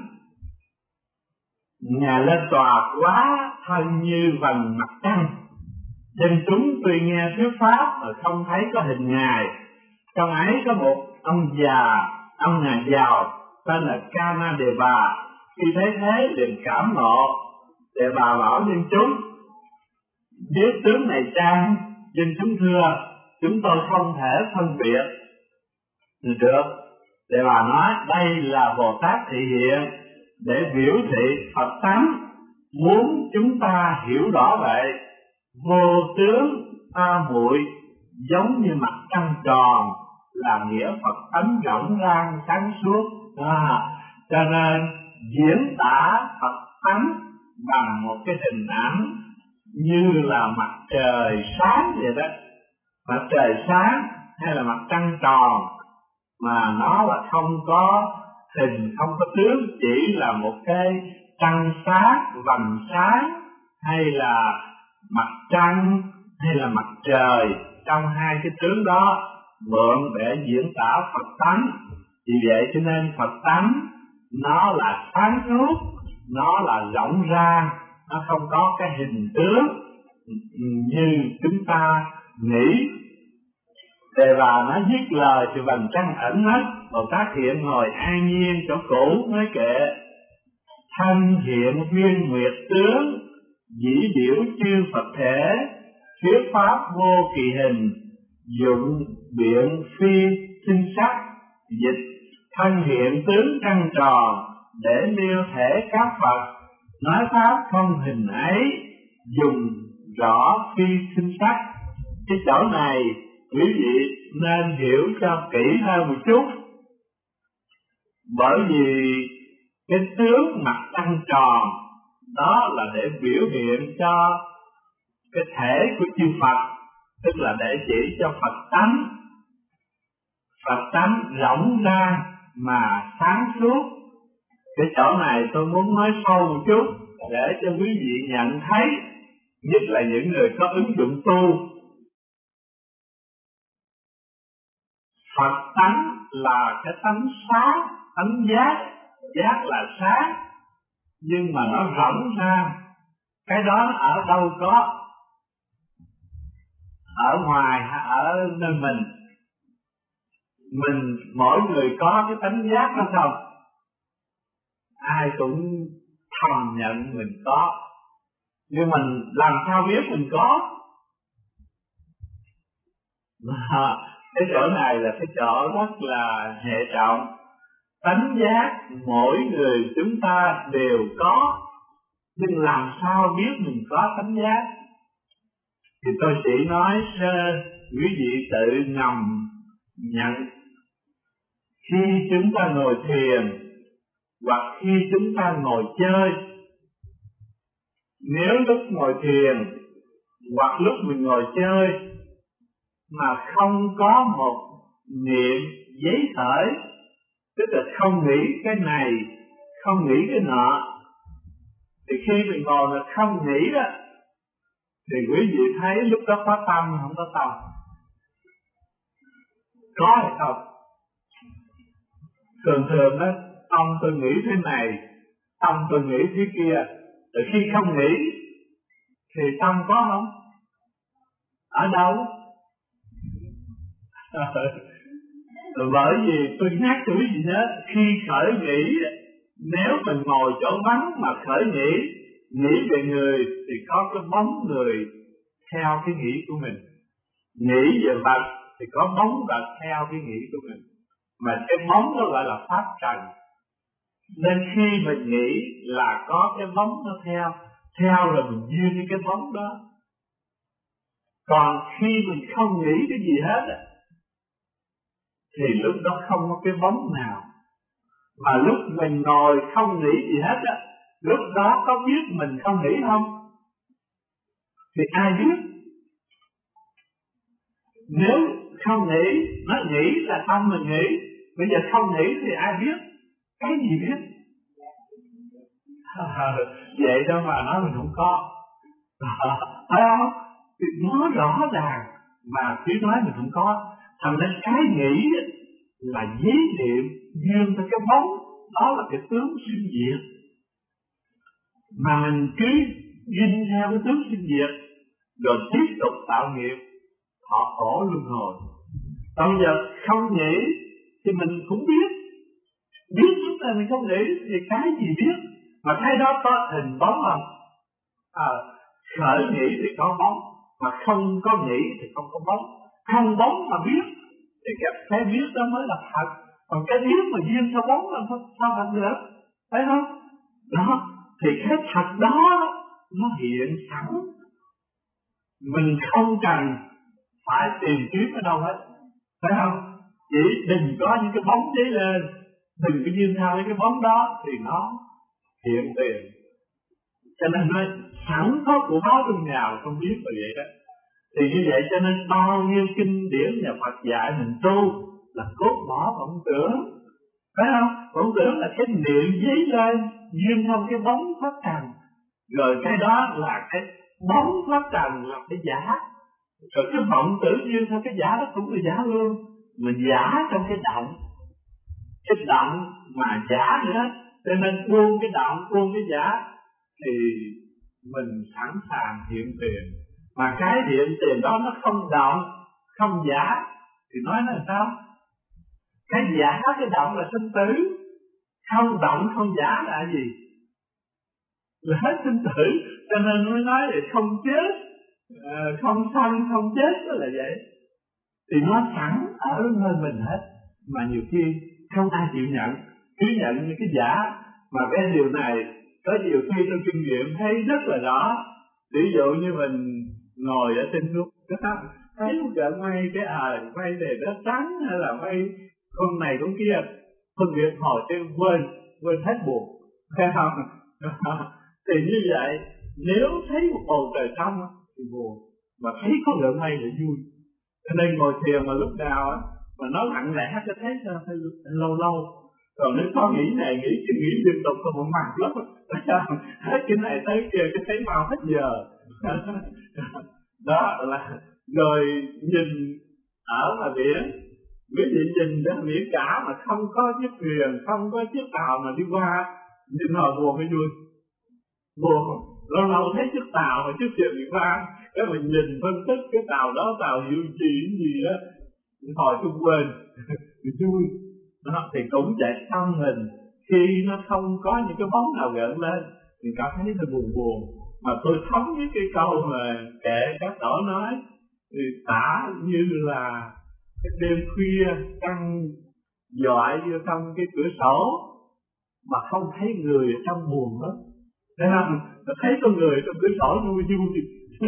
Ngài lên tòa quá thân như vầng mặt trăng. Dân chúng tuy nghe thuyết pháp mà không thấy có hình Ngài. Trong ấy có một ông già, ông nhà giàu tên là Kanadeva. Khi thấy thế liền cảm ngộ, để bà bảo dân chúng: biết tướng này chăng? Dân chúng thưa: chúng tôi không thể phân biệt được. Để bà nói: đây là Bồ Tát thị hiện để biểu thị Phật tánh, muốn chúng ta hiểu rõ vậy. Vô tướng ta muội giống như mặt trăng tròn, là nghĩa Phật tánh rộng rang sáng suốt. À, cho nên diễn tả Phật tánh bằng một cái hình ảnh như là mặt trời sáng vậy đó. Mặt trời sáng hay là mặt trăng tròn mà nó là không có hình, không có tướng, chỉ là một cái trăng sáng, vầng sáng, hay là mặt trăng, hay là mặt trời. Trong hai cái tướng đó mượn để diễn tả Phật tánh. Vì vậy cho nên Phật tánh nó là sáng suốt, nó là rộng rang, nó không có cái hình tướng như chúng ta nghĩ. Đề bà nó viết lời thì vầng trăng ẩn hết. Bồ Tát hiện ngồi an nhiên chỗ cũ nói kệ: thân hiện viên nguyệt tướng, dĩ biểu chư Phật thể, thuyết pháp vô kỳ hình, dụng biện phi sinh sắc. Dịch: thân hiện tướng trăng tròn, để nêu thể các Phật, nói pháp không hình ấy, dùng rõ phi sinh sắc. Cái chỗ này quý vị nên hiểu cho kỹ hơn một chút, bởi vì cái tướng mặt trăng tròn đó là để biểu hiện cho cái thể của chư Phật, tức là để chỉ cho Phật tánh. Phật tánh rộng ra mà sáng suốt. Cái chỗ này tôi muốn nói sâu một chút để cho quý vị nhận thấy, nhất là những người có ứng dụng tu. Phật tánh là cái tánh sáng, tánh giác, giác là sáng, nhưng mà nó rộng ra. Cái đó ở đâu có? Ở ngoài hay ở nơi mình? Mình mỗi người có cái tánh giác đó không? Ai cũng thầm nhận mình có, nhưng mình làm sao biết mình có? Mà cái chỗ này là cái chỗ rất là hệ trọng. Tánh giác mỗi người chúng ta đều có, nhưng làm sao biết mình có tánh giác? Thì tôi chỉ nói sơ, quý vị tự ngầm nhận. Khi chúng ta ngồi thiền hoặc khi chúng ta ngồi chơi, nếu lúc ngồi thiền hoặc lúc mình ngồi chơi mà không có một niệm giấy khởi, tức là không nghĩ cái này, không nghĩ cái nọ, thì khi mình ngồi mà không nghĩ đó, thì quý vị thấy lúc đó có tâm không có tâm? Có hay không? Thường thường đó, tâm tôi nghĩ thế này, tâm tôi nghĩ thế kia, rồi khi không nghĩ thì tâm có không? Ở đâu? Bởi vì tôi nhắc cho quý vị nhớ, khi khởi nghĩ, nếu mình ngồi chỗ vắng mà khởi nghĩ, nghĩ về người thì có cái bóng người theo cái nghĩ của mình. Nghĩ về vật thì có bóng vật theo cái nghĩ của mình. Mà cái bóng đó gọi là pháp trần. Nên khi mình nghĩ là có cái bóng nó theo, theo là mình duyên cái bóng đó. Còn khi mình không nghĩ cái gì hết thì lúc đó không có cái bóng nào. Mà lúc mình ngồi không nghĩ gì hết á, lúc đó có biết mình không nghĩ không? Thì ai biết? Nếu không nghĩ, nó nghĩ là tâm mình nghĩ, bây giờ không nghĩ thì ai biết? Cái gì biết? À, vậy đâu mà nói mình không có. Phải à, không? Thì nó rõ ràng mà cứ nói mình không có. Thành nên cái nghĩ là giấy niệm duyên cho cái bóng, đó là cái tướng sinh diệt. Mà mình cứ duyên theo cái tướng sinh diệt, rồi tiếp tục tạo nghiệp, họ khổ luân hồi. Còn giờ không nghĩ thì mình cũng biết, biết chúng ta mình không nghĩ thì cái gì biết? Mà cái đó có hình bóng không? À, khởi nghĩ thì có bóng, mà không có nghĩ thì không có bóng. Không bóng mà biết thì cái, cái biết đó mới là thật. Còn cái biết mà duyên theo bóng là sao thật được? Thấy không? Đó, thì cái thật đó nó hiện sẵn. Mình không cần phải tìm kiếm ở đâu hết. Phải không? Chỉ đừng có những cái bóng giấy lên, đừng có duyên theo những cái bóng đó thì nó hiện tiền. Cho nên nói sẵn có của báo trong nhà không biết là vậy đó. Thì như vậy cho nên bao nhiêu kinh điển nhà Phật dạy mình tu là cốt bỏ vọng tưởng. Phải không? Vọng tưởng là cái niệm giấy lên duyên theo cái bóng pháp trần. Rồi cái đó là cái bóng pháp trần là cái giả. Rồi cái vọng tưởng duyên theo cái giả đó cũng là giả luôn. Mình giả trong cái động, cái động mà giả nữa. Cho nên buông cái động, buông cái giả thì mình sẵn sàng hiện tiền. Mà cái hiện tiền đó nó không động, không giả thì nói là sao? Cái giả, cái động là sinh tử. Không động, không giả là gì? Là hết sinh tử. Cho nên mới nói là không chết, không sanh, không chết, đó là vậy. Thì nó sẵn ở nơi mình hết. Mà nhiều khi không ai chịu nhận, cứ nhận những cái giả. Mà cái điều này có nhiều khi trong kinh nghiệm thấy rất là rõ. Ví dụ như mình ngồi ở trên núi, thấy một trận mây, cái à mây này nó trắng hay là mây con này con kia, phân biệt hồi trên quên quên hết buồn, thấy không? Thì như vậy, nếu thấy một bầu trời trong thì buồn, mà thấy có lượng mây thì vui. Cho nên ngồi thiền mà lúc nào á mà nó lặng lẽ cho thấy hơi lâu lâu. Còn nếu có nghĩ này nghĩ kia nghĩ liên tục không có mặn lắm, hết cái này tới kia cái thấy mau hết giờ. Đó là rồi nhìn ở ngoài biển, quý vị nhìn ra biển cả mà không có chiếc thuyền, không có chiếc tàu mà đi qua, nhìn hồi buồn hay vui? Buồn. Lâu lâu thấy chiếc tàu và chiếc thuyền đi qua, cái mình nhìn phân tích cái tàu đó tàu hiệu gì gì đó, hồi tôi quên, thì vui. Đó, thì cũng vậy, trong mình khi nó không có những cái bóng nào gợn lên thì cảm thấy nó buồn buồn. Mà tôi thống với cái câu mà kệ các tổ nói thì tả như là cái đêm khuya căng dọi vô trong cái cửa sổ mà không thấy người ở trong buồn hết. Thấy không? Thấy con người trong cửa sổ vui vui.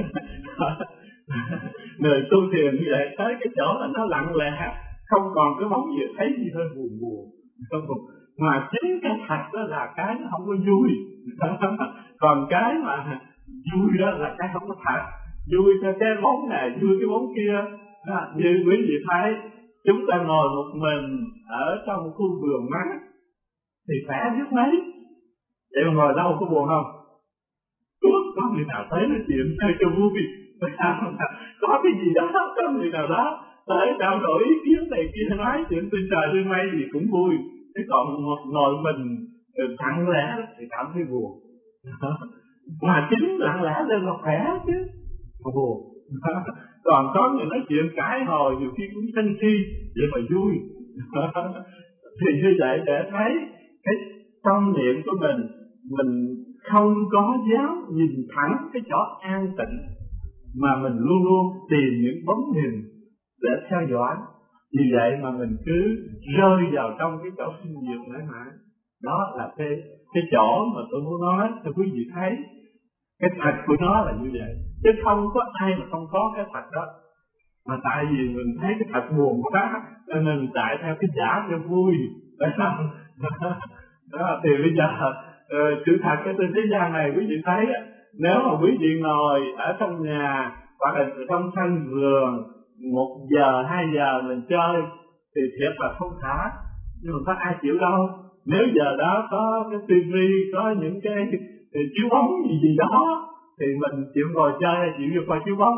Người tu thiền như vậy tới cái chỗ là nó lặng lẽ, không còn cái bóng gì, thấy gì hơi buồn buồn. Không buồn. Mà chính cái thật đó là cái nó không có vui. Còn cái mà vui đó là cái không có thật. Vui cho cái bóng này, vui cái bóng kia. À, như quý vị thấy, chúng ta ngồi một mình ở trong một khu vườn mát thì khỏe biết mấy. Vậy mà ngồi đâu có buồn không? Có, có người nào tới nói chuyện chơi cho vui. Có cái gì đó, có người nào đó tới trao đổi ý kiến này kia, nói chuyện trên trời trên mây gì cũng vui. Thế còn ngồi mình lặng lẽ thì cảm thấy buồn. Mà chính lặng lẽ lên là khỏe chứ, mà buồn. Còn có người nói chuyện cãi hồi nhiều khi cũng sân si, vậy mà vui. Thì như vậy để thấy cái tâm niệm của mình, mình không có dám nhìn thẳng cái chỗ an tịnh, mà mình luôn luôn tìm những bóng hình để theo dõi. Vì vậy mà mình cứ rơi vào trong cái chỗ sinh diệt mãi mãi. Đó là cái cái chỗ mà tôi muốn nói cho quý vị thấy cái thật của nó là như vậy. Chứ không có ai mà không có cái thật đó. Mà tại vì mình thấy cái thật buồn quá nên mình chạy theo cái giả cho vui. Đó, thì bây giờ uh, sự thật cái trên thế gian này quý vị thấy, nếu mà quý vị ngồi ở trong nhà hoặc là trong sân vườn một giờ hai giờ mình chơi thì thiệt là không thả, nhưng mà có ai chịu đâu. Nếu giờ đó có cái tivi, có những cái chiếu bóng gì gì đó thì mình chịu ngồi chơi hay chịu vô coi chiếu bóng?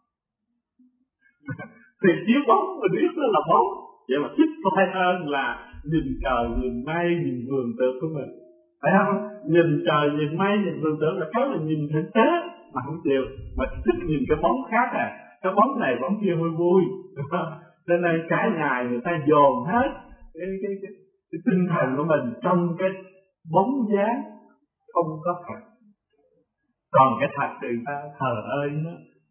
Thì chiếu bóng mình biết nó là bóng, vậy mà thích coi hơn là nhìn trời nhìn mây nhìn vườn tược của mình, phải không? Nhìn trời nhìn mây nhìn vườn tược là cái là nhìn thực tế mà không chịu, mà thích nhìn cái bóng khác à, cái bóng này bóng kia vui vui. Cho nên cả ngày người ta dồn hết cái, cái, cái, cái tinh thần của mình trong cái bóng dáng không có thật. Còn cái thật thì người ta thờ ơ nó.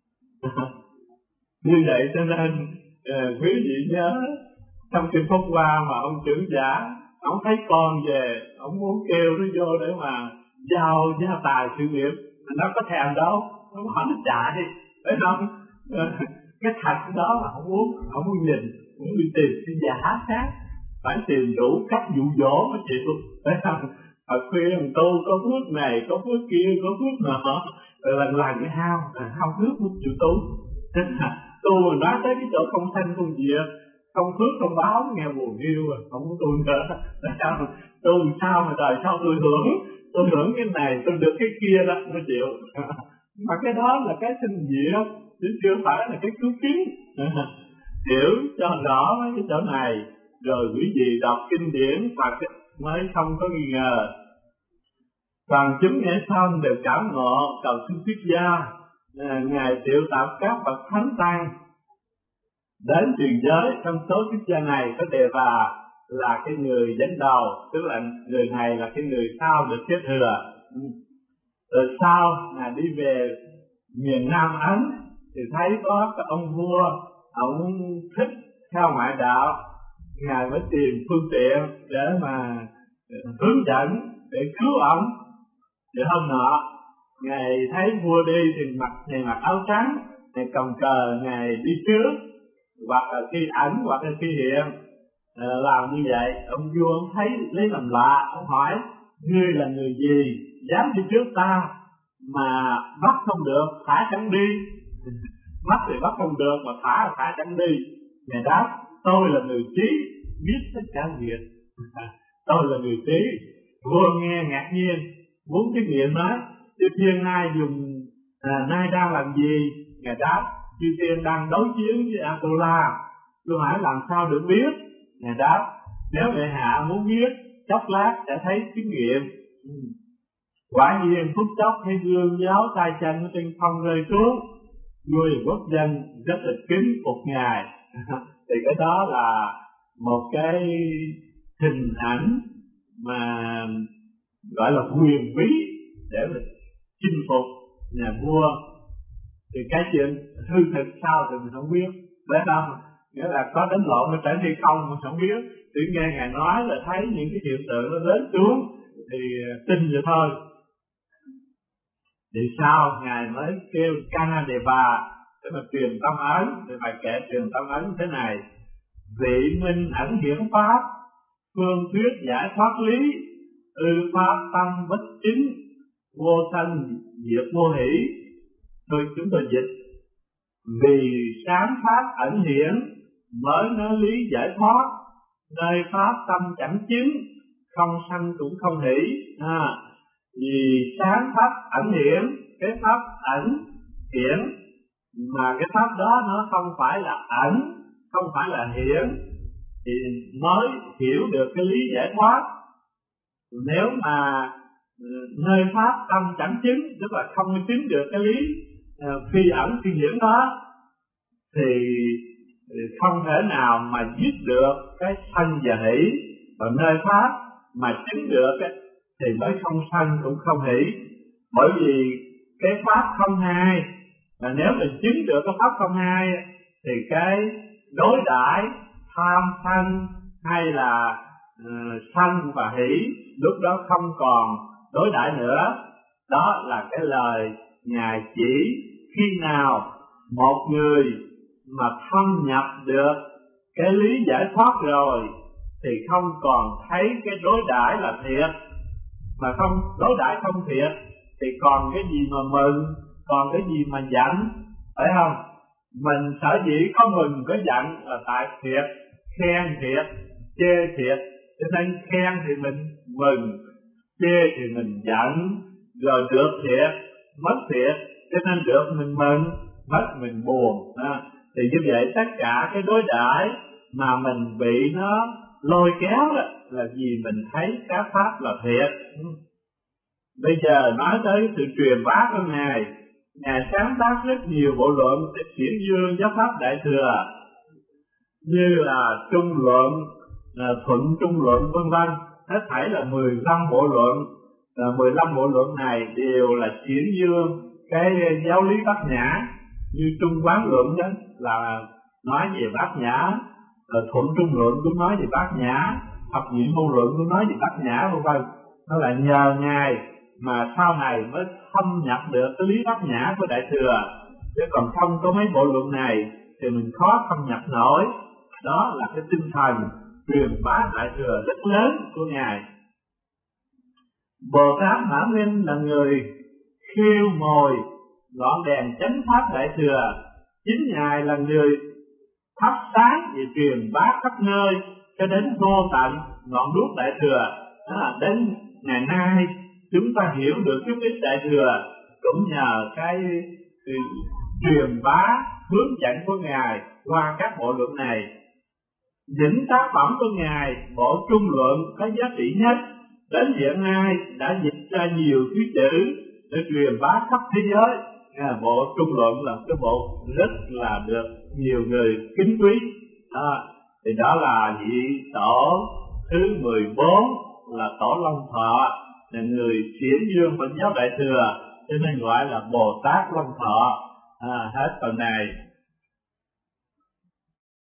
Như vậy cho nên uh, quý vị nhớ trong kinh Pháp Hoa mà ông trưởng giả ông thấy con về, ông muốn kêu nó vô để mà giao gia tài sự nghiệp, nó có thèm đâu, nó bỏ nó chạy, phải không? Cái thật đó là không muốn, không muốn nhìn, muốn đi tìm cái giả khác, phải tìm đủ cách dụ dỗ mới chịu, phải không? Ở khuyên tu có phước này, có phước kia, có phước nọ, rồi lần lần cái hao, hao phước muốn chịu tu. Tu mà nói tới cái chỗ không sanh không diệt, không phước không báo, nghe buồn hiu rồi, không có tu nữa. Sao? Tu sao mà đời sau tôi hưởng, tôi hưởng cái này, tôi được cái kia đó, mới chịu. Mà cái đó là cái sinh diệt, chứ chưa phải là cái cứu kiến. Hiểu cho rõ mấy cái chỗ này, rồi quý vị đọc kinh điển Phật mới không có nghi ngờ. Toàn chúng nghe xong đều cảm ngộ, cầu xin thuyết gia. À, Ngài triệu tập các bậc thánh tăng đến truyền giới. Trong số thuyết gia này có Đề Bà là cái người dẫn đầu, tức là người này là cái người sau được kế thừa. Rồi sau Ngài đi về miền Nam Ấn thì thấy có cái ông vua, ông thích theo ngoại đạo, Ngài mới tìm phương tiện để mà hướng dẫn để cứu ông. Để hôm nọ Ngài thấy vua đi thì mặc Ngài mặc áo trắng, Ngài cầm cờ, Ngài đi trước, hoặc là khi ẩn hoặc là khi hiện. À, làm như vậy, ông vua ông thấy lấy làm lạ, ông hỏi: ngươi là người gì dám đi trước ta mà bắt không được, thả chẳng đi? Bắt thì bắt không được mà thả là thả chẳng đi. Ngài đáp: tôi là người trí, biết tất cả việc. Tôi là người trí. Vua nghe ngạc nhiên, muốn cái nghiệm nói: chư thiên nay dùng à, nay đang làm gì? Ngài đáp: chư thiên đang đấu chiến với Atula. Tôi hỏi: làm sao được biết? Ngài đáp: nếu bệ hạ muốn biết, chốc lát sẽ thấy chứng nghiệm. Ừ. Quả nhiên phút chốc thấy gương giáo tay chân ở trên không rơi xuống, vua quốc dân rất là kính phục Ngài. Thì cái đó là một cái hình ảnh mà gọi là quyền bí để mà chinh phục nhà vua. Thì cái chuyện hư thực sao thì mình không biết, đấy không? Nghĩa là có đánh lộn nó trở đi không mà không biết. Chỉ nghe Ngài nói là thấy những cái hiện tượng nó đến xuống thì tin vậy thôi. Thì sau Ngài mới kêu Kanadeva để mà truyền tâm ấn. Thì bài kể truyền tâm ấn thế này: vị minh ẩn hiển pháp, phương thuyết giải thoát lý, ư pháp tâm bất chính, vô sanh diệt vô hỷ. Thôi chúng tôi dịch: vì sáng pháp ẩn hiển, mới nói lý giải thoát, nơi pháp tâm chẳng chứng, không sanh cũng không hỷ. À, vì sáng pháp ẩn hiển, cái pháp ẩn hiển mà cái pháp đó nó không phải là ẩn, không phải là hiển, thì mới hiểu được cái lý giải thoát. Nếu mà nơi pháp tâm chẳng chứng, tức là không chứng được cái lý uh, phi ẩn phi hiển đó, thì không thể nào mà giết được cái sanh và hỷ. Còn nơi pháp mà chứng được ấy, thì mới không sanh cũng không hỷ. Bởi vì cái pháp không hai, và nếu mình chứng được cái pháp không hai thì cái đối đãi tham sanh hay là uh, sanh và hỷ lúc đó không còn đối đãi nữa. Đó là cái lời Ngài chỉ khi nào một người mà thâm nhập được cái lý giải thoát rồi thì không còn thấy cái đối đãi là thiệt. Mà không đối đãi không thiệt thì còn cái gì mà mừng, còn cái gì mà giận, phải không? Mình sở dĩ có mừng có giận là tại thiệt, khen thiệt, chê thiệt. Cho nên khen thì mình mừng, chê thì mình giận, rồi được thiệt, mất thiệt, cho nên được mình mừng, mất mình buồn. À, thì như vậy tất cả cái đối đãi mà mình bị nó lôi kéo đó là vì mình thấy các pháp là thiệt. Bây giờ nói tới sự truyền bá của Ngài. Ngài sáng tác rất nhiều bộ luận để chuyển dương giáo pháp Đại Thừa, như là Trung Luận, Thuận Trung Luận vân vân. Hết thảy là mười lăm bộ luận. mười lăm bộ luận này đều là chuyển dương cái giáo lý Bát Nhã. Như Trung Quán Luận đó là nói về Bát Nhã, rồi Thuận Trung Luận cũng nói về Bát Nhã, Thập Nhị Môn Luận cũng nói về Bát Nhã vân vân. Nó là nhờ Ngài mà sau này mới thâm nhập được cái lý Bát Nhã của Đại Thừa. Chứ còn không có mấy bộ luận này thì mình khó thâm nhập nổi. Đó là cái tinh thần truyền bá Đại Thừa rất lớn của Ngài. Bồ Tát Mã Minh là người khiêu mồi ngọn đèn chánh pháp Đại Thừa. Chính Ngài là người thắp sáng và truyền bá khắp nơi cho đến vô tận ngọn đuốc Đại Thừa. À, đến ngày nay chúng ta hiểu được cái ít Đại Thừa cũng nhờ cái, cái truyền bá hướng dẫn của Ngài qua các bộ luận này. Những tác phẩm của Ngài, bộ Trung Luận có giá trị nhất, đến hiện nay đã dịch ra nhiều thứ chữ để truyền bá khắp thế giới. À, bộ Trung Luận là cái bộ rất là được nhiều người kính quý. À, thì đó là vị tổ thứ mười bốn là tổ Long Thọ, là người chuyển dương Phật giáo Đại Thừa, cho nên gọi là Bồ Tát Long Thọ. À, hết phần này.